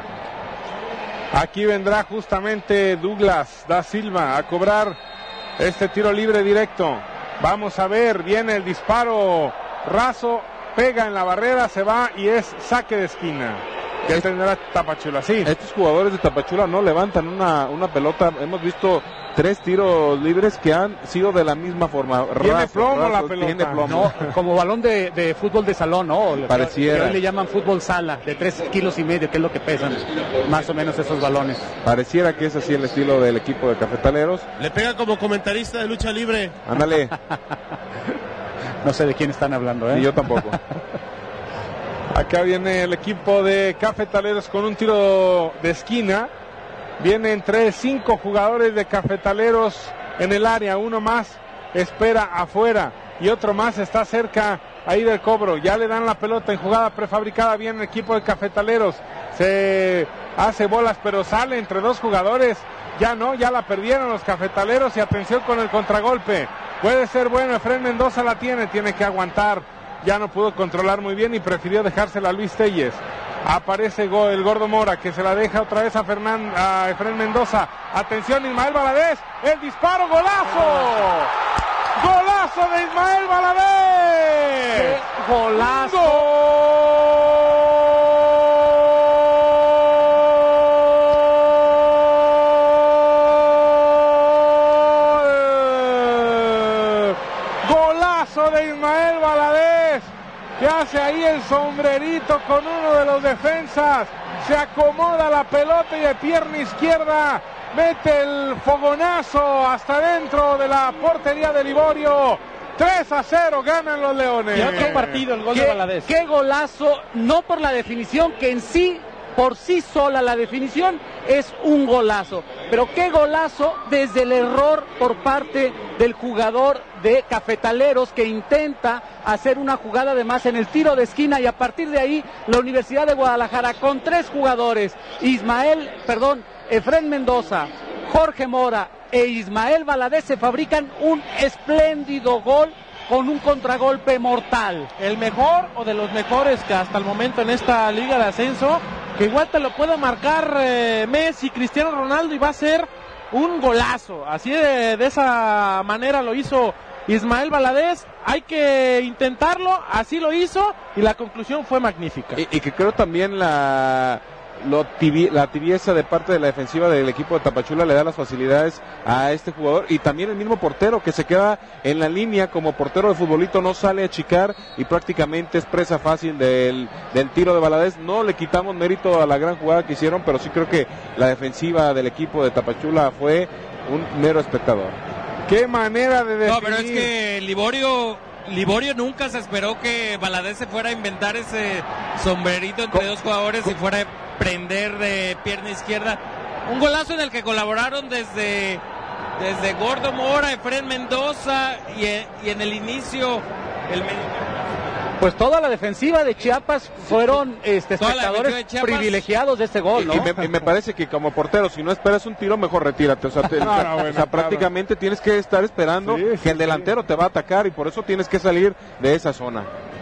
Aquí vendrá justamente Douglas Da Silva a cobrar este tiro libre directo. Vamos a ver, viene el disparo raso, pega en la barrera, se va y es saque de esquina. Que tendrá Tapachula, sí. Estos jugadores de Tapachula no levantan una, una pelota. Hemos visto tres tiros libres que han sido de la misma forma. Tiene raso, plomo raso, la pelota. Tiene plomo. No, como balón de, de fútbol de salón, ¿no? Pareciera. Que hoy le llaman fútbol sala, de tres kilos y medio, que es lo que pesan más o menos esos balones. Pareciera que es así el estilo del equipo de Cafetaleros. Le pega como comentarista de lucha libre. Ándale. No sé de quién están hablando, ¿eh? Y yo tampoco. Acá viene el equipo de Cafetaleros con un tiro de esquina. Vienen tres, cinco jugadores de Cafetaleros en el área. Uno más espera afuera y otro más está cerca ahí del cobro, ya le dan la pelota en jugada prefabricada, bien el equipo de Cafetaleros, se hace bolas pero sale entre dos jugadores, ya no, ya la perdieron los Cafetaleros y atención con el contragolpe, puede ser bueno, Efraín Mendoza la tiene, tiene que aguantar, ya no pudo controlar muy bien y prefirió dejársela a Luis Telles. Aparece el Gordo Mora que se la deja otra vez a, Fernán, a Efraín Mendoza, atención Ismael Valadez, el disparo, golazo. ¡Golazo de Ismael Valadez! ¡Qué golazo! ¡Gol! ¡Golazo de Ismael Valadez! Que hace ahí el sombrerito con uno de los defensas. Se acomoda la pelota y de pierna izquierda mete el fogonazo hasta dentro de la portería de Liborio. tres a cero ganan los Leones. Y otro partido, el gol ¿Qué, de Valadez. Qué golazo, no por la definición, que en sí, por sí sola la definición es un golazo. Pero qué golazo desde el error por parte del jugador de Cafetaleros, que intenta hacer una jugada además en el tiro de esquina, y a partir de ahí la Universidad de Guadalajara con tres jugadores, Ismael, perdón, Efraín Mendoza, Jorge Mora e Ismael Valadez, se fabrican un espléndido gol con un contragolpe mortal. El mejor o de los mejores que hasta el momento en esta Liga de Ascenso, que igual te lo puede marcar eh, Messi, Cristiano Ronaldo, y va a ser un golazo. Así de, de esa manera lo hizo Ismael Valadez. Hay que intentarlo, así lo hizo y la conclusión fue magnífica. Y, y que creo también la... Lo tibi- la tibieza de parte de la defensiva del equipo de Tapachula le da las facilidades a este jugador, y también el mismo portero que se queda en la línea como portero de futbolito, no sale a achicar y prácticamente es presa fácil del, del tiro de Valadez. No le quitamos mérito a la gran jugada que hicieron, pero sí creo que la defensiva del equipo de Tapachula fue un mero espectador. Qué manera de definir. No, pero es que Liborio Liborio nunca se esperó que Valadez se fuera a inventar ese sombrerito entre dos jugadores y fuera a prender de pierna izquierda. Un golazo en el que colaboraron desde, desde Gordo Mora, Efraín Mendoza y, y en el inicio el Pues toda la defensiva de Chiapas fueron este, Toda la espectadores defensiva de Chiapas. privilegiados de este gol, ¿no? Y, y me, y me parece que como portero, si no esperas un tiro, mejor retírate. O sea, te- No, no, o sea, bueno, o sea, claro. prácticamente tienes que estar esperando Sí, sí, que el sí. delantero te va a atacar, y por eso tienes que salir de esa zona.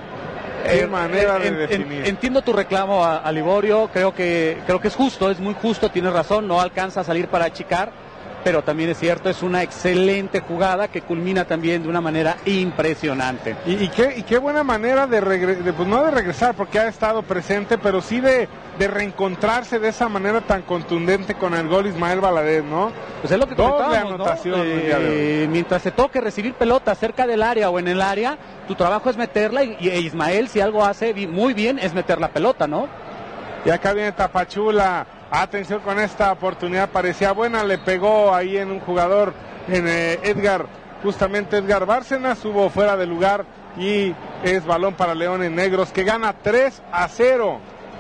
Qué Eh, manera de en- en- definir. entiendo tu reclamo a, a Liborio, creo que creo que es justo, es muy justo, tienes razón, no alcanza a salir para achicar, pero también es cierto, es una excelente jugada que culmina también de una manera impresionante. Y, y, qué, y qué buena manera de, regre- de, pues no de regresar porque ha estado presente, pero sí de, de reencontrarse de esa manera tan contundente con el gol Ismael Valadez, ¿no? Pues es lo que Doble comentábamos, ¿no? anotación el Eh, día de eh, mientras se toque recibir pelota cerca del área o en el área, tu trabajo es meterla, y, y Ismael, si algo hace bi- muy bien, es meter la pelota, ¿no? Y acá viene Tapachula. Atención con esta oportunidad, parecía buena, le pegó ahí en un jugador, en eh, Edgar, justamente Edgar Bárcenas, hubo fuera de lugar y es balón para Leones Negros, que gana tres a cero.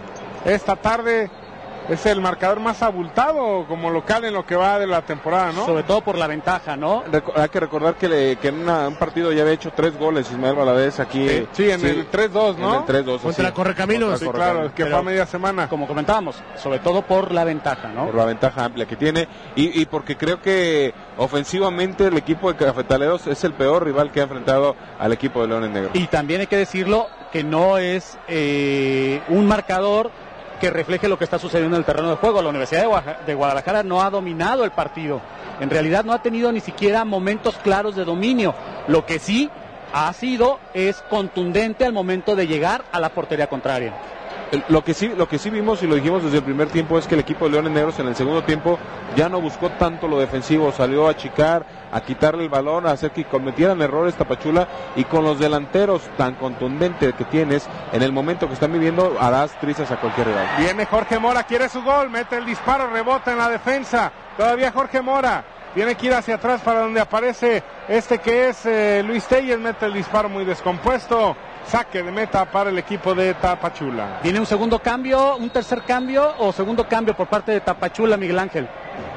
Esta tarde es el marcador más abultado como local en lo que va de la temporada, ¿no? Sobre todo por la ventaja, ¿no? Reco- hay que recordar que, le- que en una- un partido ya había hecho tres goles Ismael Valadez aquí. Sí, sí, en el tres dos, ¿no? En el tres dos. Contra así. Correcaminos. Sí, Contra claro, Correcaminos. que Pero- fue a media semana. Como comentábamos, sobre todo por la ventaja, ¿no? Por la ventaja amplia que tiene, y, y porque creo que ofensivamente el equipo de Cafetaleros es el peor rival que ha enfrentado al equipo de Leones Negros. Y también hay que decirlo que no es eh, un marcador que refleje lo que está sucediendo en el terreno de juego. La Universidad de Guaja- de Guadalajara no ha dominado el partido. En realidad no ha tenido ni siquiera momentos claros de dominio. Lo que sí ha sido es contundente al momento de llegar a la portería contraria. El- Lo que sí, lo que sí vimos y lo dijimos desde el primer tiempo es que el equipo de Leones Negros en el segundo tiempo ya no buscó tanto lo defensivo, salió a achicar, a quitarle el balón, a hacer que cometieran errores Tapachula, y con los delanteros tan contundentes que tienes en el momento que están viviendo harás trizas a cualquier rival. Viene Jorge Mora, quiere su gol, mete el disparo, rebota en la defensa. Todavía Jorge Mora. Tiene que ir hacia atrás para donde aparece este que es eh, Luis Telles, mete el disparo muy descompuesto. Saque de meta para el equipo de Tapachula. ¿Tiene un segundo cambio, un tercer cambio o segundo cambio por parte de Tapachula, Miguel Ángel?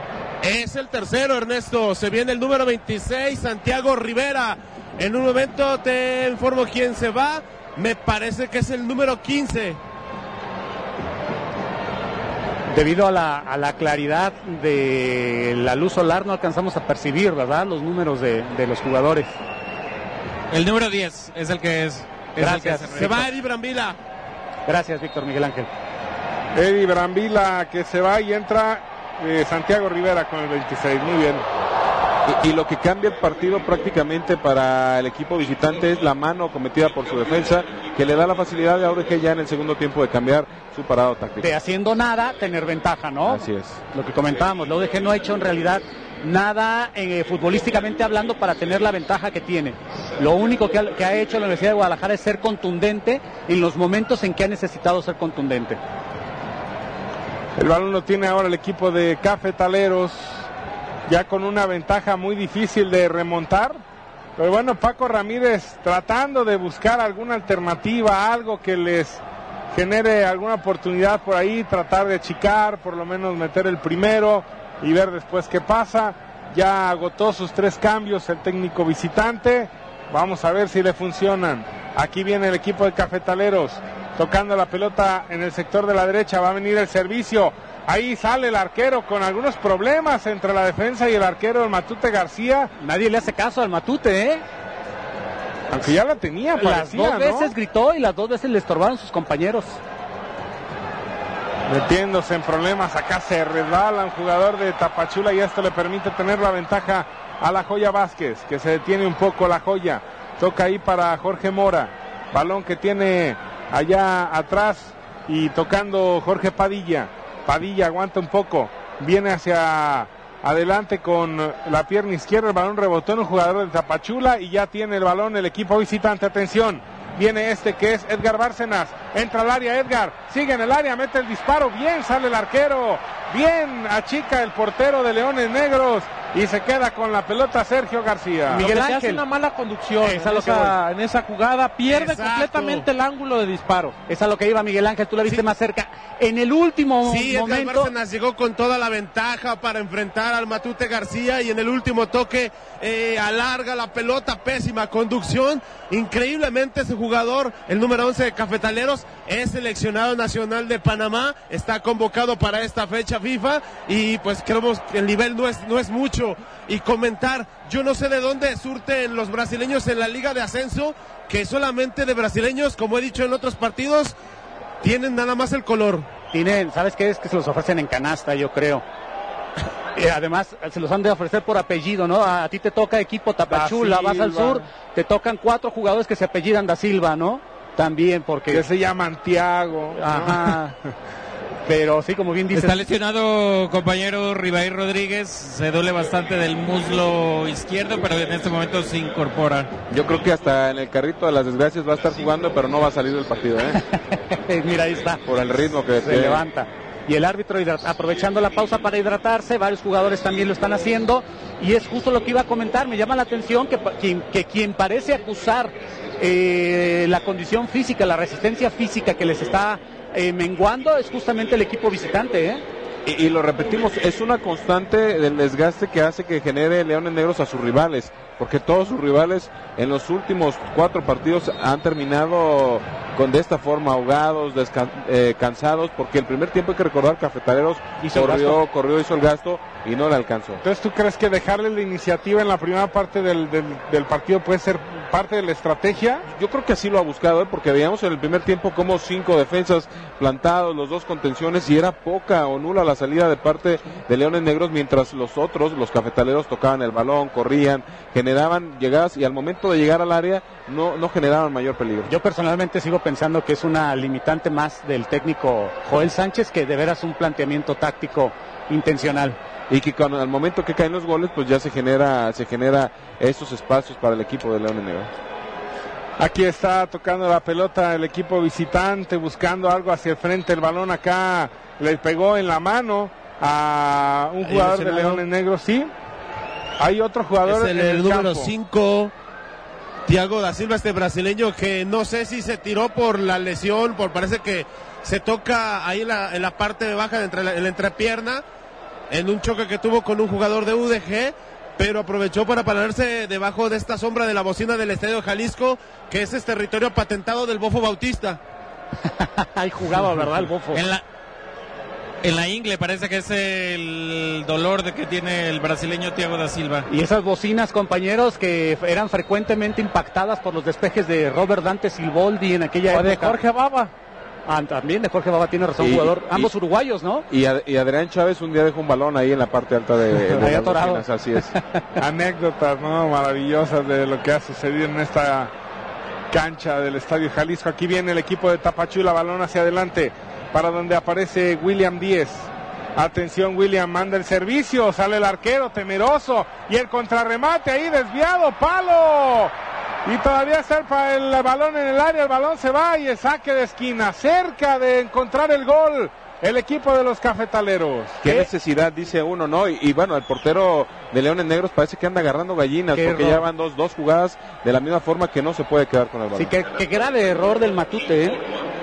Es el tercero, Ernesto. Se viene el número veintiséis, Santiago Rivera. En un momento te informo quién se va. me parece que es el número quince. Debido a la, a la claridad de la luz solar no alcanzamos a percibir, ¿verdad?, los números de, de los jugadores. El número diez es el que es. es Gracias. El que Se va Eddie Brambila. Gracias, Víctor Miguel Ángel. Eddie Brambila que se va y entra eh, Santiago Rivera con el veintiséis. Muy bien. Y, y lo que cambia el partido prácticamente para el equipo visitante es la mano cometida por su defensa, que le da la facilidad de A U D G ya en el segundo tiempo de cambiar su parado táctico. De haciendo nada, tener ventaja, ¿no? Así es. Lo que comentábamos, la U D G no ha hecho en realidad nada eh, futbolísticamente hablando para tener la ventaja que tiene. Lo único que ha, que ha hecho la Universidad de Guadalajara es ser contundente en los momentos en que ha necesitado ser contundente. El balón lo tiene ahora el equipo de Cafetaleros, ya con una ventaja muy difícil de remontar. Pero bueno, Paco Ramírez tratando de buscar alguna alternativa, algo que les genere alguna oportunidad por ahí, tratar de achicar, por lo menos meter el primero y ver después qué pasa. Ya agotó sus tres cambios el técnico visitante. Vamos a ver si le funcionan. Aquí viene el equipo de Cafetaleros, tocando la pelota en el sector de la derecha. Va a venir el servicio. Ahí sale el arquero con algunos problemas entre la defensa y el arquero, el Matute García. Nadie le hace caso al Matute, ¿eh? Aunque ya la tenía, parecía, las dos veces ¿no? gritó y las dos veces le estorbaron sus compañeros. Metiéndose en problemas, acá se resbala un jugador de Tapachula y esto le permite tener la ventaja a la Joya Vázquez, que se detiene un poco la Joya. Toca ahí para Jorge Mora, balón que tiene allá atrás y tocando Jorge Padilla. Padilla aguanta un poco, viene hacia adelante con la pierna izquierda, el balón rebotó en un jugador de Tapachula y ya tiene el balón el equipo visitante. Atención, viene este que es Edgar Bárcenas, entra al área Edgar, sigue en el área, mete el disparo, bien sale el arquero, bien achica el portero de Leones Negros y se queda con la pelota Sergio García. Miguel Miguel Ángel hace Ángel, una mala conducción Es a en lo que esa, en esa jugada, pierde Exacto. completamente el ángulo de disparo. Es a lo que iba Miguel Ángel, tú la viste Sí. más cerca. En el último Sí, Edgar momento... Bárcenas llegó con toda la ventaja para enfrentar al Matute García y en el último toque eh, alarga la pelota, pésima conducción. Increíblemente ese jugador, el número once de Cafetaleros, es seleccionado nacional de Panamá, está convocado para esta fecha FIFA y pues creemos que el nivel no es, no es mucho. Y comentar, yo no sé de dónde surten los brasileños en la Liga de Ascenso, que solamente de brasileños, como he dicho en otros partidos, tienen nada más el color. Tienen, ¿sabes qué es? Que se los ofrecen en canasta, yo creo. Eh, además, se los han de ofrecer por apellido, ¿no? A, a ti te toca equipo Tapachula, Da vas al Silva. sur, te tocan cuatro jugadores que se apellidan Da Silva, ¿no? También, porque... que se llama Tiago. Ajá. Pero sí, como bien dices... Está lesionado compañero Ribair Rodríguez, se duele bastante del muslo izquierdo, pero en este momento se incorpora. Yo creo que hasta en el carrito de las desgracias va a estar jugando, pero no va a salir del partido, ¿eh? Mira, ahí está. Por el ritmo que Se tiene. levanta. Y el árbitro hidrat- aprovechando la pausa para hidratarse, varios jugadores también lo están haciendo, y es justo lo que iba a comentar. Me llama la atención que, pa- quien, que quien parece acusar eh, la condición física, la resistencia física que les está eh, menguando, es justamente el equipo visitante, ¿eh? Y, y lo repetimos, es una constante del desgaste que hace que genere Leones Negros a sus rivales, porque todos sus rivales en los últimos cuatro partidos han terminado con de esta forma, ahogados, descan- eh, cansados, porque el primer tiempo hay que recordar, Cafetaleros Hizo el corrió, gasto. corrió, hizo el gasto y no le alcanzó. Entonces, ¿tú crees que dejarle la iniciativa en la primera parte del, del, del partido puede ser parte de la estrategia? Yo creo que así lo ha buscado, ¿eh? Porque veíamos en el primer tiempo como cinco defensas plantados, los dos contenciones, y era poca o nula la salida de parte de Leones Negros, mientras los otros, los Cafetaleros, tocaban el balón, corrían, generaban llegadas y al momento de llegar al área no, no generaban mayor peligro. Yo personalmente sigo pensando que es una limitante más del técnico Joel Sánchez que de veras un planteamiento táctico intencional. Y que con, al momento que caen los goles, pues ya se genera, se genera esos espacios para el equipo de Leones Negros. Aquí está tocando la pelota el equipo visitante, buscando algo hacia el frente. El balón acá le pegó en la mano a un Ahí jugador de lesionado. Leones Negros, sí. Hay otro jugador Es el, en el el número campo. cinco, Thiago da Silva, este brasileño que no sé si se tiró por la lesión, por parece que se toca ahí en la, en la parte de baja, de entre la, en la entrepierna, en un choque que tuvo con un jugador de U D G, pero aprovechó para pararse debajo de esta sombra de la bocina del Estadio Jalisco, que es este territorio patentado del Bofo Bautista. Ahí jugaba, ¿verdad, el Bofo? En la, en la ingle parece que es el dolor de que tiene el brasileño Thiago da Silva. Y esas bocinas, compañeros, que eran frecuentemente impactadas por los despejes de Robert Dante Silboldi en aquella o época. de Jorge Baba. Ah, también de Jorge Baba, tiene razón, Y- jugador. y- Ambos uruguayos, ¿no? Y, a- y Adrián Chávez un día dejó un balón ahí en la parte alta de, de Ahí las atorado. bocinas, así es. Anécdotas, ¿no? Maravillosas de lo que ha sucedido en esta cancha del Estadio Jalisco. Aquí viene el equipo de Tapachula, balón hacia adelante, para donde aparece William Díez. Atención, William, manda el servicio, sale el arquero temeroso, y el contrarremate ahí desviado, palo. Y todavía está el, el balón en el área, el balón se va y el saque de esquina, cerca de encontrar el gol. El equipo de los cafetaleros. Qué necesidad, dice uno, ¿no? Y, y bueno, el portero de Leones Negros parece que anda agarrando gallinas, Qué porque error. ya van dos, dos jugadas de la misma forma que no se puede quedar con el balón. Sí, qué, qué grave error del Matute, ¿eh?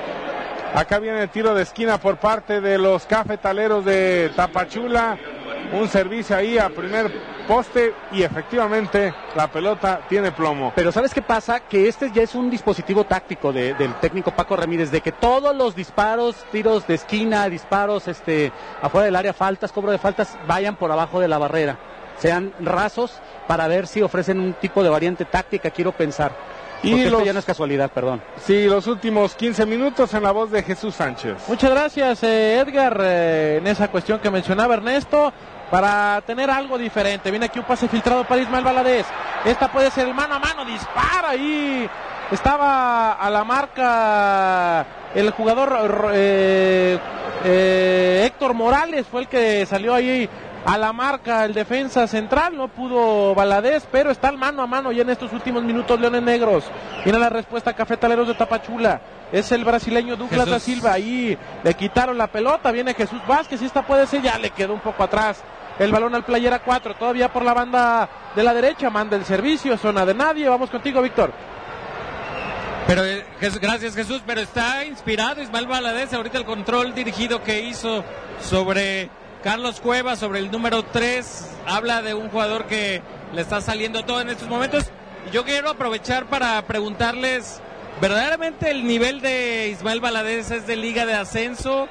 Acá viene el tiro de esquina por parte de los cafetaleros de Tapachula. Un servicio ahí a primer poste y efectivamente la pelota tiene plomo. Pero ¿sabes qué pasa? Que este ya es un dispositivo táctico de, del técnico Paco Ramírez, de que todos los disparos, tiros de esquina, disparos este, afuera del área, faltas, cobro de faltas, vayan por abajo de la barrera. Sean rasos para ver si ofrecen un tipo de variante táctica, quiero pensar. Y Porque esto los- ya no es casualidad, perdón. Sí, los últimos quince minutos en la voz de Jesús Sánchez. Muchas gracias, eh, Edgar, eh, en esa cuestión que mencionaba Ernesto, para tener algo diferente. Viene aquí un pase filtrado para Ismael Valadez. Esta puede ser el mano a mano, dispara ahí. Estaba a la marca el jugador eh, eh, Héctor Morales, fue el que salió ahí a la marca, el defensa central, no pudo Valadez, pero está el mano a mano ya en estos últimos minutos Leones Negros. Viene la respuesta, Cafetaleros de Tapachula. Es el brasileño Douglas Jesús. da Silva, ahí le quitaron la pelota, viene Jesús Vázquez, y esta puede ser, ya le quedó un poco atrás el balón al playera cuatro, todavía por la banda de la derecha, manda el servicio, zona de nadie, vamos contigo, Víctor. Pero eh, Jesús- gracias Jesús, pero está inspirado Ismael Valadez ahorita el control dirigido que hizo sobre Carlos Cuevas, sobre el número tres, habla de un jugador que le está saliendo todo en estos momentos. Yo quiero aprovechar para preguntarles, ¿verdaderamente el nivel de Ismael Valadez es de liga de ascenso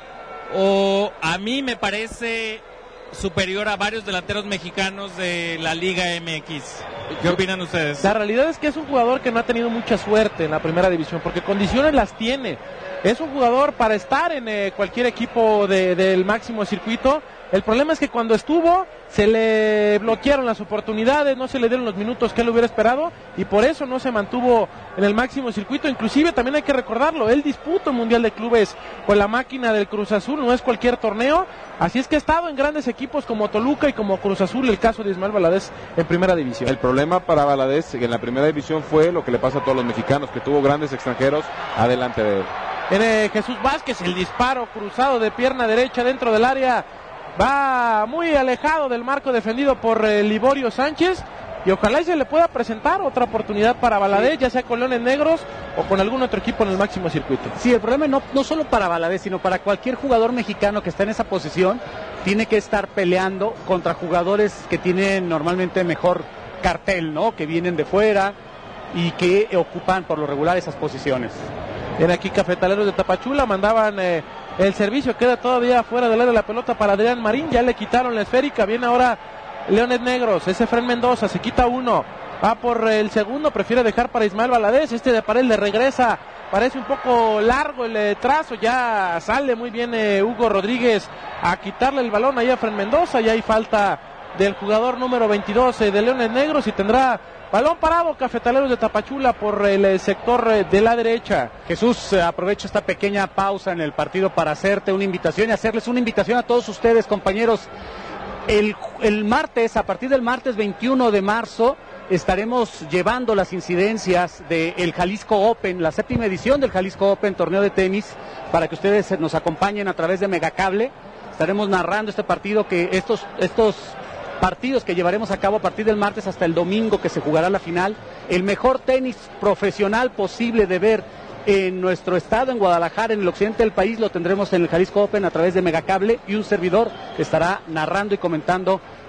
o a mí me parece superior a varios delanteros mexicanos de la Liga M X? ¿Qué opinan ustedes? La realidad es que es un jugador que no ha tenido mucha suerte en la primera división, porque condiciones las tiene. Es un jugador para estar en eh, cualquier equipo de, del máximo circuito. El problema es que cuando estuvo se le bloquearon las oportunidades, no se le dieron los minutos que él hubiera esperado y por eso no se mantuvo en el máximo circuito. Inclusive también hay que recordarlo, él disputa un Mundial de Clubes con la máquina del Cruz Azul, no es cualquier torneo, así es que ha estado en grandes equipos como Toluca y como Cruz Azul, el caso de Ismael Valadez en primera división. El problema para Valadez en la primera división fue lo que le pasa a todos los mexicanos, que tuvo grandes extranjeros adelante de él. Viene Jesús Vázquez, el disparo cruzado de pierna derecha dentro del área, va muy alejado del marco defendido por eh, Liborio Sánchez y ojalá y se le pueda presentar otra oportunidad para Valadez, ya sea con Leones Negros o con algún otro equipo en el máximo circuito. Sí, el problema no, no solo para Valadez, sino para cualquier jugador mexicano que está en esa posición, tiene que estar peleando contra jugadores que tienen normalmente mejor cartel, ¿no? Que vienen de fuera y que ocupan por lo regular esas posiciones. Viene aquí Cafetaleros de Tapachula, mandaban eh, el servicio, queda todavía fuera del área la pelota para Adrián Marín, ya le quitaron la esférica, viene ahora Leones Negros, ese Efraín Mendoza, se quita uno, va por el segundo, prefiere dejar para Ismael Valadez, este de Pared le regresa, parece un poco largo el eh, trazo, ya sale muy bien eh, Hugo Rodríguez a quitarle el balón ahí a Efraín Mendoza, y hay falta del jugador número veintidós eh, de Leones Negros y tendrá balón parado Cafetaleros de Tapachula por el eh, sector eh, de la derecha. Jesús, eh, aprovecho esta pequeña pausa en el partido para hacerte una invitación y hacerles una invitación a todos ustedes, compañeros. El, el martes, a partir del martes veintiuno de marzo, estaremos llevando las incidencias del Jalisco Open, la séptima edición del Jalisco Open, torneo de tenis, para que ustedes nos acompañen a través de Megacable. Estaremos narrando este partido, que estos, estos partidos que llevaremos a cabo a partir del martes hasta el domingo, que se jugará la final. El mejor tenis profesional posible de ver en nuestro estado, en Guadalajara, en el occidente del país, lo tendremos en el Jalisco Open a través de Megacable, y un servidor estará narrando y comentando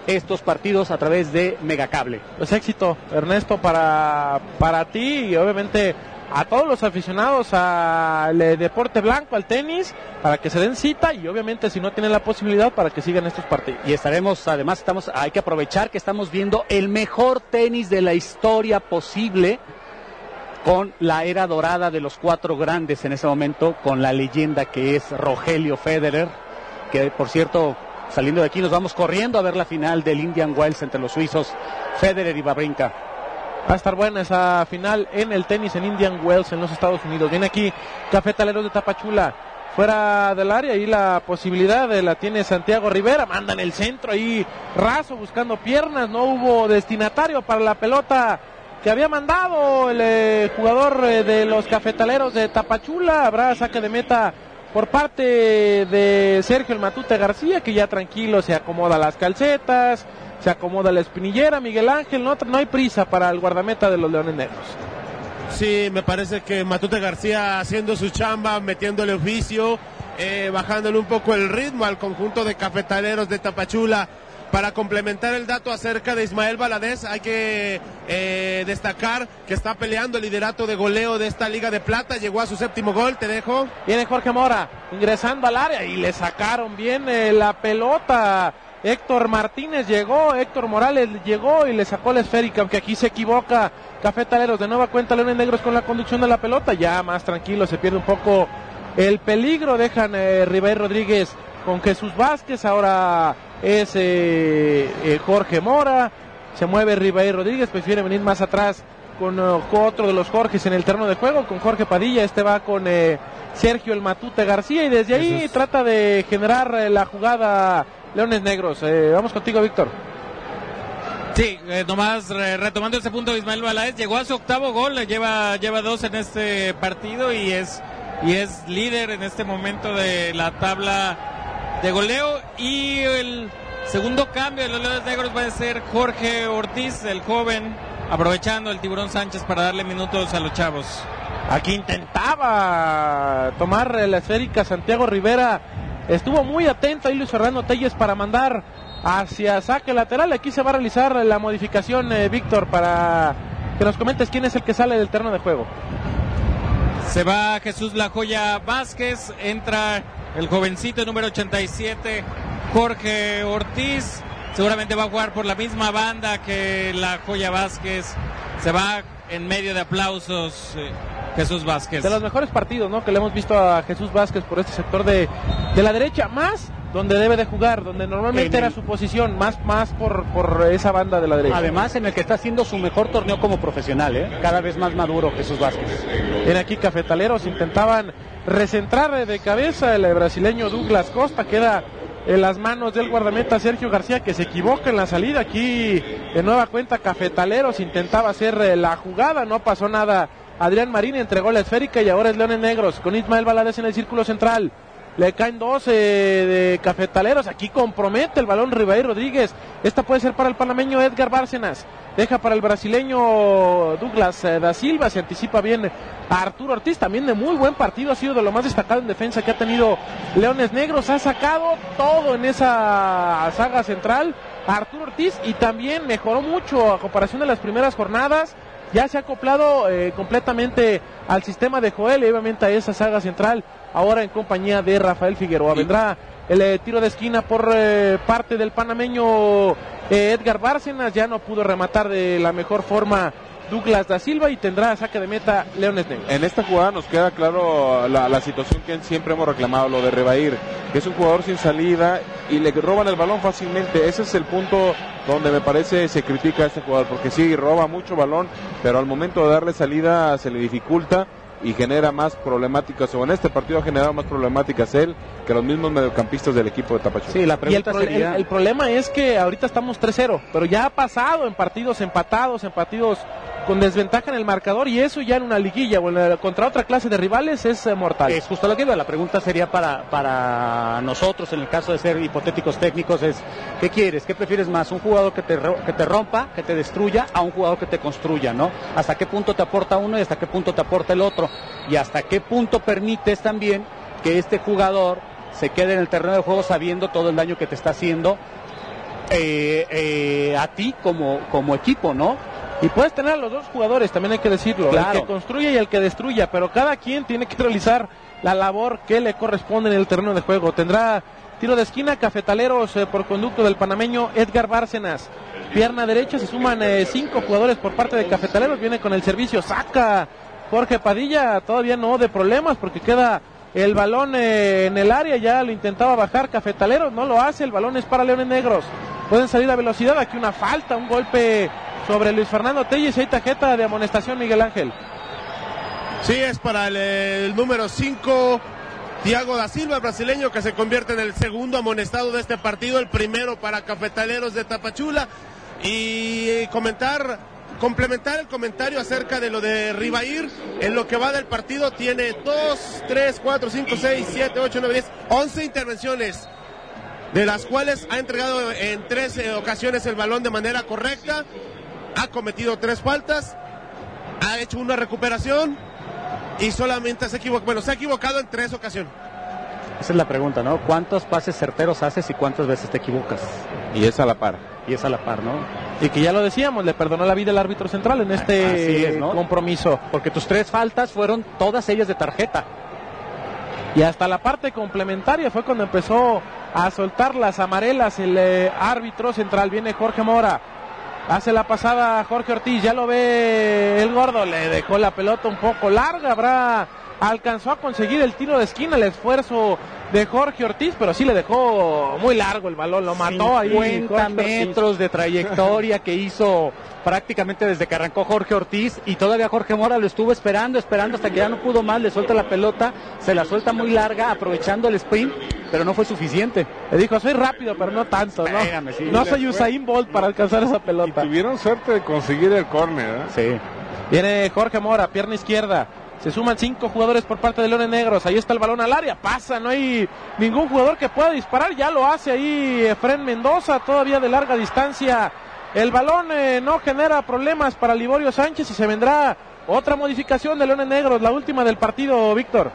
estos partidos a través de Megacable. Pues éxito, Ernesto, para, para ti y obviamente a todos los aficionados al deporte blanco, al tenis, para que se den cita y obviamente si no tienen la posibilidad para que sigan estos partidos. Y estaremos, además estamos, hay que aprovechar que estamos viendo el mejor tenis de la historia posible, con la era dorada de los cuatro grandes en ese momento, con la leyenda que es Rogelio Federer, que por cierto, saliendo de aquí nos vamos corriendo a ver la final del Indian Wells entre los suizos Federer y Wawrinka. Va a estar buena esa final en el tenis en Indian Wells en los Estados Unidos. Viene aquí Cafetaleros de Tapachula fuera del área y la posibilidad de la tiene Santiago Rivera. Manda en el centro ahí raso buscando piernas. No hubo destinatario para la pelota que había mandado el eh, jugador eh, de los Cafetaleros de Tapachula. Habrá saque de meta por parte de Sergio el Matute García, que ya tranquilo se acomoda las calcetas, se acomoda la espinillera. Miguel Ángel, no, no hay prisa para el guardameta de los Leones Negros. Sí, me parece que Matute García haciendo su chamba, metiéndole oficio, eh, bajándole un poco el ritmo al conjunto de Cafetaleros de Tapachula. Para complementar el dato acerca de Ismael Valadez, hay que eh, destacar que está peleando el liderato de goleo de esta Liga de Plata, llegó a su séptimo gol, te dejo. Viene Jorge Mora ingresando al área y le sacaron bien eh, la pelota. Héctor Martínez llegó, Héctor Morales llegó y le sacó la esférica, aunque aquí se equivoca Cafetaleros. De nueva cuenta Leones Negros con la conducción de la pelota, ya más tranquilo, se pierde un poco el peligro, dejan eh, Ribey Rodríguez con Jesús Vázquez, ahora es eh, eh, Jorge Mora, se mueve Ribey Rodríguez, prefiere venir más atrás con uh, otro de los Jorges en el terreno de juego, con Jorge Padilla, este va con eh, Sergio el Matute García y desde ahí Jesús trata de generar eh, la jugada Leones Negros. Eh, vamos contigo, Víctor. Sí, eh, nomás eh, retomando ese punto de Ismael Valadez, llegó a su octavo gol, lleva, lleva dos en este partido y es, y es líder en este momento de la tabla de goleo. Y el segundo cambio de los Leones Negros va a ser Jorge Ortiz, el joven, aprovechando el Tiburón Sánchez para darle minutos a los chavos. Aquí intentaba tomar la esférica Santiago Rivera, estuvo muy atento ahí Luis Fernando Telles para mandar hacia saque lateral. Aquí se va a realizar la modificación, eh, Víctor, para que nos comentes quién es el que sale del terreno de juego. Se va Jesús La Joya Vázquez, entra el jovencito número ochenta y siete, Jorge Ortiz, seguramente va a jugar por la misma banda que La Joya Vázquez, se va en medio de aplausos eh, Jesús Vázquez. De los mejores partidos, ¿no?, que le hemos visto a Jesús Vázquez por este sector de, de la derecha, más donde debe de jugar, donde normalmente el... era su posición, más, más por, por esa banda de la derecha. Además, en el que está haciendo su mejor torneo como profesional, ¿eh? Cada vez más maduro Jesús Vázquez. En aquí Cafetaleros intentaban recentrar de cabeza, el brasileño Douglas Costa queda en las manos del guardameta Sergio García, que se equivoca en la salida. Aquí de nueva cuenta Cafetaleros intentaba hacer la jugada, no pasó nada. Adrián Marín entregó la esférica y ahora es Leones Negros con Ismael Valadez en el círculo central. Le caen dos eh, de Cafetaleros. Aquí compromete el balón Ribey Rodríguez. Esta puede ser para el panameño Edgar Bárcenas. Deja para el brasileño Douglas eh, da Silva. Se anticipa bien a Arturo Ortiz. También de muy buen partido. Ha sido de lo más destacado en defensa que ha tenido Leones Negros. Ha sacado todo en esa saga central a Arturo Ortiz. Y también mejoró mucho a comparación de las primeras jornadas. Ya se ha acoplado eh, completamente al sistema de Joel y obviamente a esa saga central, ahora en compañía de Rafael Figueroa. Vendrá el eh, tiro de esquina por eh, parte del panameño eh, Edgar Bárcenas, ya no pudo rematar de la mejor forma Douglas da Silva y tendrá saque de meta Leones Negros. En esta jugada nos queda claro la, la situación que siempre hemos reclamado, lo de Rebair, que es un jugador sin salida y le roban el balón fácilmente. Ese es el punto donde me parece se critica a este jugador, porque sí, roba mucho balón, pero al momento de darle salida se le dificulta y genera más problemáticas, o en este partido ha generado más problemáticas él que los mismos mediocampistas del equipo de Tapachula. Sí, la pregunta y el, pro sería... el, el problema es que ahorita estamos tres cero, pero ya ha pasado en partidos empatados, en partidos con desventaja en el marcador, y eso ya en una liguilla o en la, contra otra clase de rivales es eh, mortal. Es justo lo que iba. La pregunta sería para, para nosotros, en el caso de ser hipotéticos técnicos, es ¿qué quieres? ¿Qué prefieres más? ¿Un jugador que te, que te rompa, que te destruya, a un jugador que te construya, ¿no? ¿Hasta qué punto te aporta uno y hasta qué punto te aporta el otro? Y hasta qué punto permites también que este jugador se quede en el terreno de juego sabiendo todo el daño que te está haciendo eh, eh, a ti como, como equipo, ¿no? Y puedes tener a los dos jugadores, también hay que decirlo, claro. El que construye y el que destruya, pero cada quien tiene que realizar la labor que le corresponde en el terreno de juego. Tendrá tiro de esquina Cafetaleros eh, por conducto del panameño Edgar Bárcenas. Pierna derecha, se suman eh, cinco jugadores por parte de Cafetaleros, viene con el servicio, saca Jorge Padilla, todavía no de problemas porque queda el balón eh, en el área, ya lo intentaba bajar Cafetaleros, no lo hace, el balón es para Leones Negros, pueden salir a velocidad, aquí una falta, un golpe sobre Luis Fernando Telles, hay tarjeta de amonestación, Miguel Ángel. Sí, es para el, el número cinco, Thiago da Silva, brasileño, que se convierte en el segundo amonestado de este partido, el primero para Cafetaleros de Tapachula. Y comentar, complementar el comentario acerca de lo de Ribair, en lo que va del partido tiene dos, tres, cuatro, cinco, seis, siete, ocho, nueve, diez, once intervenciones, de las cuales ha entregado en tres eh, ocasiones el balón de manera correcta, ha cometido tres faltas, ha hecho una recuperación y solamente se equivocado, bueno, se ha equivocado en tres ocasiones. Esa es la pregunta, ¿no? ¿Cuántos pases certeros haces y cuántas veces te equivocas? Y es a la par. Y es a la par, ¿no? Y que ya lo decíamos, le perdonó la vida el árbitro central en este Así es, ¿no? compromiso. Porque tus tres faltas fueron todas ellas de tarjeta. Y hasta la parte complementaria fue cuando empezó a soltar las amarelas el eh, árbitro central. Viene Jorge Mora, hace la pasada a Jorge Ortiz, ya lo ve el gordo, le dejó la pelota un poco larga, habrá alcanzó a conseguir el tiro de esquina, el esfuerzo de Jorge Ortiz, pero sí le dejó muy largo el balón, lo mató ahí. cincuenta metros de trayectoria que hizo prácticamente desde que arrancó Jorge Ortiz, y todavía Jorge Mora lo estuvo esperando, esperando hasta que ya no pudo más, le suelta la pelota, se la suelta muy larga, aprovechando el sprint, pero no fue suficiente. Le dijo, soy rápido, pero no tanto, ¿no? Espérame, sí. No soy Usain Bolt para alcanzar esa pelota. Y tuvieron suerte de conseguir el córner, ¿eh? Sí. Viene Jorge Mora, pierna izquierda. Se suman cinco jugadores por parte de Leones Negros. Ahí está el balón al área. Pasa, no hay ningún jugador que pueda disparar. Ya lo hace ahí Efren Mendoza, todavía de larga distancia. El balón eh, no genera problemas para Liborio Sánchez y se vendrá otra modificación de Leones Negros, la última del partido, Víctor.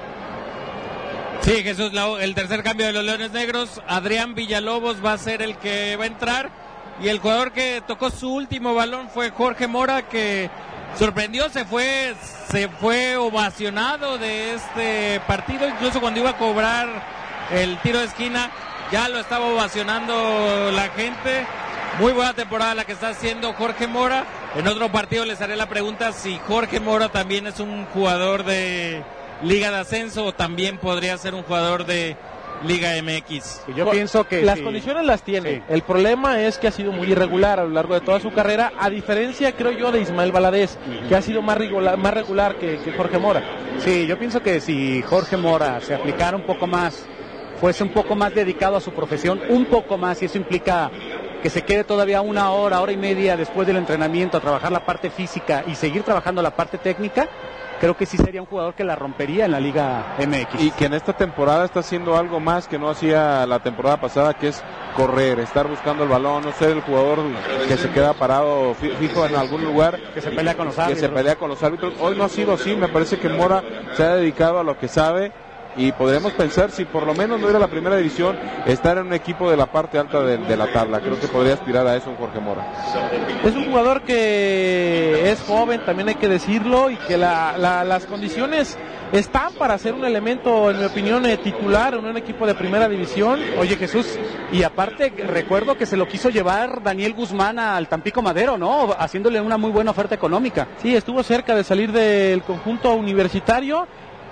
Sí, Jesús, la, el tercer cambio de los Leones Negros. Adrián Villalobos va a ser el que va a entrar. Y el jugador que tocó su último balón fue Jorge Mora, que sorprendió, se fue, se fue ovacionado de este partido, incluso cuando iba a cobrar el tiro de esquina, ya lo estaba ovacionando la gente. Muy buena temporada la que está haciendo Jorge Mora. En otro partido les haré la pregunta si Jorge Mora también es un jugador de Liga de Ascenso o también podría ser un jugador de Liga M X. Yo pienso que las sí. condiciones las tiene. Sí. El problema es que ha sido muy irregular a lo largo de toda su carrera, a diferencia, creo yo, de Ismael Valadez, uh-huh. que ha sido más regular, más regular que, que Jorge Mora. Sí, yo pienso que si Jorge Mora se aplicara un poco más, fuese un poco más dedicado a su profesión, un poco más, y eso implica que se quede todavía una hora, hora y media después del entrenamiento a trabajar la parte física y seguir trabajando la parte técnica, creo que sí sería un jugador que la rompería en la Liga M X. Y que en esta temporada está haciendo algo más que no hacía la temporada pasada, que es correr, estar buscando el balón, no ser el jugador que se queda parado fijo en algún lugar, que se pelea con los que árbitros. se pelea con los árbitros. Hoy no ha sido así, me parece que Mora se ha dedicado a lo que sabe. Y podríamos pensar, si por lo menos no era la primera división, estar en un equipo de la parte alta de, de la tabla. Creo que podría aspirar a eso un Jorge Mora. Es un jugador que es joven, también hay que decirlo, y que la, la, las condiciones están para ser un elemento, en mi opinión, eh, titular en un equipo de primera división. Oye, Jesús, y aparte recuerdo que se lo quiso llevar Daniel Guzmán al Tampico Madero, ¿no? Haciéndole una muy buena oferta económica. Sí, estuvo cerca de salir del conjunto universitario.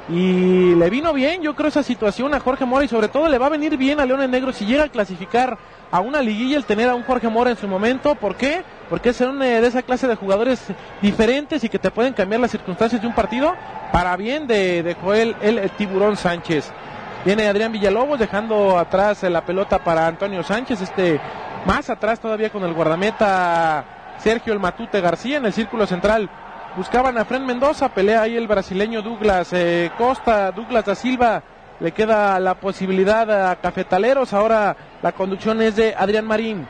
Y le vino bien, yo creo, esa situación a Jorge Mora, y sobre todo le va a venir bien a Leones Negros si llega a clasificar a una liguilla el tener a un Jorge Mora en su momento. ¿Por qué? Porque es una de esa clase de jugadores diferentes y que te pueden cambiar las circunstancias de un partido para bien de, de Joel el, el Tiburón Sánchez. Viene Adrián Villalobos dejando atrás la pelota para Antonio Sánchez, este más atrás todavía con el guardameta Sergio el Matute García en el círculo central. Buscaban a Fren Mendoza, pelea ahí el brasileño Douglas eh, Costa, Douglas da Silva, le queda la posibilidad a Cafetaleros, ahora la conducción es de Adrián Marín.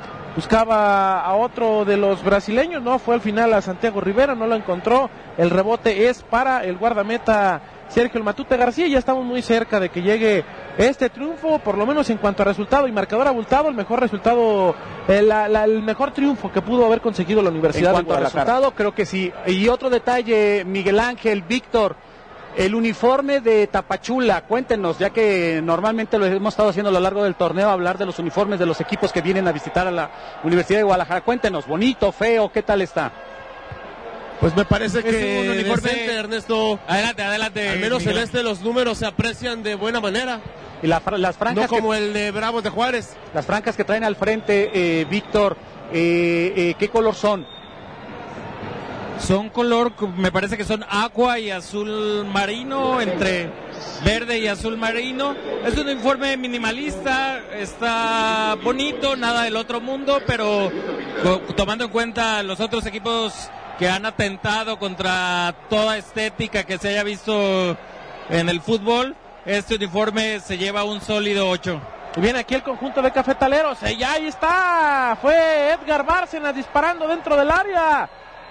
Buscaba a otro de los brasileños, no, fue al final a Santiago Rivera, no lo encontró, el rebote es para el guardameta Sergio el Matute García. Ya estamos muy cerca de que llegue este triunfo, por lo menos en cuanto a resultado y marcador abultado, el mejor resultado, el, la, la, el mejor triunfo que pudo haber conseguido la Universidad en cuanto de a resultado, creo que sí. Y otro detalle, Miguel Ángel, Víctor, el uniforme de Tapachula, cuéntenos, ya que normalmente lo hemos estado haciendo a lo largo del torneo, hablar de los uniformes de los equipos que vienen a visitar a la Universidad de Guadalajara. Cuéntenos, bonito, feo, ¿qué tal está? Pues me parece es que un uniforme decente, Ernesto. Adelante, adelante. Al menos Miguel. en este los números se aprecian de buena manera. Y la, las francas no como que, el de Bravos de Juárez. Las francas que traen al frente, eh, Víctor, eh, eh, ¿qué color son? Son color, me parece que son aqua y azul marino, entre verde y azul marino. Es un uniforme minimalista, está bonito, nada del otro mundo, pero tomando en cuenta los otros equipos que han atentado contra toda estética que se haya visto en el fútbol, este uniforme se lleva un sólido ocho. Y viene aquí el conjunto de cafetaleros, y ya ahí está, fue Edgar Bárcenas disparando dentro del área.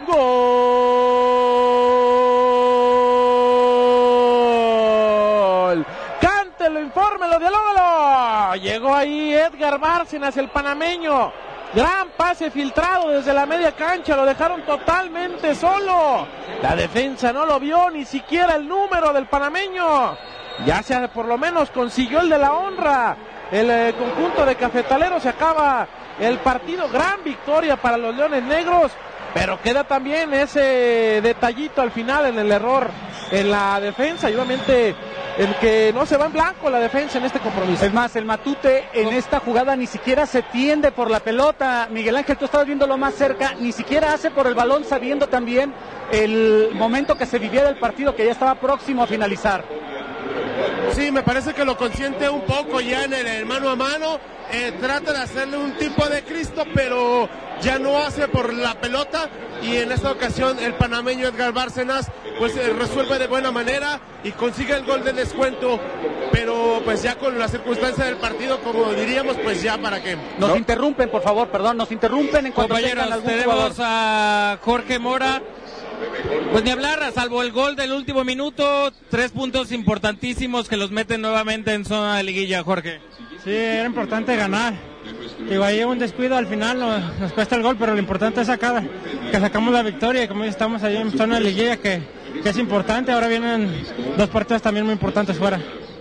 ¡Gol! ¡Cántelo, infórmelo, dialógalo! Llegó ahí Edgar Bárcenas, el panameño. Gran pase filtrado desde la media cancha, lo dejaron totalmente solo. La defensa no lo vio, ni siquiera el número del panameño. Ya se por lo menos consiguió el de la honra. El eh, conjunto de cafetaleros se acaba el partido. Gran victoria para los Leones Negros. Pero queda también ese detallito al final en el error en la defensa. Y obviamente el que no se va en blanco la defensa en este compromiso. Es más, el Matute en esta jugada ni siquiera se tiende por la pelota. Miguel Ángel, tú estabas viéndolo más cerca, ni siquiera hace por el balón, sabiendo también el momento que se vivía del partido, que ya estaba próximo a finalizar. Sí, me parece que lo consiente un poco ya en el, el mano a mano. Eh, trata de hacerle un tipo de Cristo, pero ya no hace por la pelota. Y en esta ocasión el panameño Edgar Bárcenas pues eh, resuelve de buena manera y consigue el gol de descuento. Pero pues ya con la circunstancia del partido, como diríamos, pues ya para qué. Nos ¿no? interrumpen, por favor, perdón, nos interrumpen en cuanto Compañeros, tengan algún tenemos jugador. a Jorge Mora. Pues ni hablar, salvo el gol del último minuto, tres puntos importantísimos que los meten nuevamente en zona de liguilla, Jorge. Sí, era importante ganar. Digo, ahí un descuido al final nos, nos cuesta el gol, pero lo importante es sacar, que sacamos la victoria y como estamos ahí en zona de liguilla, que, que es importante. Ahora vienen dos partidos también muy importantes fuera.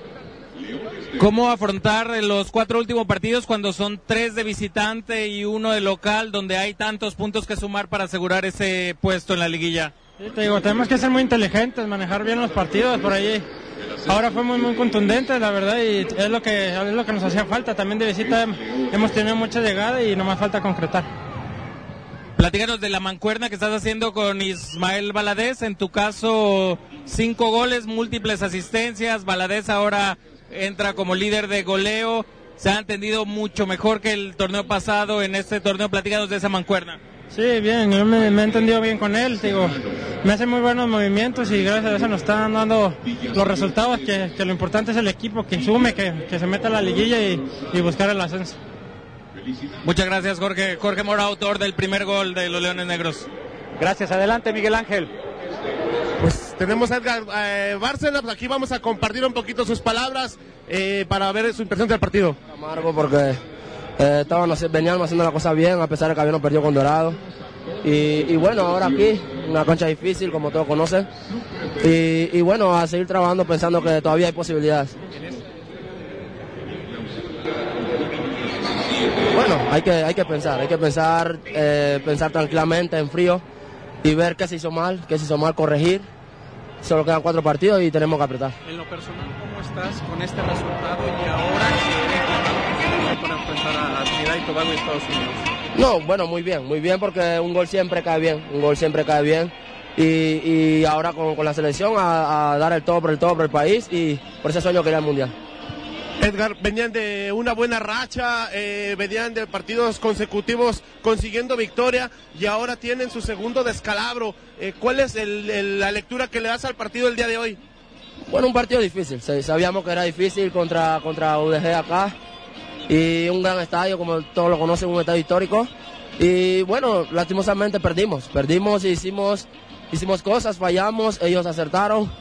¿Cómo afrontar los cuatro últimos partidos cuando son tres de visitante y uno de local, donde hay tantos puntos que sumar para asegurar ese puesto en la liguilla? Sí, te digo, tenemos que ser muy inteligentes, manejar bien los partidos por allí. Ahora fue muy muy contundente, la verdad, y es lo que es lo que nos hacía falta. También de visita hemos tenido mucha llegada y no más falta concretar. Platícanos de la mancuerna que estás haciendo con Ismael Valadez. En tu caso, cinco goles, múltiples asistencias. Valadez ahora entra como líder de goleo. Se ha entendido mucho mejor que el torneo pasado. En este torneo, platícanos de esa mancuerna. Sí, bien, yo me, me he entendido bien con él, digo, me hace muy buenos movimientos y gracias a eso nos están dando los resultados, que, que lo importante es el equipo, que sume, que, que se meta a la liguilla y, y buscar el ascenso. Muchas gracias, Jorge. Jorge Mora, autor del primer gol de los Leones Negros. Gracias, adelante, Miguel Ángel. Pues tenemos a Edgar eh, Bárcenas, aquí vamos a compartir un poquito sus palabras eh, para ver su impresión del partido. Amargo porque eh, estaban, veníamos haciendo la cosa bien a pesar de que habíamos perdido con Dorado. Y, y bueno, ahora aquí, una cancha difícil como todos conocen. Y, y bueno, a seguir trabajando pensando que todavía hay posibilidades. Bueno, hay que, hay que pensar, hay que pensar, eh, pensar tranquilamente, en frío y ver qué se hizo mal, qué se hizo mal, corregir. Solo quedan cuatro partidos y tenemos que apretar. En lo personal, ¿cómo estás con este resultado y ahora que para empezar a Trinidad y Tobago y Estados Unidos? No, bueno, muy bien, muy bien porque un gol siempre cae bien, un gol siempre cae bien. Y, y ahora con, con la selección a, a dar el todo por el todo por el país y por ese sueño que era el Mundial. Edgar, venían de una buena racha, eh, venían de partidos consecutivos consiguiendo victoria y ahora tienen su segundo descalabro. Eh, ¿Cuál es el, el, la lectura que le das al partido el día de hoy? Bueno, un partido difícil, sabíamos que era difícil contra, contra U D G acá y un gran estadio, como todos lo conocen, un estadio histórico. Y bueno, lastimosamente perdimos, perdimos y hicimos, hicimos cosas, fallamos, ellos acertaron.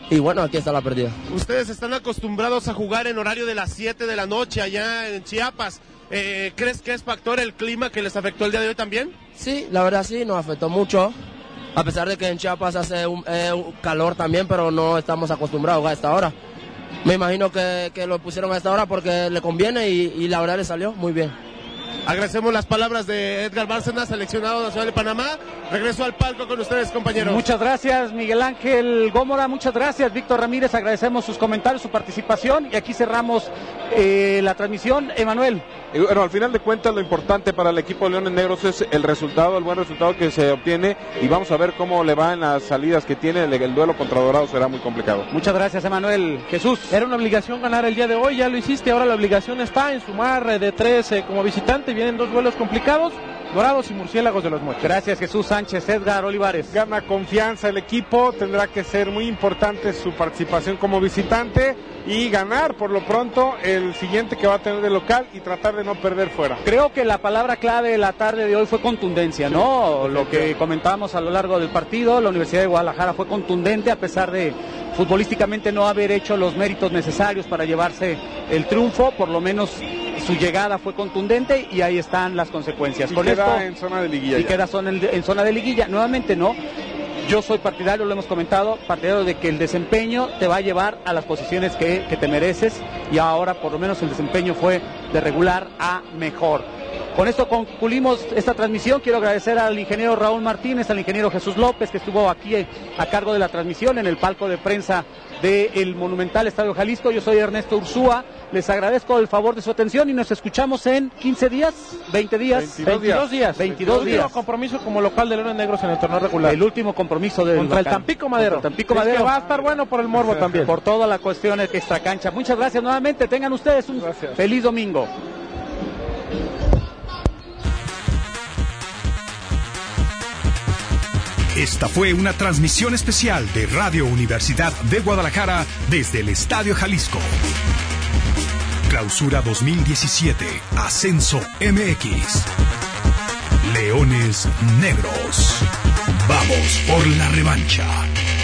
y bueno, aquí está la pérdida. Ustedes están acostumbrados a jugar en horario de las siete de la noche allá en Chiapas. Eh, ¿Crees que es factor el clima que les afectó el día de hoy también? Sí, la verdad sí, nos afectó mucho. A pesar de que en Chiapas hace un, eh, un calor también, pero no estamos acostumbrados a esta hora. Me imagino que, que lo pusieron a esta hora porque le conviene y, y la verdad le salió muy bien. Agradecemos las palabras de Edgar Bárcenas, seleccionado nacional de Panamá. Regreso al palco con ustedes, compañeros. Muchas gracias, Miguel Ángel Gómora. Muchas gracias, Víctor Ramírez. Agradecemos sus comentarios, su participación. Y aquí cerramos eh, la transmisión. Emanuel. Y bueno, al final de cuentas lo importante para el equipo de Leones Negros es el resultado, el buen resultado que se obtiene, y vamos a ver cómo le va en las salidas que tiene. El, el duelo contra Dorados será muy complicado. Muchas gracias, Emanuel. Jesús. Era una obligación ganar el día de hoy, ya lo hiciste, ahora la obligación está en sumar de trece como visitante. Vienen dos duelos complicados, Dorados y Murciélagos de los Mochis. Gracias, Jesús Sánchez. Edgar Olivares. Gana confianza el equipo, tendrá que ser muy importante su participación como visitante y ganar por lo pronto el siguiente que va a tener de local y tratar de no perder fuera. Creo que la palabra clave de la tarde de hoy fue contundencia, ¿no? Lo que comentábamos a lo largo del partido, la Universidad de Guadalajara fue contundente a pesar de futbolísticamente no haber hecho los méritos necesarios para llevarse el triunfo. Por lo menos su llegada fue contundente y ahí están las consecuencias. Y Con queda esto, en zona de liguilla. Y ya. queda zona, en zona de liguilla. Nuevamente no. Yo soy partidario, lo hemos comentado, partidario de que el desempeño te va a llevar a las posiciones que, que te mereces, y ahora por lo menos el desempeño fue de regular a mejor. Con esto concluimos esta transmisión. Quiero agradecer al ingeniero Raúl Martínez, al ingeniero Jesús López, que estuvo aquí a cargo de la transmisión en el palco de prensa del Monumental Estadio Jalisco. Yo soy Ernesto Ursúa, les agradezco el favor de su atención y nos escuchamos en quince días, veinte días, veintidós días, veintidós días. El último compromiso como local de Leones Negros en el torneo regular. El último compromiso del contra el local. Tampico Madero. Contra el Tampico es Madero. Que va a estar bueno por el morbo también. Por toda la cuestión extracancha. Muchas gracias nuevamente. Tengan ustedes un gracias. Feliz domingo. Esta fue una transmisión especial de Radio Universidad de Guadalajara desde el Estadio Jalisco. Clausura dos mil diecisiete, Ascenso M X. Leones Negros. Vamos por la revancha.